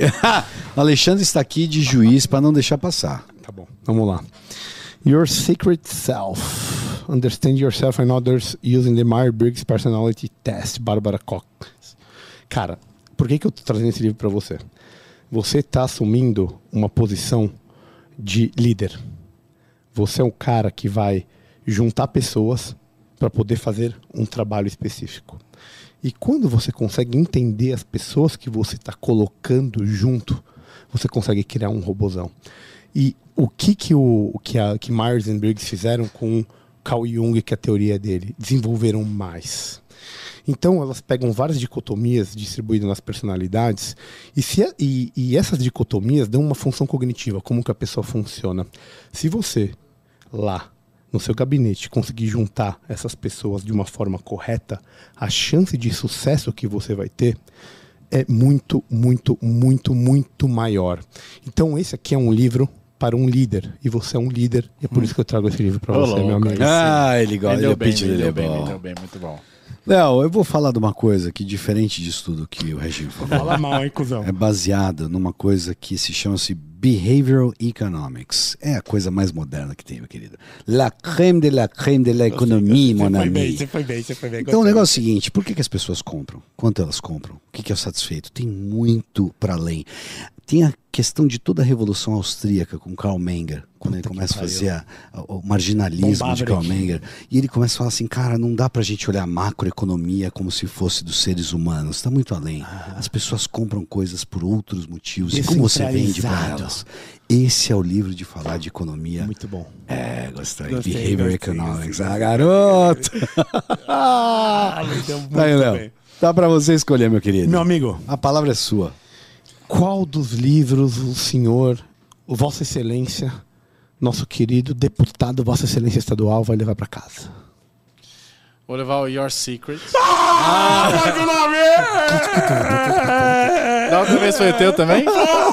o Alexandre está aqui de juiz para não deixar passar. Tá bom, vamos lá. Your Secret Self. Understand Yourself and Others Using the Myers-Briggs Personality Test, Barbara Cox. Cara, por que, que eu tô trazendo esse livro para você? Você está assumindo uma posição de líder. Você é um cara que vai juntar pessoas para poder fazer um trabalho específico. E quando você consegue entender as pessoas que você está colocando junto, você consegue criar um robozão. E o que que, o, o que, a, que Myers e Briggs fizeram com Carl Jung, que é a teoria dele? Desenvolveram mais. Então elas pegam várias dicotomias distribuídas nas personalidades e, se, e, e essas dicotomias dão uma função cognitiva, como que a pessoa funciona. Se você, lá no seu gabinete, conseguir juntar essas pessoas de uma forma correta, a chance de sucesso que você vai ter é muito, muito, muito, muito maior. Então esse aqui é um livro para um líder, e você é um líder, e é por isso que eu trago esse livro para Ô, você, louco, meu amigo. aí. Ah, ele gosta. Ele é Vendeu o bem, pitch dele é vendeu bem, bom. vendeu bem, muito bom. Léo, eu vou falar de uma coisa que, diferente disso tudo que o Reginho falou, Fala mal, hein, cuzão. é baseada numa coisa que se chama-se Behavioral Economics. É a coisa mais moderna que tem, meu querido. La crème de la crème de la economie, mon Você foi bem, ami. você foi bem, você foi bem. Então o gostei. negócio é o seguinte, por que, que as pessoas compram? Quanto elas compram? O que, que é o satisfeito? Tem muito para além. Tem a questão de toda a Revolução Austríaca com Karl Menger, quando ele começa a fazer a- a- o marginalismo Bombava, de Karl hein? Menger. E ele começa a falar assim, cara, não dá pra gente olhar a macroeconomia como se fosse dos seres humanos. Está muito além. As pessoas compram coisas por outros motivos. E como você vende para Descentralizado. elas? Esse é o livro de falar de economia. Muito bom. É, gostei. Gostei, Behavior gostei, Economics. gostei. Ah, garoto! Ah, muito Tá aí, Léo. bem. Tá pra você escolher, meu querido. Meu amigo, A palavra é sua. qual dos livros o senhor, o Vossa Excelência, nosso querido deputado Vossa Excelência Estadual, vai levar para casa? Vou levar o Your Secret. Mais uma vez! Da outra vez foi o teu também?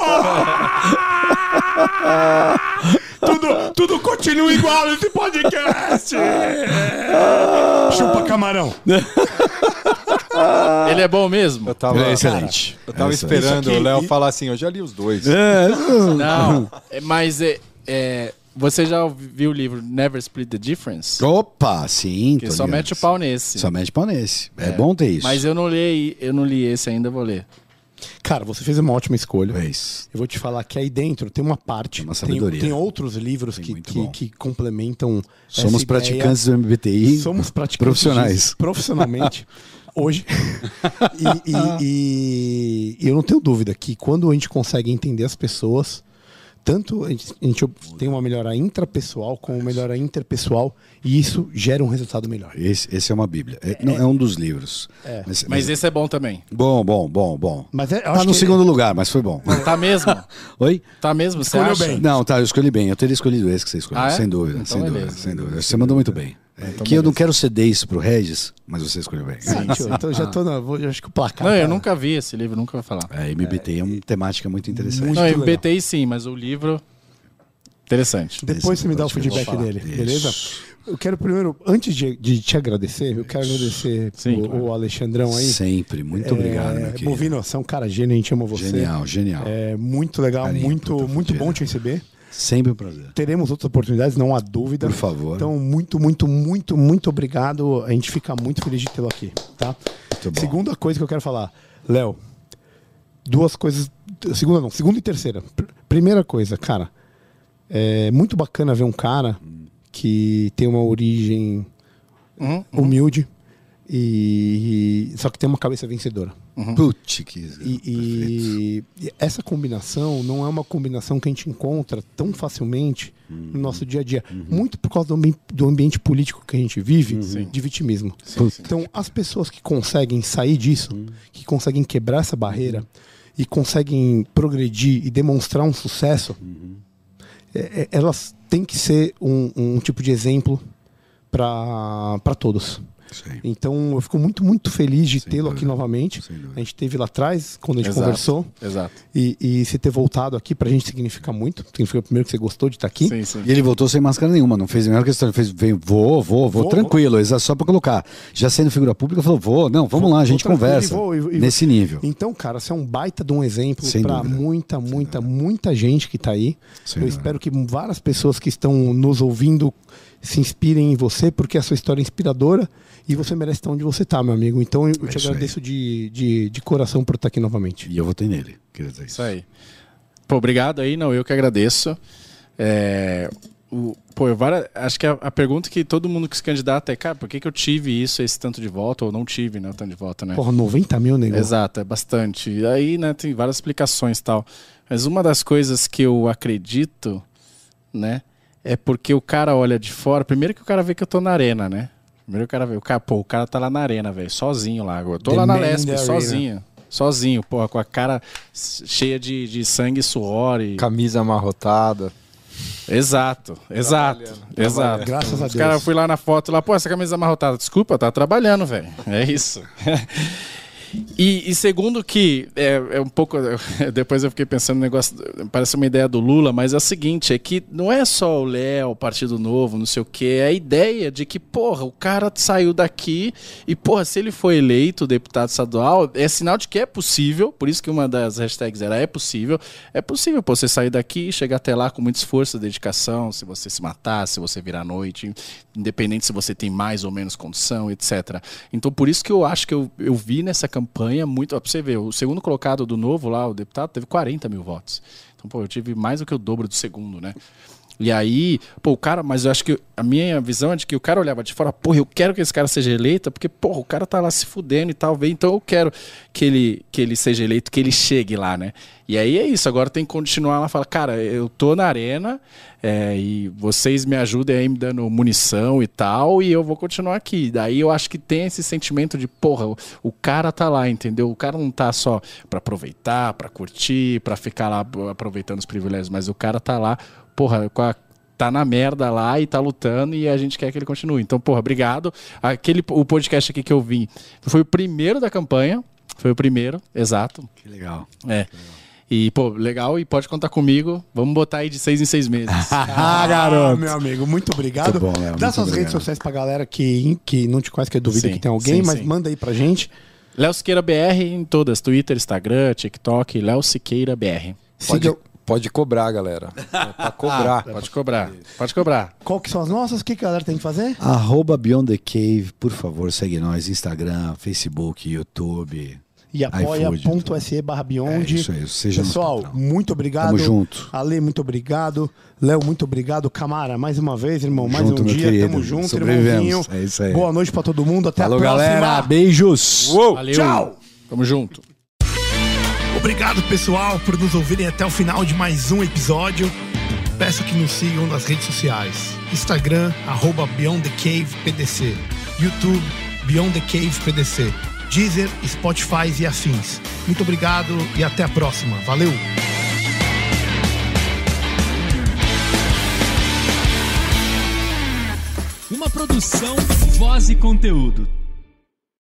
tudo, tudo continua igual nesse podcast! Chupa camarão! Ele é bom mesmo? Eu tava, É excelente. eu tava É excelente. esperando Isso aqui- o Léo falar assim, eu já li os dois. Não, é, mas é, é, você já viu o livro Never Split the Difference? Opa, sim. Que tô só ligado. mete o pau nesse. Só mete pau nesse. É, bom ter isso. Mas eu não li, eu não li esse ainda, vou ler. Cara, você fez uma ótima escolha. É isso. Eu vou te falar que aí dentro tem uma parte, Tem uma tem, sabedoria. tem outros livros Tem que, muito que, bom. que complementam. Somos essa ideia. praticantes do M B T I. Somos praticantes profissionais. disso, profissionalmente. Hoje. e, e- e- e eu não tenho dúvida que quando a gente consegue entender as pessoas, tanto a gente, a gente tem uma melhora intrapessoal como uma melhora interpessoal, e isso gera um resultado melhor. Esse, esse é uma bíblia. É, não, é um dos livros. É. Mas, Mas esse é bom também. Bom, bom, bom, bom. Mas é, eu Tá acho no que segundo lugar, mas foi bom. Tá mesmo? Oi? Tá mesmo, você Escolheu acha? bem. Não, tá, eu escolhi bem. Eu teria escolhido esse que você escolheu. Ah, é? Sem dúvida, Então sem beleza. dúvida, sem dúvida. Você mandou muito bem. É, que eu não quero ceder isso pro Regis, mas você escolheu bem. Sim, então eu já tô na, vou- eu acho que o placar. Não, eu tá- nunca vi esse livro, nunca vou falar. É, M B T I é uma temática muito interessante. Muito não, legal. M B T I sim, mas o livro... Interessante. Depois Esse você me dá o eu vou feedback falar. dele, Isso. beleza? Eu quero primeiro, antes de, de te agradecer, eu quero agradecer Sim, o, claro. o Alexandrão aí. Sempre, muito obrigado, meu É, querido. Bovino, você é um cara gênio, a gente ama você. Genial, genial. É muito legal, Carinho, muito, puta muito fodida. bom te receber. Sempre um prazer. Teremos outras oportunidades, não há dúvida. Por favor. Então, muito, muito, muito, muito obrigado. A gente fica muito feliz de tê-lo aqui, tá? Muito bom. Segunda coisa que eu quero falar, Léo, duas coisas. Segunda não, segunda e terceira. Pr- primeira coisa, cara, é muito bacana ver um cara que tem uma origem Uhum, uhum. humilde e só que tem uma cabeça vencedora. Uhum. Putz, que E, e- e essa combinação não é uma combinação que a gente encontra tão facilmente no nosso dia a dia. Muito por causa do, ambi- do ambiente político que a gente vive, de vitimismo. Sim, sim. Então, as pessoas que conseguem sair disso, que conseguem quebrar essa barreira e conseguem progredir e demonstrar um sucesso, é- é- elas têm que ser um, um tipo de exemplo para todos. Sei. Então, eu fico muito, muito feliz de Sem tê-lo dúvida. aqui novamente. Sem dúvida. A gente teve lá atrás, quando a gente Exato. conversou. Exato. E, e você ter voltado aqui pra gente significa muito. Significa primeiro que você gostou de estar aqui. Sim, sim. E ele voltou sem máscara nenhuma, não fez a menor questão. Ele fez, veio, vou, vou, vou, Vou, tranquilo, exa- só pra colocar. Já sendo figura pública, falou, vou, não, vamos Vou- lá, a vou gente tranquilo conversa. e vou- e- e- nesse nível. Então, cara, você é um baita de um exemplo Sem pra dúvida. muita, muita, muita gente que tá aí. Sem Eu dúvida. espero que várias pessoas que estão nos ouvindo se inspirem em você, porque a sua história é inspiradora e você merece estar onde você tá, meu amigo. Então, eu É te isso agradeço de, de, de coração por estar aqui novamente. E eu votei nele, queria dizer isso. Isso aí. Pô, obrigado aí. Não, eu que agradeço. É, o, pô, eu várias- acho que a, a pergunta que todo mundo que se candidata é, cara, por que, que eu tive isso, esse tanto de voto, ou não tive, né, o tanto de voto, né? Porra, noventa mil, nego. Exato, é bastante. E aí, né, tem várias explicações e tal. Mas uma das coisas que eu acredito, né, é porque o cara olha de fora. Primeiro que o cara vê que eu tô na arena, né? Primeiro que o cara vê, o cara, pô, o cara tá lá na arena, velho, sozinho lá. Eu tô The lá na man in Lesp, the sozinho. Sozinho, porra, com a cara cheia de, de sangue e suor. E... Camisa amarrotada. Exato, exato, Trabalhando, exato. Graças a Os Deus. caras, eu fui lá na foto lá, pô, essa camisa amarrotada. Desculpa, tá trabalhando, velho. É isso. E, e segundo que, é, é um pouco, depois eu fiquei pensando no negócio, parece uma ideia do Lula, mas é o seguinte, é que não é só o Léo, o Partido Novo, não sei o quê, é a ideia de que, porra, o cara saiu daqui e, porra, se ele foi eleito deputado estadual, é sinal de que é possível, por isso que uma das hashtags era é possível, é possível, pô, você sair daqui e chegar até lá com muito esforço e dedicação, se você se matar, se você virar à noite, independente se você tem mais ou menos condição, etcétera. Então, por isso que eu acho que eu, eu vi nessa campanha muito. Ó, pra você ver, o segundo colocado do Novo lá, o deputado, teve quarenta mil votos. Então, pô, eu tive mais do que o dobro do segundo, né? E aí, pô, o cara, mas eu acho que a minha visão é de que o cara olhava de fora, porra, eu quero que esse cara seja eleito, porque, porra, o cara tá lá se fudendo e tal, vem, então eu quero que ele, que ele seja eleito, que ele chegue lá, né? E aí é isso, agora tem que continuar lá e falar, cara, eu tô na arena é, e vocês me ajudem aí me dando munição e tal, e eu vou continuar aqui. Daí eu acho que tem esse sentimento de, porra, o, o cara tá lá, entendeu? O cara não tá só pra aproveitar, pra curtir, pra ficar lá aproveitando os privilégios, mas o cara tá lá, porra, com a tá na merda lá e tá lutando e a gente quer que ele continue. Então, porra, obrigado. Aquele, o podcast aqui que eu vim foi o primeiro da campanha. Foi o primeiro, exato. Que legal. É. E, pô, legal, e pode contar comigo. Vamos botar aí de seis em seis meses. Ah, garoto. Meu amigo, muito obrigado. Muito bom, Léo, Dá muito suas redes obrigado. sociais pra galera que, que não te conhece, que eu duvido Sim, que tem alguém, sim, mas sim. manda aí pra gente. Léo Siqueira B R em todas, Twitter, Instagram, TikTok, Léo Siqueira B R. Pode, Siga, pode cobrar, galera. É pra cobrar. Pode cobrar, pode cobrar. qual que são as nossas? O que, que a galera tem que fazer? Arroba Beyond the Cave, por favor, segue nós. Instagram, Facebook, YouTube. E apoia.se barra É Beyond. isso aí, seja nosso Pessoal, patrão. muito obrigado. Tamo junto. Ale, muito obrigado. Léo, muito obrigado. Camara, mais uma vez, irmão. Mais Junto, um meu dia. querido. Tamo junto, Sobrevivemos. irmãozinho. É isso aí. Boa noite pra todo mundo. Até Falou, a próxima. galera. Beijos. Valeu. Tchau. Tamo junto. Obrigado, pessoal, por nos ouvirem até o final de mais um episódio. Peço que nos sigam nas redes sociais. Instagram, arroba Beyond the Cave P D C. YouTube, Beyond the Cave P D C. Deezer, Spotify e afins. Muito obrigado e até a próxima. Valeu! Uma produção, voz e conteúdo.